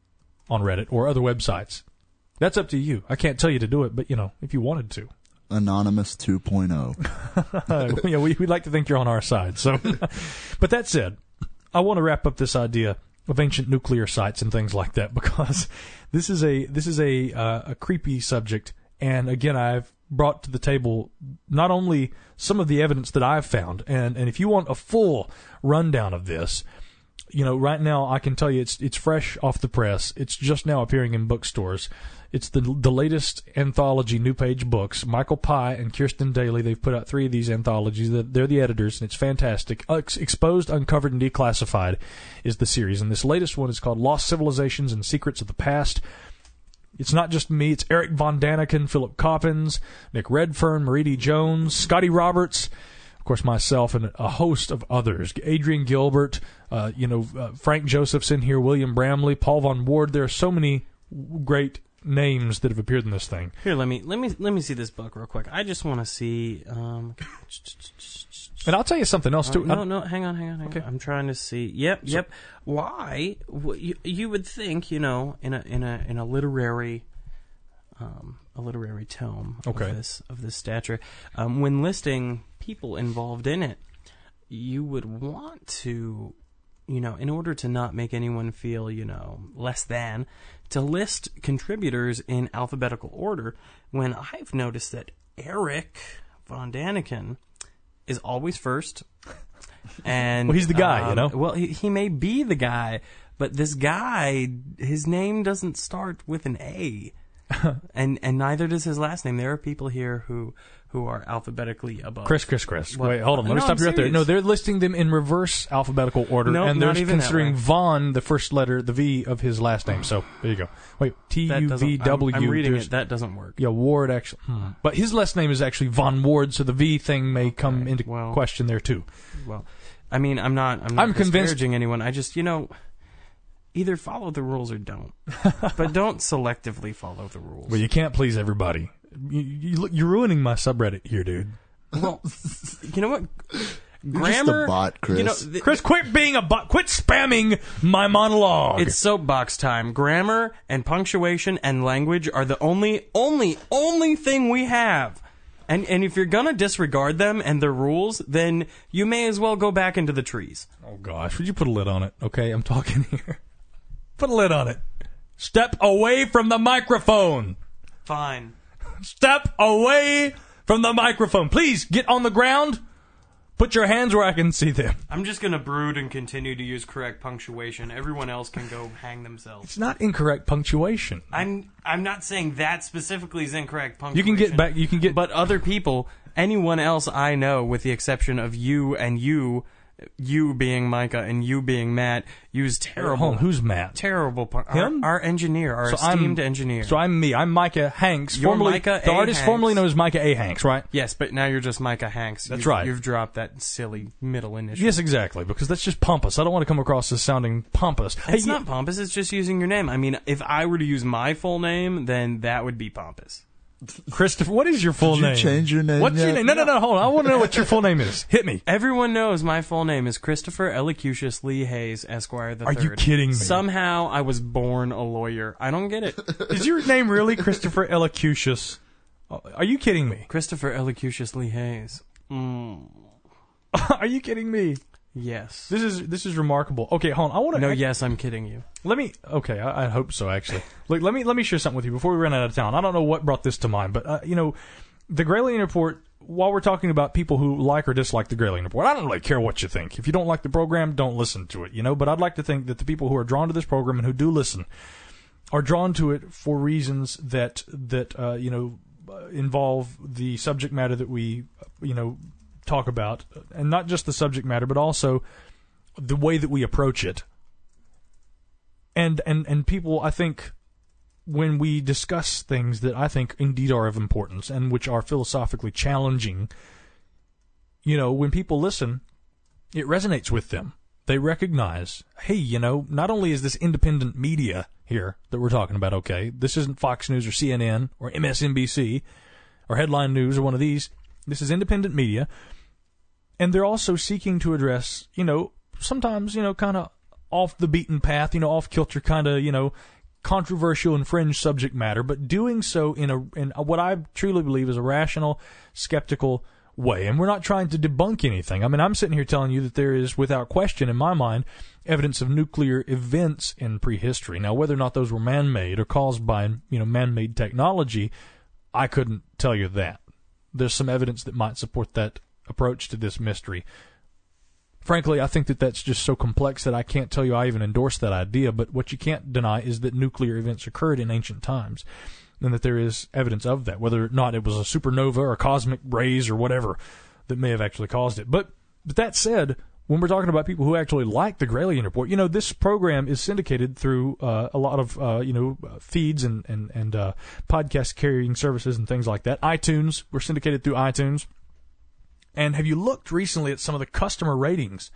on Reddit or other websites. That's up to you. I can't tell you to do it, but, you know, if you wanted to. Anonymous two point oh. Yeah, we, we'd like to think you're on our side. So, but that said, I want to wrap up this idea of ancient nuclear sites and things like that, because this is a this is a uh, a creepy subject. And again, I've brought to the table not only some of the evidence that I've found, and and if you want a full rundown of this, you know, right now I can tell you it's it's fresh off the press. It's just now appearing in bookstores. It's the the latest anthology, New Page Books. Michael Pye and Kirsten Daly, they've put out three of these anthologies. They're the editors, and it's fantastic. Exposed, Uncovered, and Declassified is the series. And this latest one is called Lost Civilizations and Secrets of the Past. It's not just me. It's Eric Von Daniken, Philip Coppens, Nick Redfern, Marie D. Jones, Scotty Roberts, of course myself, and a host of others. Adrian Gilbert, uh, you know, uh, Frank Joseph's in here, William Bramley, Paul Von Ward. There are so many great names that have appeared in this thing. Here, let me let me let me see this book real quick. I just want to see. Um, and I'll tell you something else too. Uh, no, no, hang on, hang on, hang okay. on. I'm trying to see. Yep, so, yep. Why? You, you would think, you know, in a in a in a literary, um, a literary tome okay. of this of this stature, um, when listing people involved in it, you would want to, you know, in order to not make anyone feel, you know, less than, to list contributors in alphabetical order, when I've noticed that Eric Von Daniken is always first. And well, he's the guy, um, you know? Well, he, he may be the guy, but this guy, his name doesn't start with an A. and and neither does his last name. There are people here who who are alphabetically above. Chris, Chris, Chris. What? Wait, hold on. Let no, me stop I'm you right there. serious. No, they're listing them in reverse alphabetical order, Nope, and they're not even considering that way. Von the first letter, the V of his last name. So there you go. Wait, T U V W. I'm, I'm reading it. That doesn't work. Yeah, Ward actually. Hmm. But his last name is actually Von Ward, so the V thing may okay, come into well, question there too. Well, I mean, I'm not. I'm not I'm convinced. disparaging anyone. I just, you know, either follow the rules or don't, but don't selectively follow the rules. Well, you can't please everybody. You, you, you're ruining my subreddit here, dude. Well, you know what? You're Grammar, just a bot, Chris. You know, th- Chris, quit being a bot. Quit spamming my monologue. It's soapbox time. Grammar and punctuation and language are the only, only, only thing we have. And and if you're gonna disregard them and their rules, then you may as well go back into the trees. Oh gosh, would you put a lid on it? Okay, I'm talking here. Put a lid on it. Step away from the microphone. Fine. Step away from the microphone. Please get on the ground. Put your hands where I can see them. I'm just going to brood and continue to use correct punctuation. Everyone else can go hang themselves. It's not incorrect punctuation. I'm, I'm not saying that specifically is incorrect punctuation. You can get back. You can get. But other people, anyone else I know, with the exception of you and you, you being Micah and you being Matt, use terrible. Hold on, who's Matt? Terrible. Pun- Him? Our, our engineer, our So esteemed I'm, engineer. So I'm me. I'm Micah Hanks. You're formerly, Micah the A. artist Hanks. formerly known as Micah A. Hanks, right? Yes, but now you're just Micah Hanks. That's You've, right. You've dropped that silly middle initial. Yes, exactly. Because that's just pompous. I don't want to come across as sounding pompous. It's Hey, not pompous. It's just using your name. I mean, if I were to use my full name, then that would be pompous. Christopher, what is your full Did you name? change your name What's yet? your name? No, no, no. Hold on. I want to know what your full name is. Hit me. Everyone knows my full name is Christopher Elocucius Lee Hayes, Esquire the Are Third. you kidding me? Somehow I was born a lawyer. I don't get it. Is your name really Christopher Elocucius? Are you kidding me? Christopher Elocucius Lee Hayes. Mm. Are you kidding me? Yes. This is this is remarkable. Okay, hold on. I want to. No, yes, I'm kidding you. Let me. Okay, I, I hope so. Actually, look. Let me let me share something with you before we run out of town. I don't know what brought this to mind, but uh, you know, the Gralien Report. While we're talking about people who like or dislike the Gralien Report, I don't really care what you think. If you don't like the program, don't listen to it. You know, but I'd like to think that the people who are drawn to this program and who do listen are drawn to it for reasons that that uh, you know involve the subject matter that we you know talk about, and not just the subject matter, but also the way that we approach it. And and and people, I think, when we discuss things that I think indeed are of importance and which are philosophically challenging, you know, when people listen, it resonates with them. They recognize, hey, you know, not only is this independent media here that we're talking about, okay, this isn't Fox News or C N N or M S N B C or Headline News or one of these. This is independent media. And they're also seeking to address, you know, sometimes, you know, kind of off the beaten path, you know, off kilter, kind of, you know, controversial and fringe subject matter, but doing so in a in what I truly believe is a rational, skeptical way. And we're not trying to debunk anything. I mean, I'm sitting here telling you that there is, without question, in my mind, evidence of nuclear events in prehistory. Now, whether or not those were man-made or caused by, you know, man-made technology, I couldn't tell you that. There's some evidence that might support that approach to this mystery. Frankly, I think that that's just so complex that I can't tell you I even endorse that idea, but what you can't deny is that nuclear events occurred in ancient times, and that there is evidence of that, whether or not it was a supernova or cosmic rays or whatever that may have actually caused it. But, but that said, when we're talking about people who actually like the Gralien Report, you know, this program is syndicated through uh, a lot of, uh, you know, feeds and, and, and uh, podcast carrying services and things like that. iTunes, we're syndicated through iTunes. And have you looked recently at some of the customer ratings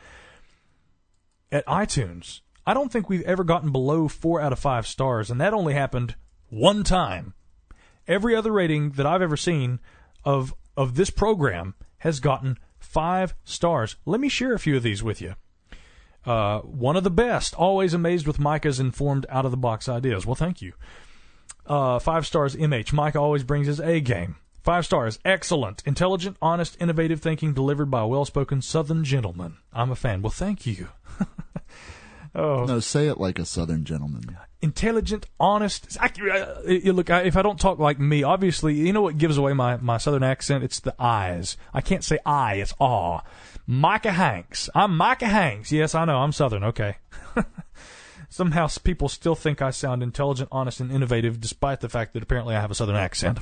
at iTunes? I don't think we've ever gotten below four out of five stars, and that only happened one time. Every other rating that I've ever seen of of this program has gotten five stars. Let me share a few of these with you. Uh, one of the best, always amazed with Micah's informed, out-of-the-box ideas. Well, thank you. Uh, five stars, M H. Micah always brings his A game. Five stars, excellent, intelligent, honest, innovative thinking delivered by a well-spoken Southern gentleman. I'm a fan. Well, thank you. oh, No, say it like a Southern gentleman. Intelligent, honest. I, uh, you look, I, if I don't talk like me, obviously, you know what gives away my, my Southern accent? It's the I's. I can't say I, it's aw. Micah Hanks. I'm Micah Hanks. Yes, I know, I'm Southern, okay. Somehow people still think I sound intelligent, honest, and innovative, despite the fact that apparently I have a Southern accent.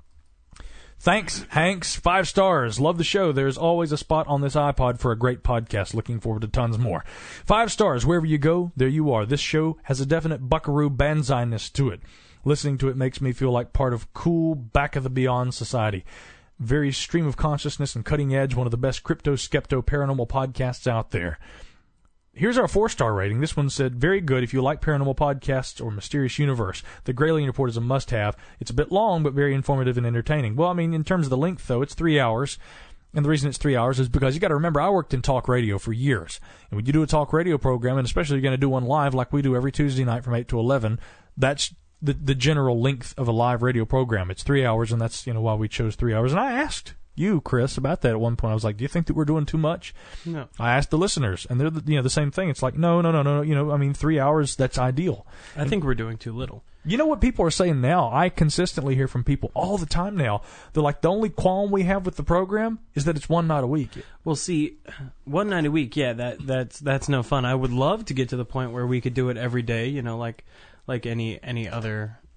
Thanks, Hanks. Five stars. Love the show. There's always a spot on this iPod for a great podcast. Looking forward to tons more. Five stars. Wherever you go, there you are. This show has a definite Buckaroo Banzai-ness to it. Listening to it makes me feel like part of cool, back-of-the-beyond society. Very stream of consciousness and cutting edge. One of the best crypto-skepto paranormal podcasts out there. Here's our four-star rating. This one said, very good if you like paranormal podcasts or mysterious universe. The Gralien Report is a must-have. It's a bit long, but very informative and entertaining. Well, I mean, in terms of the length, though, it's three hours. And the reason it's three hours is because you got to remember, I worked in talk radio for years. And when you do a talk radio program, and especially you're going to do one live like we do every Tuesday night from eight to eleven, that's the the general length of a live radio program. It's three hours, and that's, you know, why we chose three hours. And I asked you, Chris, about that at one point. I was like, do you think that we're doing too much? No. I asked the listeners, and they're the, you know, the same thing. It's like, no, no, no, no, you know, I mean, three hours, that's ideal. I and, think we're doing too little. You know what people are saying now? I consistently hear from people all the time now. They're like, the only qualm we have with the program is that it's one night a week. Well, see, one night a week, yeah, that that's that's no fun. I would love to get to the point where we could do it every day, you know, like like any any other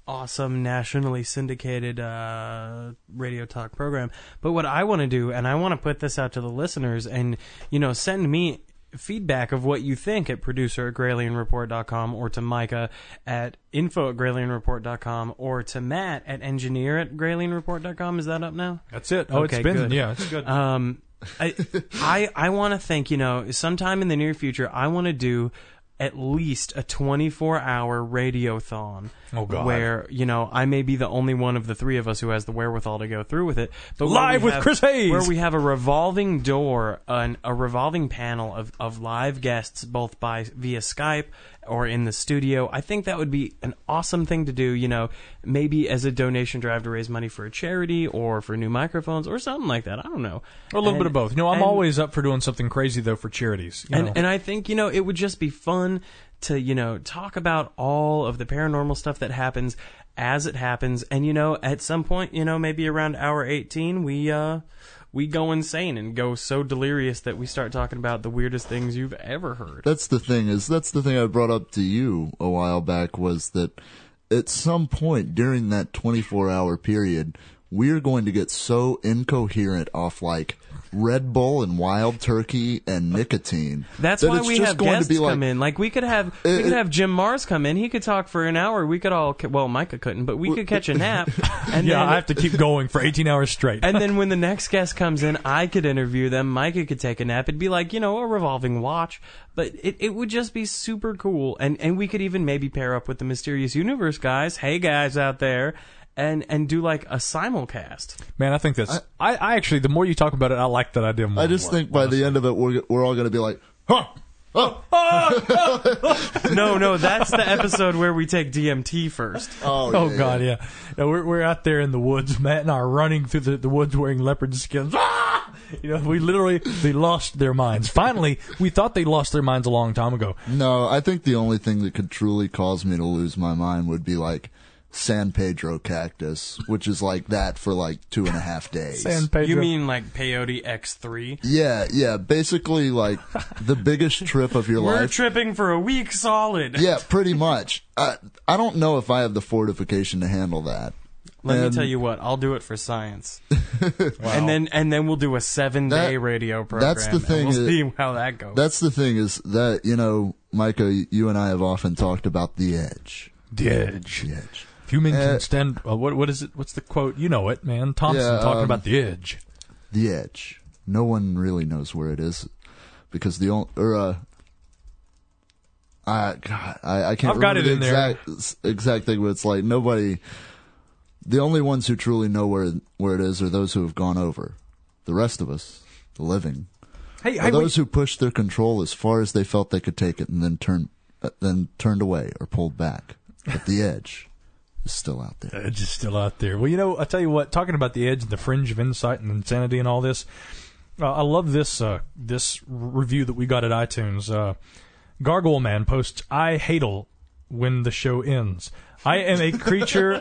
awesome nationally syndicated uh, radio talk program. But what I want to do, and I want to put this out to the listeners, and you know, send me feedback of what you think at producer at Gralien Report dot com, or to Micah at info at Gralien Report dot com, or to Matt at engineer at Gralien Report dot com. Is that up now? That's it. Oh, okay, it's been, good. yeah, it's good. Um, I I, I want to think, you know, sometime in the near future, I want to do at least a twenty-four hour radiothon. Oh, God. Where, you know, I may be the only one of the three of us who has the wherewithal to go through with it. But where Live we with have- Chris Hayes! Where we have a revolving door, an, a revolving panel of, of live guests, both by via Skype or in the studio. I think that would be an awesome thing to do, you know, maybe as a donation drive to raise money for a charity or for new microphones or something like that. I don't know. Or a little And- bit of both. You know, I'm and- always up for doing something crazy, though, for charities. You and know. and I think, you know, it would just be fun to, you know, talk about all of the paranormal stuff that happens as it happens. And, you know, at some point, you know, maybe around hour eighteen, we uh we go insane and go so delirious that we start talking about the weirdest things you've ever heard. That's the thing is that's the thing I brought up to you a while back, was that at some point during that twenty-four hour period, we're going to get so incoherent off like Red Bull and Wild Turkey and nicotine. That's that why it's we just have going guests to be like, come in. Like we could have, It- we could it- have Jim Mars come in. He could talk for an hour. We could all, well, Micah couldn't, but we could catch a nap. And yeah, then, I have to keep going for eighteen hours straight. And then when the next guest comes in, I could interview them. Micah could take a nap. It'd be like, you know, a revolving watch. But it, it would just be super cool. And, and we could even maybe pair up with the Mysterious Universe guys. Hey, guys out there. And, and do like a simulcast. Man, I think that's. I, I actually, the more you talk about it, I like that idea more. I just and more, think by the end of it, we're we're all going to be like, huh. Oh. No, no, that's the episode where we take D M T first. Oh, Oh yeah, God, yeah. yeah. No, we're we're out there in the woods. Matt and I are running through the, the woods wearing leopard skins. Ah! You know, we literally they lost their minds. Finally, we thought they lost their minds a long time ago. No, I think the only thing that could truly cause me to lose my mind would be like San Pedro cactus, which is like that for like two and a half days. San Pedro. You mean like Peyote X three? Yeah, yeah, basically like the biggest trip of your We're life. tripping for a week solid. Yeah, pretty much. I I don't know if I have the fortification to handle that. Let And me tell you what, I'll do it for science. And then and then we'll do a seven day That- radio program. that's the thing And we'll that- see how that goes. That's the thing is that, you know, Micah, you and I have often talked about the edge. The edge. The edge. Few men can Uh, stand. Uh, what what is it? What's the quote? You know it, man. Thompson Yeah, talking um, about the edge. The edge. No one really knows where it is because the only, or, uh, I, God, I, I can't I've got remember it the in there. exact, exact thing, but it's like nobody, the only ones who truly know where, where it is are those who have gone over. The rest of us, the living, Hey, are hey, those who pushed their control as far as they felt they could take it and then turned, uh, then turned away or pulled back. But the edge is still out there. The edge is still out there. Well, you know, I tell you what. Talking about the edge, and the fringe of insight and insanity, and all this. Uh, I love this uh, this review that we got at iTunes. Uh, Gargoyle Man posts, "I hate'll when the show ends. I am a creature."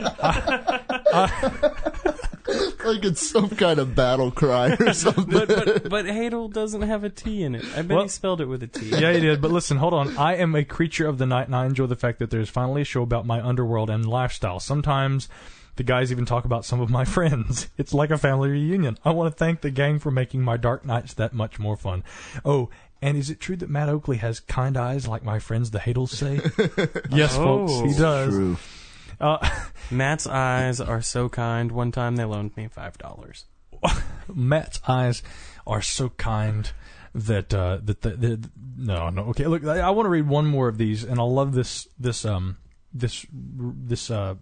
uh, I, Like it's some kind of battle cry or something. but but but Hadel doesn't have a T in it. I bet Well- he spelled it with a T. yeah, he did. But listen, hold on. I am a creature of the night, and I enjoy the fact that there's finally a show about my underworld and lifestyle. Sometimes the guys even talk about some of my friends. It's like a family reunion. I want to thank the gang for making my dark nights that much more fun. Oh, and is it true that Matt Oakley has kind eyes like my friends the Hadels say? Yes, Oh. folks, he does. True. Uh, Matt's eyes are so kind. One time they loaned me five dollars. Matt's eyes are so kind that uh, that the, the no no okay look I, I want to read one more of these, and I love this this um this this uh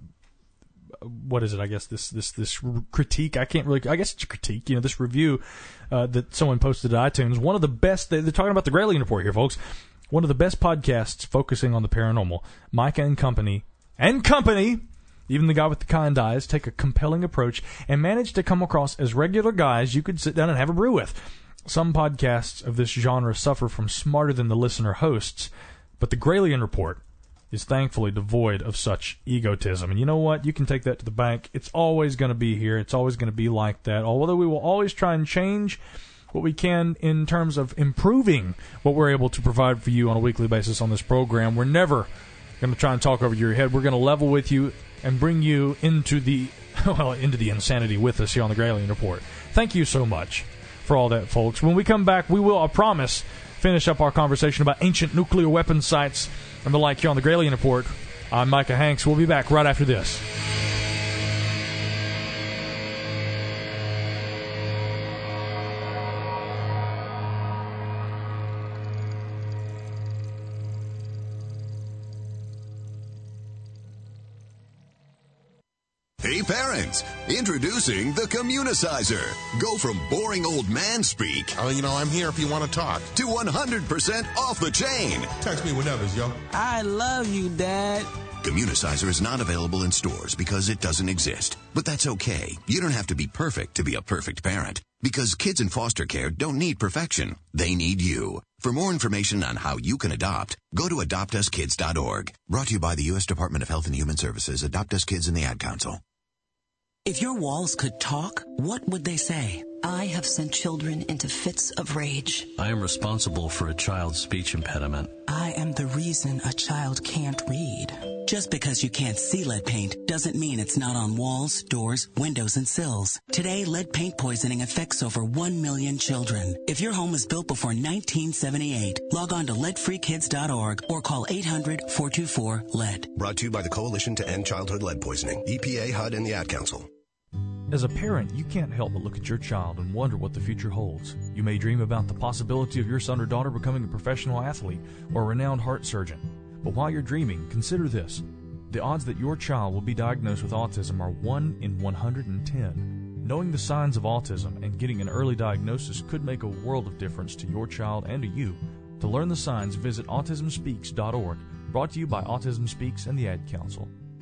what is it I guess this this this critique I can't really I guess it's a critique, you know, this review uh, that someone posted at iTunes. One of the best, they're talking about the Gralien Report here, folks. One of the best podcasts focusing on the paranormal. Micah and company and company. Even the guy with the kind eyes take a compelling approach and manage to come across as regular guys you could sit down and have a brew with. Some podcasts of this genre suffer from smarter than the listener hosts, but the Gralien Report is thankfully devoid of such egotism. And you know what? You can take that to the bank. It's always going to be here. It's always going to be like that. Although we will always try and change what we can in terms of improving what we're able to provide for you on a weekly basis on this program. We're never going to try and talk over your head. We're going to level with you and bring you into the well into the insanity with us here on the Gralien Report. Thank you so much for all that, folks. When we come back, we will, I promise, finish up our conversation about ancient nuclear weapon sites and the like here on the Gralien Report. I'm Micah Hanks. We'll be back right after this. Hey parents, introducing the Communicizer. Go from boring old man speak. Oh, you know, I'm here if you want to talk. To one hundred percent off the chain. Text me whenever, yo. I love you, Dad. Communicizer is not available in stores because it doesn't exist. But that's okay. You don't have to be perfect to be a perfect parent. Because kids in foster care don't need perfection. They need you. For more information on how you can adopt, go to adopt us kids dot org. Brought to you by the U S Department of Health and Human Services, Adopt Us Kids, and the Ad Council. If your walls could talk, what would they say? I have sent children into fits of rage. I am responsible for a child's speech impediment. I am the reason a child can't read. Just because you can't see lead paint doesn't mean it's not on walls, doors, windows, and sills. Today, lead paint poisoning affects over one million children. If your home was built before nineteen seventy-eight, log on to lead free kids dot org or call eight hundred, four two four, lead. Brought to you by the Coalition to End Childhood Lead Poisoning, E P A, H U D, and the Ad Council. As a parent, you can't help but look at your child and wonder what the future holds. You may dream about the possibility of your son or daughter becoming a professional athlete or a renowned heart surgeon. But while you're dreaming, consider this. The odds that your child will be diagnosed with autism are one in one hundred ten. Knowing the signs of autism and getting an early diagnosis could make a world of difference to your child and to you. To learn the signs, visit autism speaks dot org. Brought to you by Autism Speaks and the Ad Council.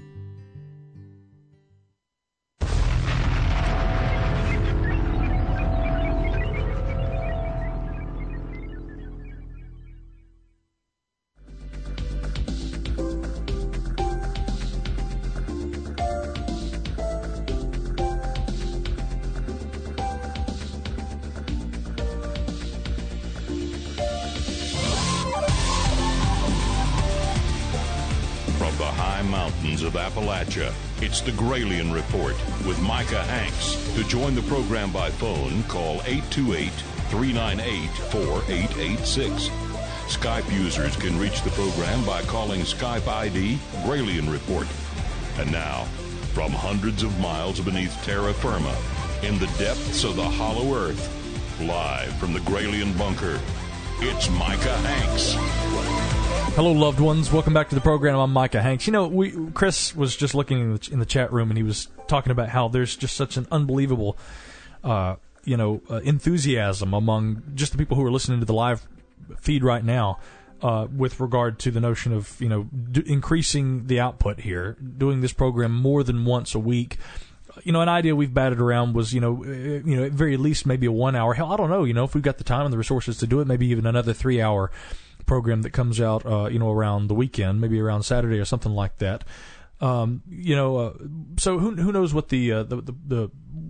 Of Appalachia, it's the Gralien Report with Micah Hanks. To join the program by phone, call eight two eight, three nine eight, four eight eight six. Skype users can reach the program by calling Skype I D Gralien Report. And now, from hundreds of miles beneath terra firma, in the depths of the hollow earth, live from the Gralien Bunker, it's Micah Hanks. Hello, loved ones. Welcome back to the program. I'm Micah Hanks. You know, we Chris was just looking in the, in the chat room, and he was talking about how there's just such an unbelievable, uh, you know, uh, enthusiasm among just the people who are listening to the live feed right now uh, with regard to the notion of, you know, d- increasing the output here, doing this program more than once a week. You know, an idea we've batted around was, you know, uh, you know, at very least maybe a one-hour. Hell, I don't know. You know, if we've got the time and the resources to do it, maybe even another three-hour program that comes out, uh, you know, around the weekend, maybe around Saturday or something like that. Um, you know, uh, so who who knows what the, uh, the, the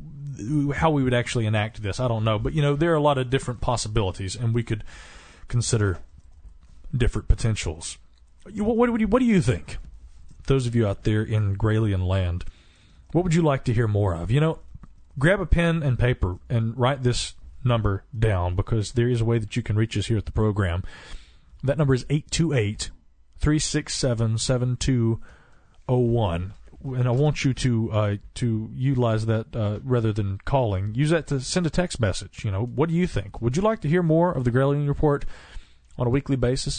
the how we would actually enact this? I don't know, but you know, there are a lot of different possibilities, and we could consider different potentials. What, what, do you, what do you think? Those of you out there in Gralien land, what would you like to hear more of? You know, grab a pen and paper and write this number down, because there is a way that you can reach us here at the program. That number is eight two eight, three six seven, seven two zero one. And I want you to uh, to utilize that uh, rather than calling. Use that to send a text message. You know, what do you think? Would you like to hear more of the Gralien Report on a weekly basis?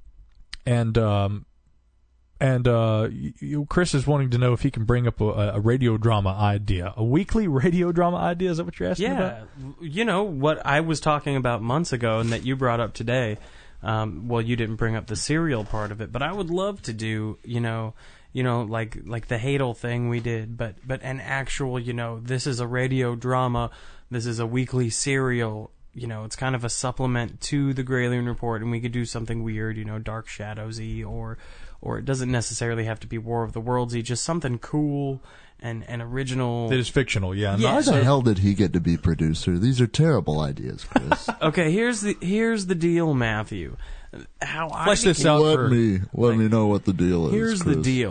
And um, and uh, you, Chris is wanting to know if he can bring up a, a radio drama idea, a weekly radio drama idea. Is that what you're asking yeah, about? Yeah, you know what I was talking about months ago, and that you brought up today. Um, well, you didn't bring up the serial part of it, but I would love to do, you know, you know, like like the Hadel thing we did, but but an actual, you know, this is a radio drama, this is a weekly serial, you know, it's kind of a supplement to the Gralien Report, and we could do something weird, you know, Dark Shadows-y, or or it doesn't necessarily have to be War of the Worlds-y, just something cool and, and original. That is fictional, yeah. yeah. Why the hell did he get to be producer? These are terrible ideas, Chris. Okay, here's the here's the deal, Matthew. How Flesh I this out let for, me let like, me know what the deal is. Here's Chris. the deal.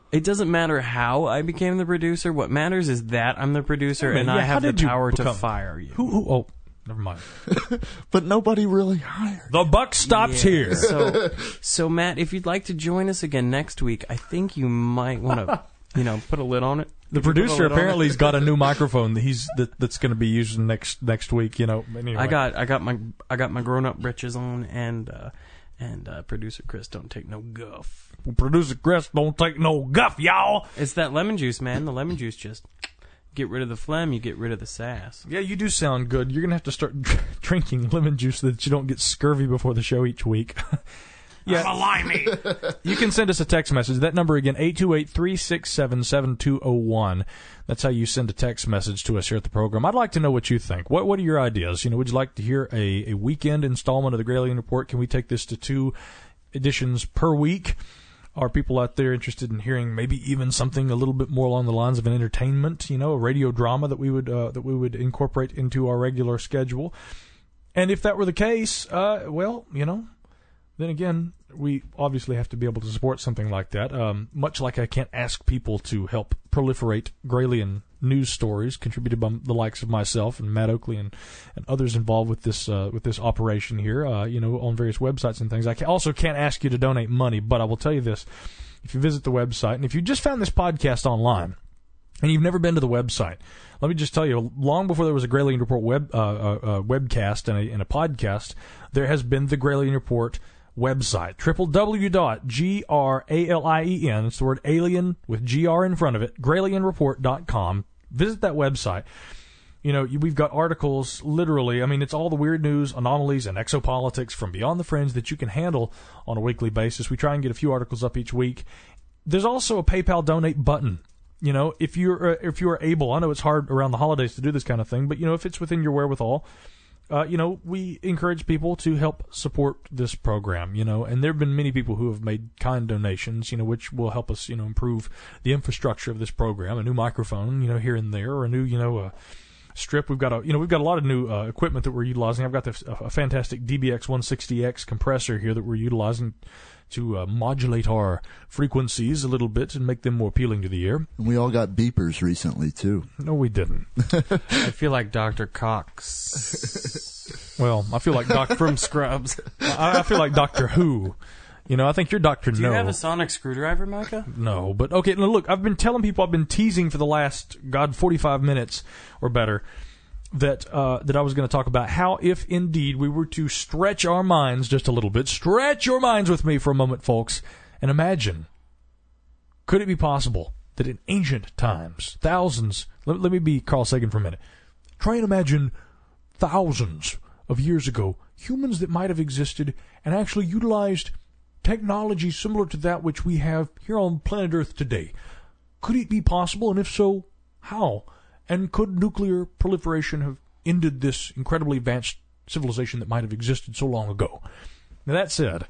It doesn't matter how I became the producer. What matters is that I'm the producer, Wait a and minute, I yeah, how have the did you power to become- fire you. Who? who oh, never mind. But nobody really hired. The buck stops here. So, so Matt, if you'd like to join us again next week, I think you might want to, you know, put a lid on it. The Could you put a producer lid on apparently it? has got a new microphone that he's that, that's going to be using next next week. You know, anyway. I got, I got my, I got my grown up britches on, and uh, and uh, producer Chris don't take no guff. Producer Chris don't take no guff, y'all. It's that lemon juice, man. The lemon juice just get rid of the phlegm, you get rid of the sass. Yeah, you do sound good. You're gonna have to start drinking lemon juice so that you don't get scurvy before the show each week. Yeah. I'm a limey. You can send us a text message. That number again, eight two eight, three six seven, seven two zero one. That's how you send a text message to us here at the program. I'd like to know what you think. What What are your ideas? You know, would you like to hear a, a weekend installment of the Gralien Report? Can we take this to two editions per week? Are people out there interested in hearing maybe even something a little bit more along the lines of an entertainment, you know, a radio drama that we would uh, that we would incorporate into our regular schedule? And if that were the case, uh, well, you know, then again, we obviously have to be able to support something like that. Um, much like I can't ask people to help proliferate Gralien news stories contributed by the likes of myself and Matt Oakley and, and others involved with this uh, with this operation here, uh, you know, on various websites and things. I can also can't ask you to donate money, but I will tell you this: if you visit the website, and if you just found this podcast online and you've never been to the website, let me just tell you, long before there was a Gralien Report web uh, uh, uh, webcast and a, and a podcast, there has been the Gralien Report website, w w w dot gralien, it's the word alien with G R in front of it, gralien report dot com. Visit that website. You know, we've got articles, literally, I mean, it's all the weird news, anomalies, and exopolitics from beyond the fringe that you can handle on a weekly basis. We try and get a few articles up each week. There's also a PayPal donate button. You know, if you're uh, if you are able, I know it's hard around the holidays to do this kind of thing, but, you know, if it's within your wherewithal, Uh, you know, we encourage people to help support this program, you know, and there have been many people who have made kind donations, you know, which will help us, you know, improve the infrastructure of this program, a new microphone, you know, here and there, or a new, you know, uh, strip. We've got a, you know, we've got a lot of new uh, equipment that we're utilizing. I've got this, a, a fantastic D B X one sixty X compressor here that we're utilizing to uh, modulate our frequencies a little bit and make them more appealing to the ear. And we all got beepers recently, too. No, we didn't. I feel like Doctor Cox. Well, I feel like Doc from Scrubs. I, I feel like Doctor Who. You know, I think you're Doctor No. Do you have a sonic screwdriver, Micah? No, but okay, now look, I've been telling people, I've been teasing for the last, God, forty-five minutes or better, that uh, that I was going to talk about how, if indeed we were to stretch our minds just a little bit, stretch your minds with me for a moment, folks, and imagine, could it be possible that in ancient times, thousands, let, let me be Carl Sagan for a minute, try and imagine thousands of years ago, humans that might have existed and actually utilized technology similar to that which we have here on planet Earth today. Could it be possible, and if so, how? And could nuclear proliferation have ended this incredibly advanced civilization that might have existed so long ago? Now, that said,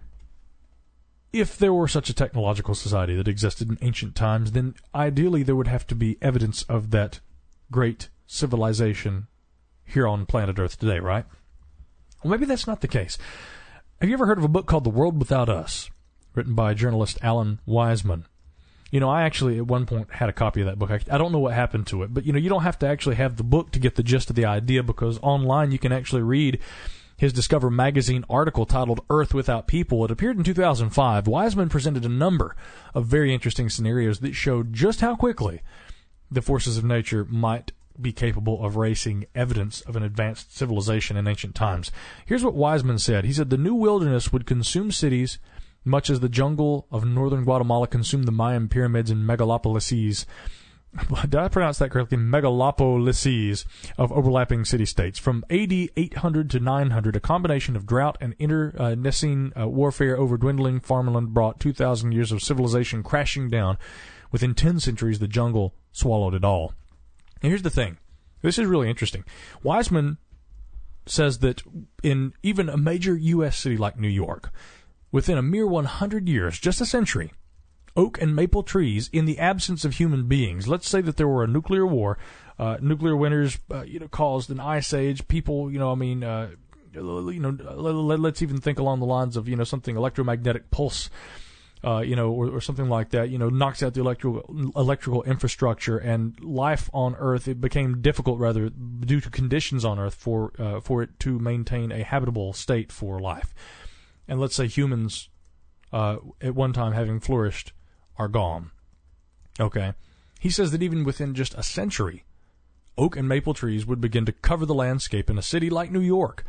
if there were such a technological society that existed in ancient times, then ideally there would have to be evidence of that great civilization here on planet Earth today, right? Well, maybe that's not the case. Have you ever heard of a book called The World Without Us, written by journalist Alan Wiseman? You know, I actually at one point had a copy of that book. I, I don't know what happened to it, but, you know, you don't have to actually have the book to get the gist of the idea, because online you can actually read his Discover magazine article titled Earth Without People. It appeared in two thousand five. Wiseman presented a number of very interesting scenarios that showed just how quickly the forces of nature might be capable of erasing evidence of an advanced civilization in ancient times. Here's what Wiseman said. He said, the new wilderness would consume cities much as the jungle of northern Guatemala consumed the Mayan pyramids and megalopolises. Did I pronounce that correctly? Megalopolises of overlapping city-states. From A D eight hundred to nine hundred, a combination of drought and internecine uh, warfare over dwindling farmland brought two thousand years of civilization crashing down. Within ten centuries, the jungle swallowed it all. Now, here's the thing. This is really interesting. Wiseman says that in even a major U S city like New York, within a mere one hundred years, just a century, oak and maple trees, in the absence of human beings, let's say that there were a nuclear war, uh, nuclear winters, uh, you know, caused an ice age, people, you know, I mean, uh, you know, let's even think along the lines of, you know, something electromagnetic pulse uh, you know, or, or something like that, you know, knocks out the electrical electrical infrastructure, and life on Earth, it became difficult, rather, due to conditions on Earth for uh, for it to maintain a habitable state for life. And let's say humans, uh, at one time having flourished, are gone. Okay, he says that even within just a century, oak and maple trees would begin to cover the landscape in a city like New York.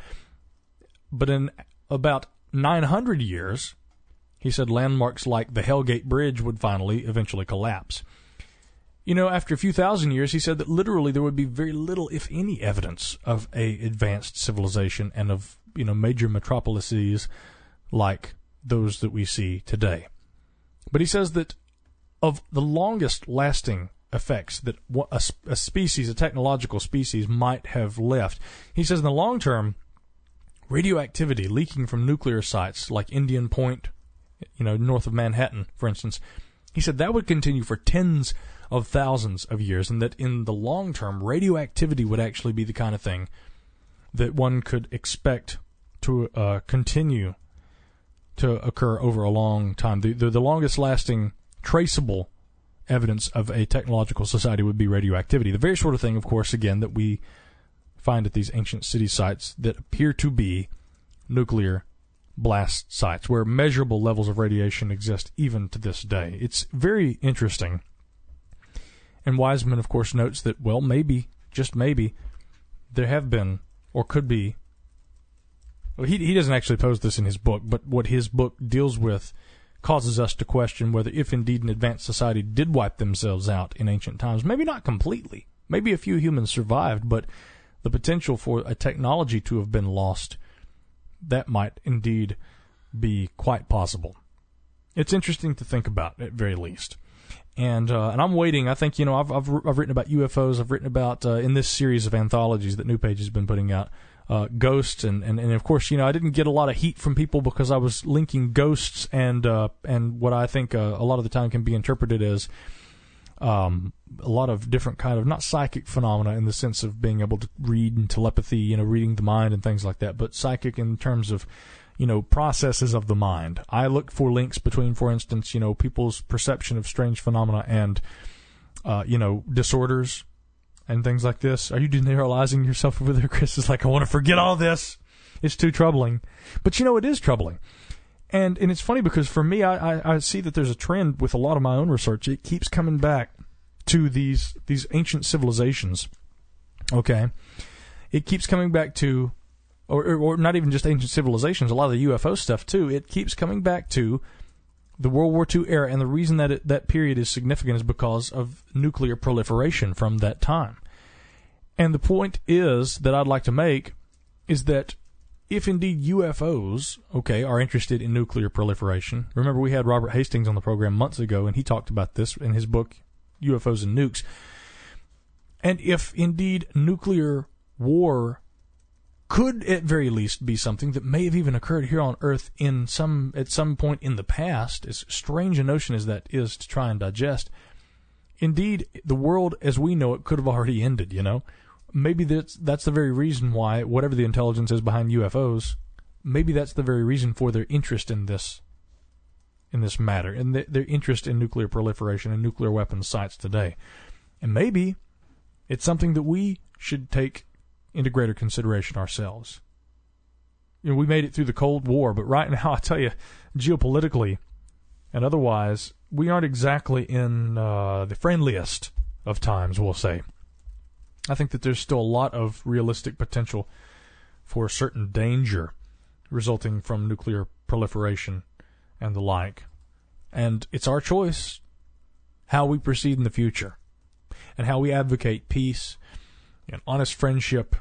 But in about nine hundred years, he said landmarks like the Hellgate Bridge would finally, eventually collapse. You know, after a few thousand years, he said that literally there would be very little, if any, evidence of a advanced civilization and of, you know, major metropolises like those that we see today. But he says that of the longest lasting effects that a, a species, a technological species, might have left, he says in the long term, radioactivity leaking from nuclear sites like Indian Point, you know, north of Manhattan, for instance, he said that would continue for tens of thousands of years, and that in the long term, radioactivity would actually be the kind of thing that one could expect to uh, continue to occur over a long time. The, the, the longest lasting traceable evidence of a technological society would be radioactivity. The very sort of thing, of course, again, that we find at these ancient city sites that appear to be nuclear blast sites, where measurable levels of radiation exist even to this day. It's very interesting. And Wiseman, of course, notes that, well, maybe, just maybe, there have been, or could be, well, he, he doesn't actually pose this in his book, but what his book deals with causes us to question whether, if indeed an advanced society did wipe themselves out in ancient times, maybe not completely, maybe a few humans survived, but the potential for a technology to have been lost, that might indeed be quite possible. It's interesting to think about, at very least. And uh, and I'm waiting. I think, you know, I've I've, I've written about U F Os. I've written about, uh, in this series of anthologies that New Page has been putting out, uh, ghosts. And, and, and, of course, you know, I didn't get a lot of heat from people because I was linking ghosts and uh, and what I think uh, a lot of the time can be interpreted as um, a lot of different kind of, not psychic phenomena in the sense of being able to read and telepathy, you know, reading the mind and things like that, but psychic in terms of, you know, processes of the mind. I look for links between, for instance, you know, people's perception of strange phenomena and, uh, you know, disorders and things like this. Are you deneuralizing yourself over there, Chris? It's like, I want to forget all this. It's too troubling. But, you know, it is troubling. And and it's funny because for me, I, I, I see that there's a trend with a lot of my own research. It keeps coming back to these these ancient civilizations. Okay? It keeps coming back to, or, or, or not even just ancient civilizations, a lot of the U F O stuff too. It keeps coming back to the World War Two era, and the reason that it, that period is significant is because of nuclear proliferation from that time. And the point is that I'd like to make is that if indeed U F Os, okay, are interested in nuclear proliferation, remember we had Robert Hastings on the program months ago, and he talked about this in his book, U F Os and Nukes. And if indeed nuclear war could at very least be something that may have even occurred here on Earth in some at some point in the past, as strange a notion as that is to try and digest, indeed the world as we know it could have already ended, you know? Maybe that's, that's the very reason why, whatever the intelligence is behind U F Os, maybe that's the very reason for their interest in this in this matter, and the, their interest in nuclear proliferation and nuclear weapons sites today. And maybe it's something that we should take into greater consideration ourselves. You know, we made it through the Cold War, but right now, I tell you, geopolitically and otherwise, we aren't exactly in uh, the friendliest of times, we'll say. I think that there's still a lot of realistic potential for certain danger resulting from nuclear proliferation and the like. And it's our choice how we proceed in the future and how we advocate peace and honest friendship,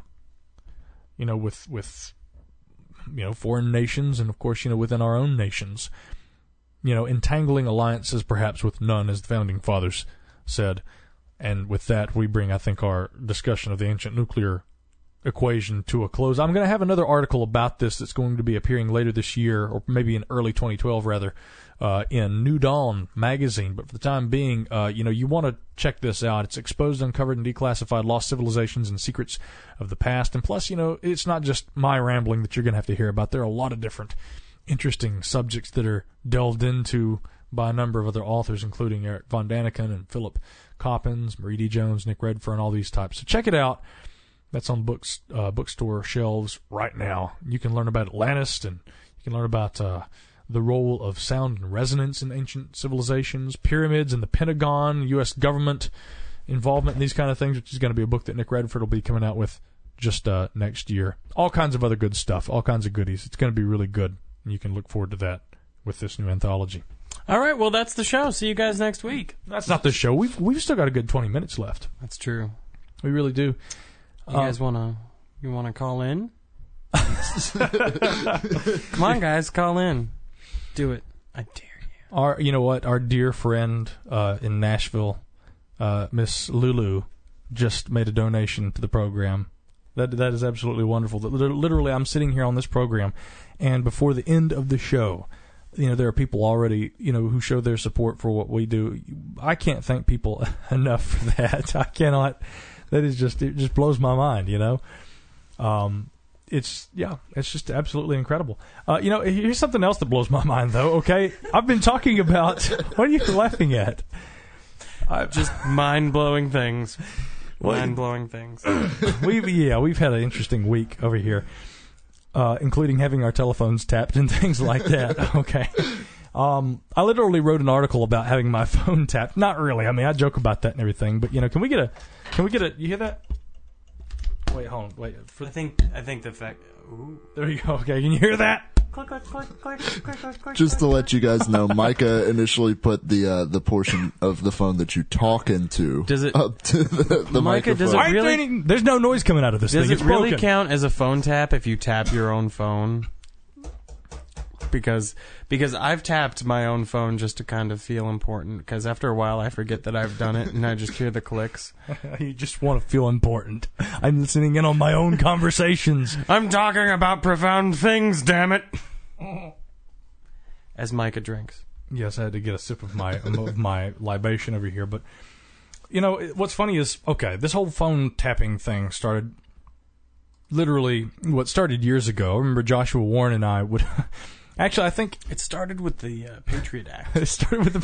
you know, with, with, you know, foreign nations and, of course, you know, within our own nations. You know, entangling alliances perhaps with none, as the Founding Fathers said. And with that, we bring, I think, our discussion of the ancient nuclear equation to a close. I'm going to have another article about this that's going to be appearing later this year, or maybe in early twenty twelve, rather, uh, in New Dawn magazine. But for the time being, uh, you know, you want to check this out. It's Exposed, Uncovered, and Declassified Lost Civilizations and Secrets of the Past. And plus, you know, it's not just my rambling that you're going to have to hear about. There are a lot of different interesting subjects that are delved into by a number of other authors, including Eric Von Daniken and Philip Coppens, Marie D. Jones, Nick Redfern, all these types. So check it out. That's on books uh, bookstore shelves right now. You can learn about Atlantis, and you can learn about uh, the role of sound and resonance in ancient civilizations, pyramids and the Pentagon, U S government involvement in these kind of things, which is going to be a book that Nick Redfern will be coming out with just uh, next year. All kinds of other good stuff, all kinds of goodies. It's going to be really good, and you can look forward to that with this new anthology. All right, well, that's the show. See you guys next week. That's not the show. We've we've still got a good twenty minutes left. That's true. We really do. You guys um, wanna you wanna call in? Come on, guys, call in. Do it. I dare you. Our, you know what? Our dear friend uh, in Nashville, uh, Miss Lulu, just made a donation to the program. That that is absolutely wonderful. Literally, I'm sitting here on this program, and before the end of the show, you know, there are people already, you know, who show their support for what we do. I can't thank people enough for that. I cannot. That is just, it just blows my mind, you know. Um, it's, yeah, it's just absolutely incredible. Uh, you know, here's something else that blows my mind, though, okay? I've been talking about, what are you laughing at? I, just mind-blowing things. Mind-blowing things. we've, yeah, we've had an interesting week over here. Uh, including having our telephones tapped and things like that. Okay. Um, I literally wrote an article about having my phone tapped. Not really. I mean, I joke about that and everything, but you know, can we get a, can we get a, you hear that? Wait, hold on. Wait. For, I think, I think the fact, ooh. There you go. Okay. Can you hear that? Click, click, click, click, click, click, click. Just to let you guys know, Micah initially put the uh, the portion of the phone that you talk into does it, up to the, the Micah, microphone. Does it really, there's no noise coming out of this does thing. Does it really broken. count as a phone tap if you tap your own phone? Because because I've tapped my own phone just to kind of feel important. Because after a while, I forget that I've done it, and I just hear the clicks. You just want to feel important. I'm listening in on my own conversations. I'm talking about profound things, damn it. As Micah drinks. Yes, I had to get a sip of my of my libation over here. But, you know, what's funny is, okay, this whole phone tapping thing started literally, what started years ago. I remember Joshua Warren and I would... Actually, I think... It started with the uh, Patriot Act. It started with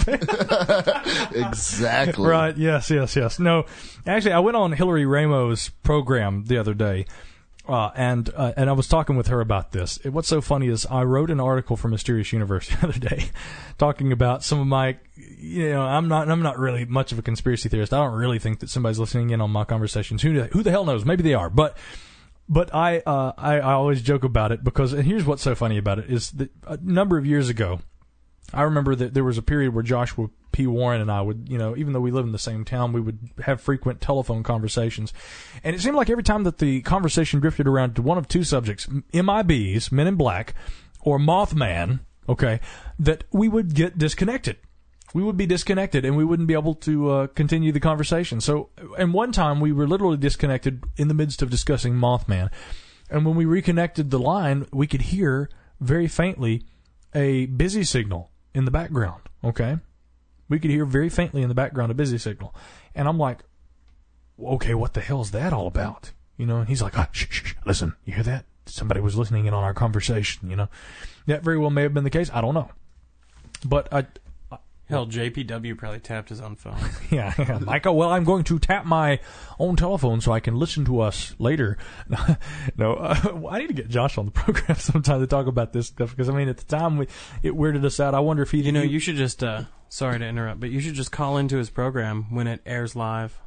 the... Exactly. Right, yes, yes, yes. No, actually, I went on Hillary Ramo's program the other day, uh, and uh, and I was talking with her about this. It, what's so funny is I wrote an article for Mysterious Universe the other day talking about some of my... You know, I'm not I'm not really much of a conspiracy theorist. I don't really think that somebody's listening in on my conversations. Who, who the hell knows? Maybe they are, but... But I, uh, I I always joke about it because, and here's what's so funny about it, is that a number of years ago, I remember that there was a period where Joshua P. Warren and I would, you know, even though we live in the same town, we would have frequent telephone conversations. And it seemed like every time that the conversation drifted around to one of two subjects, M I Bs, Men in Black, or Mothman, okay, that we would get disconnected. We would be disconnected, and we wouldn't be able to uh, continue the conversation. So, and one time we were literally disconnected in the midst of discussing Mothman. And when we reconnected the line, we could hear very faintly a busy signal in the background, okay? We could hear very faintly in the background a busy signal. And I'm like, okay, what the hell is that all about? You know, and he's like, oh, shh, shh, shh, listen, you hear that? Somebody was listening in on our conversation, you know? That very well may have been the case. I don't know. But I... Hell, J P W probably tapped his own phone. yeah, yeah. Michael, well, I'm going to tap my own telephone so I can listen to us later. no, uh, I need to get Josh on the program sometime to talk about this stuff because, I mean, at the time, we, it weirded us out. I wonder if he... You know, you should just... Uh, sorry to interrupt, but you should just call into his program when it airs live.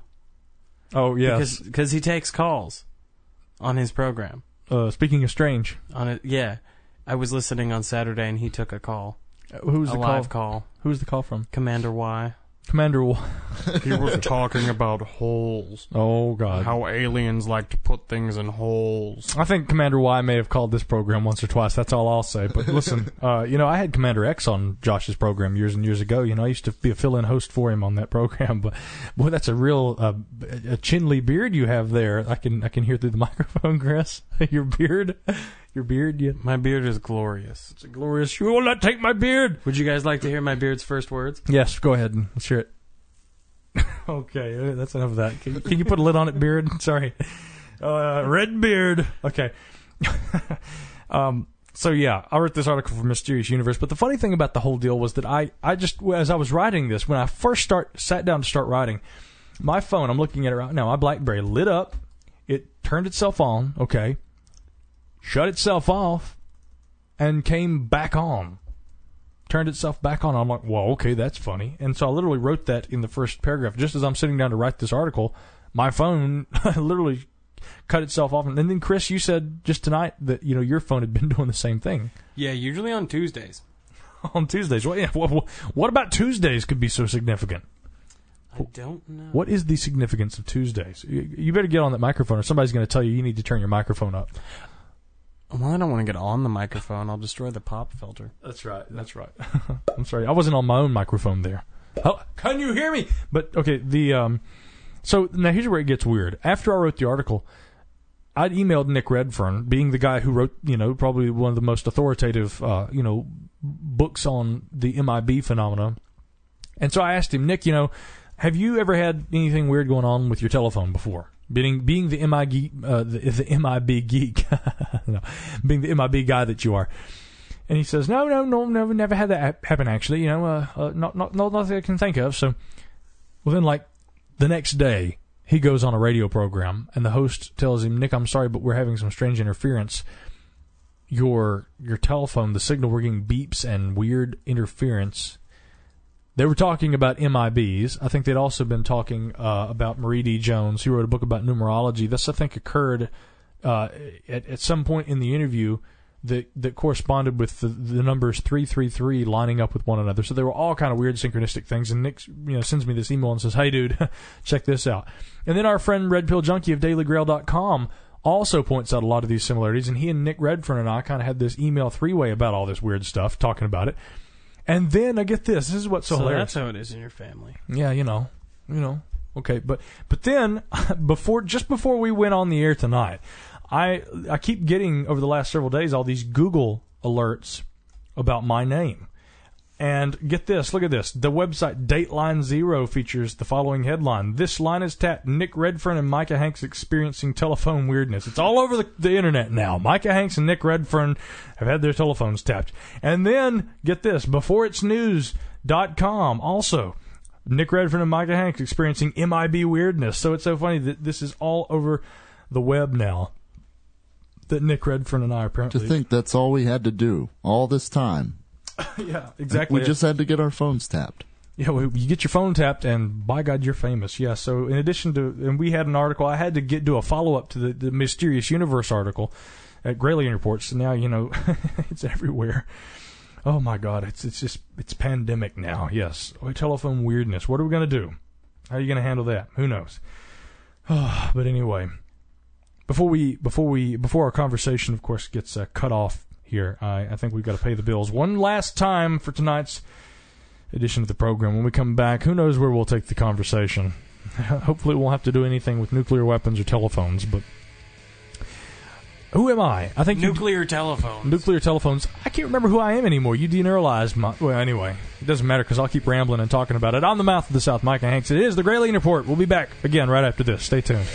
Oh, yes. Because cause he takes calls on his program. Uh, speaking of strange. On it, yeah. I was listening on Saturday, and he took a call. Uh, who's a the live call? call? Who's the call from? Commander Y. Commander Y. He was talking about holes. Oh, God. How aliens like to put things in holes. I think Commander Y may have called this program once or twice. That's all I'll say. But listen, uh, you know, I had Commander X on Josh's program years and years ago. You know, I used to be a fill-in host for him on that program. But, boy, that's a real uh, a chinly beard you have there. I can I can hear through the microphone, Chris. Your beard. Your beard, yeah. My beard is glorious. It's a glorious. You will not take my beard. Would you guys like to hear my beard's first words? Yes, go ahead and let's hear it. Okay, that's enough of that. Can, can you put a lid on it, beard? Sorry. Uh, red beard. Okay. um. So yeah, I wrote this article for Mysterious Universe, but the funny thing about the whole deal was that I, I just, as I was writing this, when I first start sat down to start writing, my phone, I'm looking at it right now, my BlackBerry lit up, it turned itself on, okay, shut itself off, and came back on. Turned itself back on. I'm like, well, okay, that's funny. And so I literally wrote that in the first paragraph. Just as I'm sitting down to write this article, my phone literally cut itself off. And then, Chris, you said just tonight that, you know, your phone had been doing the same thing. Yeah, usually on Tuesdays. On Tuesdays. What, yeah, what, what about Tuesdays could be so significant? I don't know. What is the significance of Tuesdays? You, you better get on that microphone, or somebody's going to tell you you need to turn your microphone up. Well, I don't want to get on the microphone. I'll destroy the pop filter. That's right. That's right. I'm sorry. I wasn't on my own microphone there. Oh, can you hear me? But, okay, the... um. So, now here's where it gets weird. After I wrote the article, I'd emailed Nick Redfern, being the guy who wrote, you know, probably one of the most authoritative, uh, you know, books on the M I B phenomena. And so I asked him, Nick, you know, have you ever had anything weird going on with your telephone before? Being being the M I B uh, the, the M I B geek, no, being the M I B guy that you are, and he says, no, no, no, never, never had that happen. Actually, you know, uh, uh, not, not, not nothing I can think of. So, well, then, like the next day, he goes on a radio program, and the host tells him, Nick, I'm sorry, but we're having some strange interference. Your your telephone, the signal, we're getting beeps and weird interference. They were talking about M I Bs. I think they'd also been talking uh, about Marie D. Jones, who wrote a book about numerology. This, I think, occurred uh, at, at some point in the interview that, that corresponded with the, the numbers three three three lining up with one another. So they were all kind of weird synchronistic things. And Nick, you know, sends me this email and says, hey, dude, check this out. And then our friend Red Pill Junkie of Daily Grail dot com also points out a lot of these similarities. And he and Nick Redfern and I kind of had this email three-way about all this weird stuff, talking about it. And then I get this. This is what's so, so hilarious. That's how it is in your family. Yeah, you know, you know. Okay, but but then before, just before we went on the air tonight, I I keep getting over the last several days all these Google alerts about my name. And get this, look at this. The website Dateline Zero features the following headline. This line is tapped. Nick Redfern and Micah Hanks experiencing telephone weirdness. It's all over the, the internet now. Micah Hanks and Nick Redfern have had their telephones tapped. And then, get this, before it's news dot com also. Nick Redfern and Micah Hanks experiencing M I B weirdness. So it's so funny that this is all over the web now. That Nick Redfern and I apparently... To think that's all we had to do all this time. Yeah, exactly. We just had to get our phones tapped. Yeah, well, you get your phone tapped, and by God, you're famous. Yeah, so in addition to... And we had an article. I had to get do a follow-up to the, the Mysterious Universe article at Gralien Reports. So now, you know, it's everywhere. Oh, my God. It's it's just... It's pandemic now. Yes. Telephone weirdness. What are we going to do? How are you going to handle that? Who knows? Oh, but anyway... Before we, before we, before our conversation, of course, gets uh, cut off here, I, I think we've got to pay the bills one last time for tonight's edition of the program. When we come back, who knows where we'll take the conversation? Hopefully, we won't have to do anything with nuclear weapons or telephones. But who am I? I think nuclear telephones. Nuclear telephones. I can't remember who I am anymore. You deneuralized my. Well, anyway, it doesn't matter because I'll keep rambling and talking about it. On the mouth of the South, Micah Hanks. It is the Gralien Report. We'll be back again right after this. Stay tuned.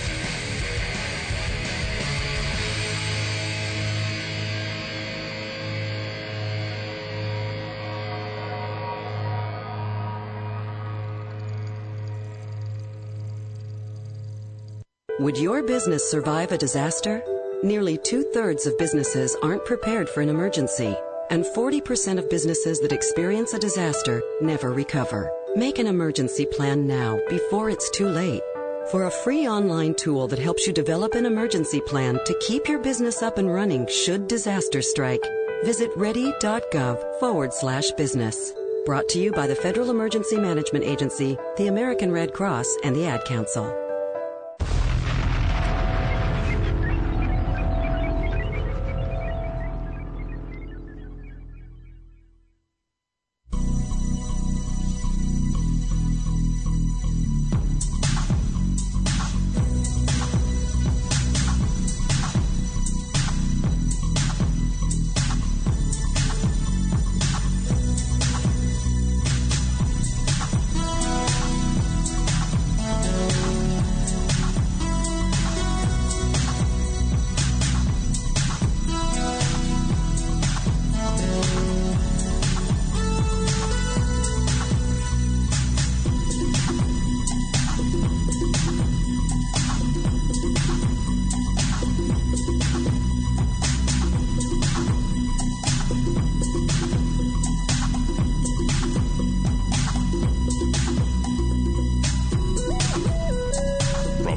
Would your business survive a disaster? Nearly two-thirds of businesses aren't prepared for an emergency, and forty percent of businesses that experience a disaster never recover. Make an emergency plan now, before it's too late. For a free online tool that helps you develop an emergency plan to keep your business up and running should disaster strike, visit ready.gov forward slash business. Brought to you by the Federal Emergency Management Agency, the American Red Cross, and the Ad Council.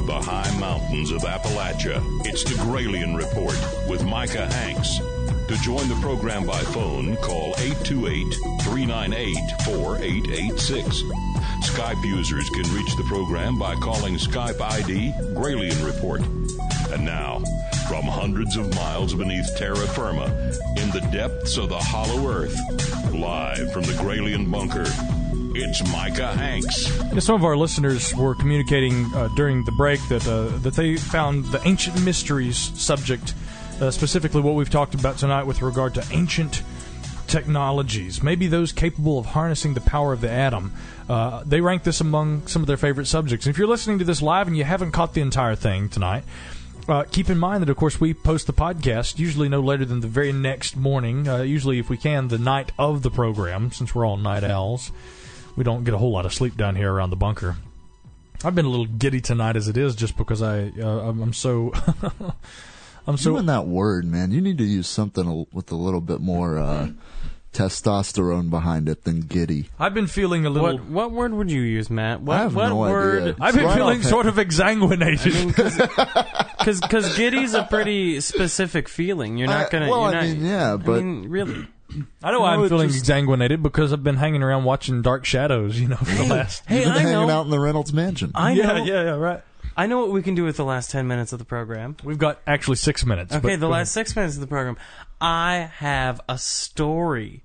the high mountains of Appalachia. It's the Gralien Report with Micah Hanks. To join the program by phone, call eight two eight, three nine eight, four eight eight six. Skype users can reach the program by calling Skype I D Gralien Report. And now, from hundreds of miles beneath terra firma, in the depths of the hollow earth, live from the Gralien Bunker, it's Micah Hanks. Yeah, some of our listeners were communicating uh, during the break that uh, that they found the ancient mysteries subject, uh, specifically what we've talked about tonight with regard to ancient technologies, maybe those capable of harnessing the power of the atom. Uh, they rank this among some of their favorite subjects. And if you're listening to this live and you haven't caught the entire thing tonight, uh, keep in mind that, of course, we post the podcast usually no later than the very next morning, uh, usually, if we can, the night of the program, since we're all night owls. We don't get a whole lot of sleep down here around the bunker. I've been a little giddy tonight as it is, just because I, uh, I'm so... I'm so... You and that word, man, you need to use something with a little bit more... Uh, testosterone behind it than giddy. I've been feeling a little... What, what word would you use, Matt? What, I have what no word? idea. I've been Right feeling off sort of exsanguinated. Because because giddy's a pretty specific feeling. You're not going to... Well, you're I not, mean, yeah, but... I mean, really. I know why No, I'm it feeling just- exsanguinated, because I've been hanging around watching Dark Shadows, you know, for the last... Hey, You've been I hanging know. out in the Reynolds Mansion. I yeah, know. yeah, yeah, right. I know what we can do with the last ten minutes of the program. We've got actually six minutes. Okay, but the go last six minutes of the program. I have a story.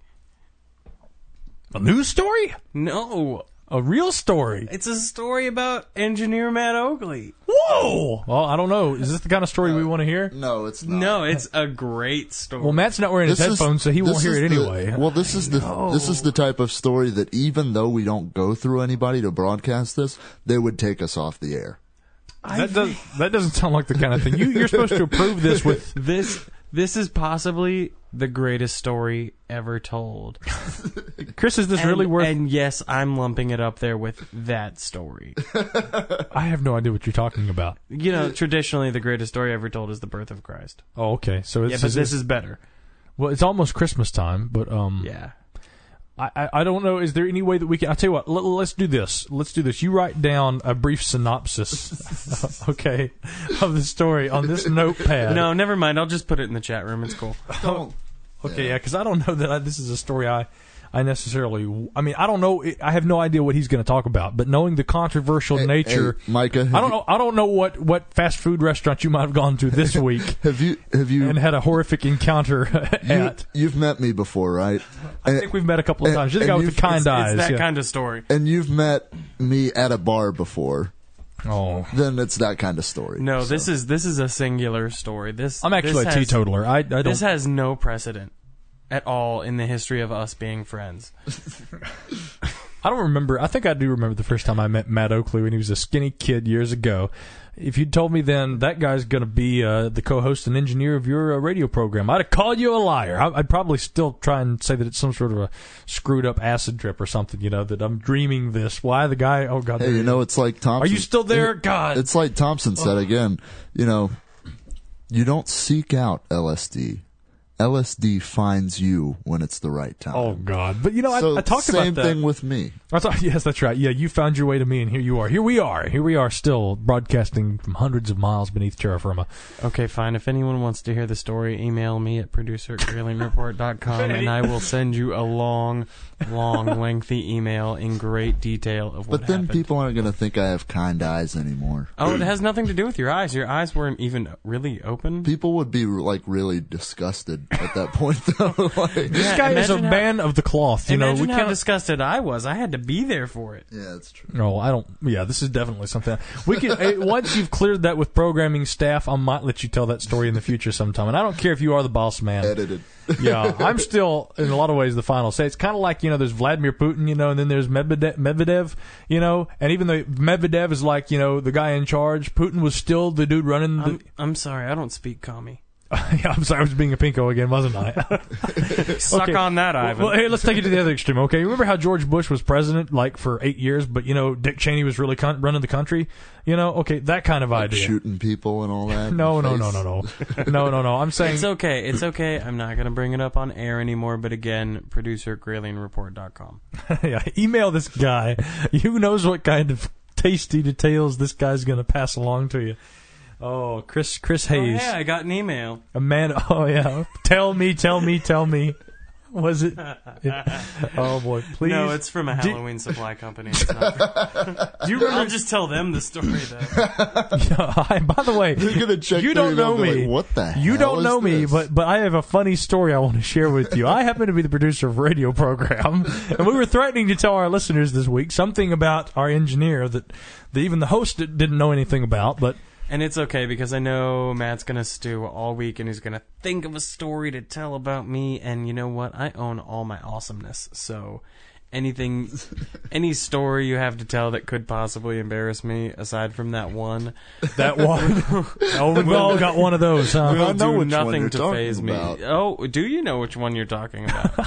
ahead. A news story? No. A real story? It's a story about engineer Matt Oakley. Whoa! Well, I don't know. Is this the kind of story we want to hear? No, it's not. No, it's a great story. Well, Matt's not wearing his This is- headphones, so he won't this hear is it the- anyway. well, this is the this is the type of story that even though we don't go through anybody to broadcast this, they would take us off the air. That, does, that doesn't sound like the kind of thing. You, you're supposed to approve this with... This this is possibly the greatest story ever told. Chris, is this and, really worth... And yes, I'm lumping it up there with that story. I have no idea what you're talking about. You know, traditionally the greatest story ever told is the birth of Christ. Oh, okay. So it's, Yeah, but this is better. Well, it's almost Christmas time, but... um. Yeah. I, I, I don't know. Is there any way that we can... I'll tell you what. Let, let's do this. Let's do this. You write down a brief synopsis, okay, of the story on this notepad. No, never mind. I'll just put it in the chat room. It's cool. Oh, okay, yeah, because I don't know that I, this is a story I, I necessarily... I mean, I don't know... I have no idea what he's going to talk about, but knowing the controversial Hey, nature... hey, Micah, I don't know I don't know what, what fast food restaurant you might have gone to this week Have you have you and had a horrific encounter you, at... you've met me before, right? I think we've met a couple of and- times. You're the guy and with the you've- kind It's, eyes. it's that yeah. kind of story. And you've met me at a bar before. Oh. Then it's that kind of story. No, So. this is this is a singular story. This I'm actually this a has- teetotaler. I, I don't... This has no precedent at all in the history of us being friends. I don't remember. I think I do remember the first time I met Matt Oakley when he was a skinny kid years ago. If you'd told me then that guy's going to be uh, the co-host and engineer of your uh, radio program, I'd have called you a liar. I- I'd probably still try and say that it's some sort of a screwed up acid trip or something, you know, that I'm dreaming this. Why the guy, oh, God. Hey, you know, it's like Thompson. Are you still there? God. It's like Thompson said again, you know, you don't seek out L S D. L S D finds you when it's the right time. Oh, God. But, you know, so I, I talked same about that. thing with me. I thought, yes, that's right. Yeah, you found your way to me, and here you are. Here we are. Here we are still broadcasting from hundreds of miles beneath terra firma. Okay, fine. If anyone wants to hear the story, email me at producer at grayling report dot com, and I will send you a long, long, lengthy email in great detail of what But then happened. people aren't going to think I have kind eyes anymore. Oh, it has nothing to do with your eyes. Your eyes weren't even really open. People would be like really disgusted at that point, though. like, This Yeah, guy is a imagine how- man of the cloth. You know, Imagine we how can't. disgusted I was. I had to be there for it. yeah, that's true. No, I don't. Yeah, this is definitely something we can. eh, once you've cleared that with programming staff, I might let you tell that story in the future sometime. And I don't care if you are the boss man. Edited. Yeah, I'm still in a lot of ways the final say. It's kind of like, you know, there's Vladimir Putin, you know, and then there's Medvedev, Medvedev, you know, and even though Medvedev is like, you know, the guy in charge, Putin was still the dude running. The, I'm, I'm sorry. I don't speak commie. yeah, I'm sorry, I was being a pinko again, wasn't I? Suck Okay. on that, Well, Ivan. well, hey, let's take it to the other extreme, okay? Remember how George Bush was president, like, for eight years, but, you know, Dick Cheney was really con- running the country? You know, okay, that kind of Like idea. shooting people and all that. No, in the no, no, face. no, no. No, no, no. I'm saying... It's okay. It's okay. I'm not going to bring it up on air anymore. But again, producer at grayling report dot com. yeah, email this guy. Who knows what kind of tasty details this guy's going to pass along to you. Oh, Chris Chris Hayes. Oh, yeah, I got an email. A man. Oh, yeah. Tell me, tell me, tell me. Was it? Yeah. Oh, boy. Please. No, it's from a Halloween Do, supply company. It's not. Do you remember? I'll just tell them the story, though. Yeah, I, by the way, gonna check you don't know me. Like, what the hell You don't know is me, this? but but I have a funny story I want to share with you. I happen to be the producer of a radio program, and we were threatening to tell our listeners this week something about our engineer that, that even the host didn't know anything about, but... And it's okay because I know Matt's going to stew all week and he's going to think of a story to tell about me. And you know what? I own all my awesomeness. So anything, any story you have to tell that could possibly embarrass me, aside from that one. That one? Oh, we've all got one of those, huh? Will I know do which one nothing you're to talking faze me. about. Oh, do you know which one you're talking about?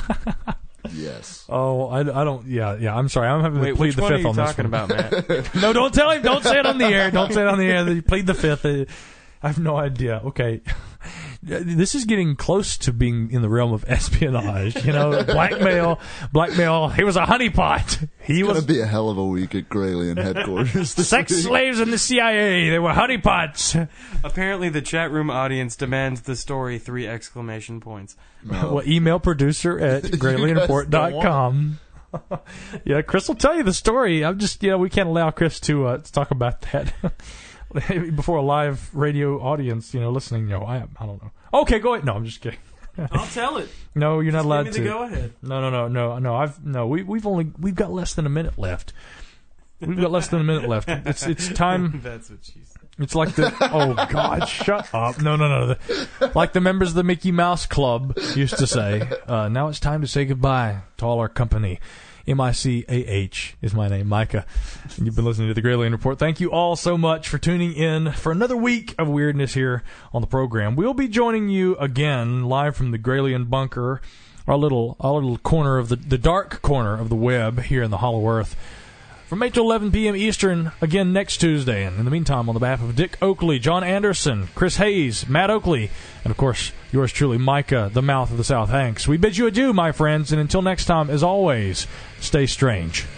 Yes. Oh, I, I don't. Yeah, yeah. I'm sorry. I'm having Wait, to plead which the one fifth are you on this talking one. about, Matt? No, don't tell him. Don't say it on the air. Don't say it on the air. Plead the fifth. Uh, I have no idea. Okay. This is getting close to being in the realm of espionage. You know, blackmail, blackmail. He was a honeypot. He it's was gonna be a hell of a week at Graylian headquarters. Sex slaves in the C I A. They were honeypots. Apparently, the chat room audience demands the story. Three exclamation points. No. Well, email producer at graylian report dot com. Yeah, Chris will tell you the story. I'm just, you know, we can't allow Chris to, uh, to talk about that before a live radio audience, you know, listening. You know, I, I don't know. Okay, go ahead. No, I'm just kidding. I'll tell it. No, you're not Just allowed give to. me the go ahead. No, no, no, no, no. I've no. We we've only we've got less than a minute left. We've got less than a minute left. It's it's time. That's what she said. It's like the oh God, shut up! No, no, no. The, like the members of the Mickey Mouse Club used to say. Uh, now it's time to say goodbye to all our company. M I C A H is my name, Micah. And you've been listening to the Graylian Report. Thank you all so much for tuning in for another week of weirdness here on the program. We'll be joining you again live from the Graylian Bunker, our little our little corner of the the dark corner of the web here in the Hollow Earth, from eight to eleven p.m. Eastern, again next Tuesday. And in the meantime, on the behalf of Dick Oakley, John Anderson, Chris Hayes, Matt Oakley, and of course, yours truly, Micah, the mouth of the South Hanks, we bid you adieu, my friends, and until next time, as always, stay strange.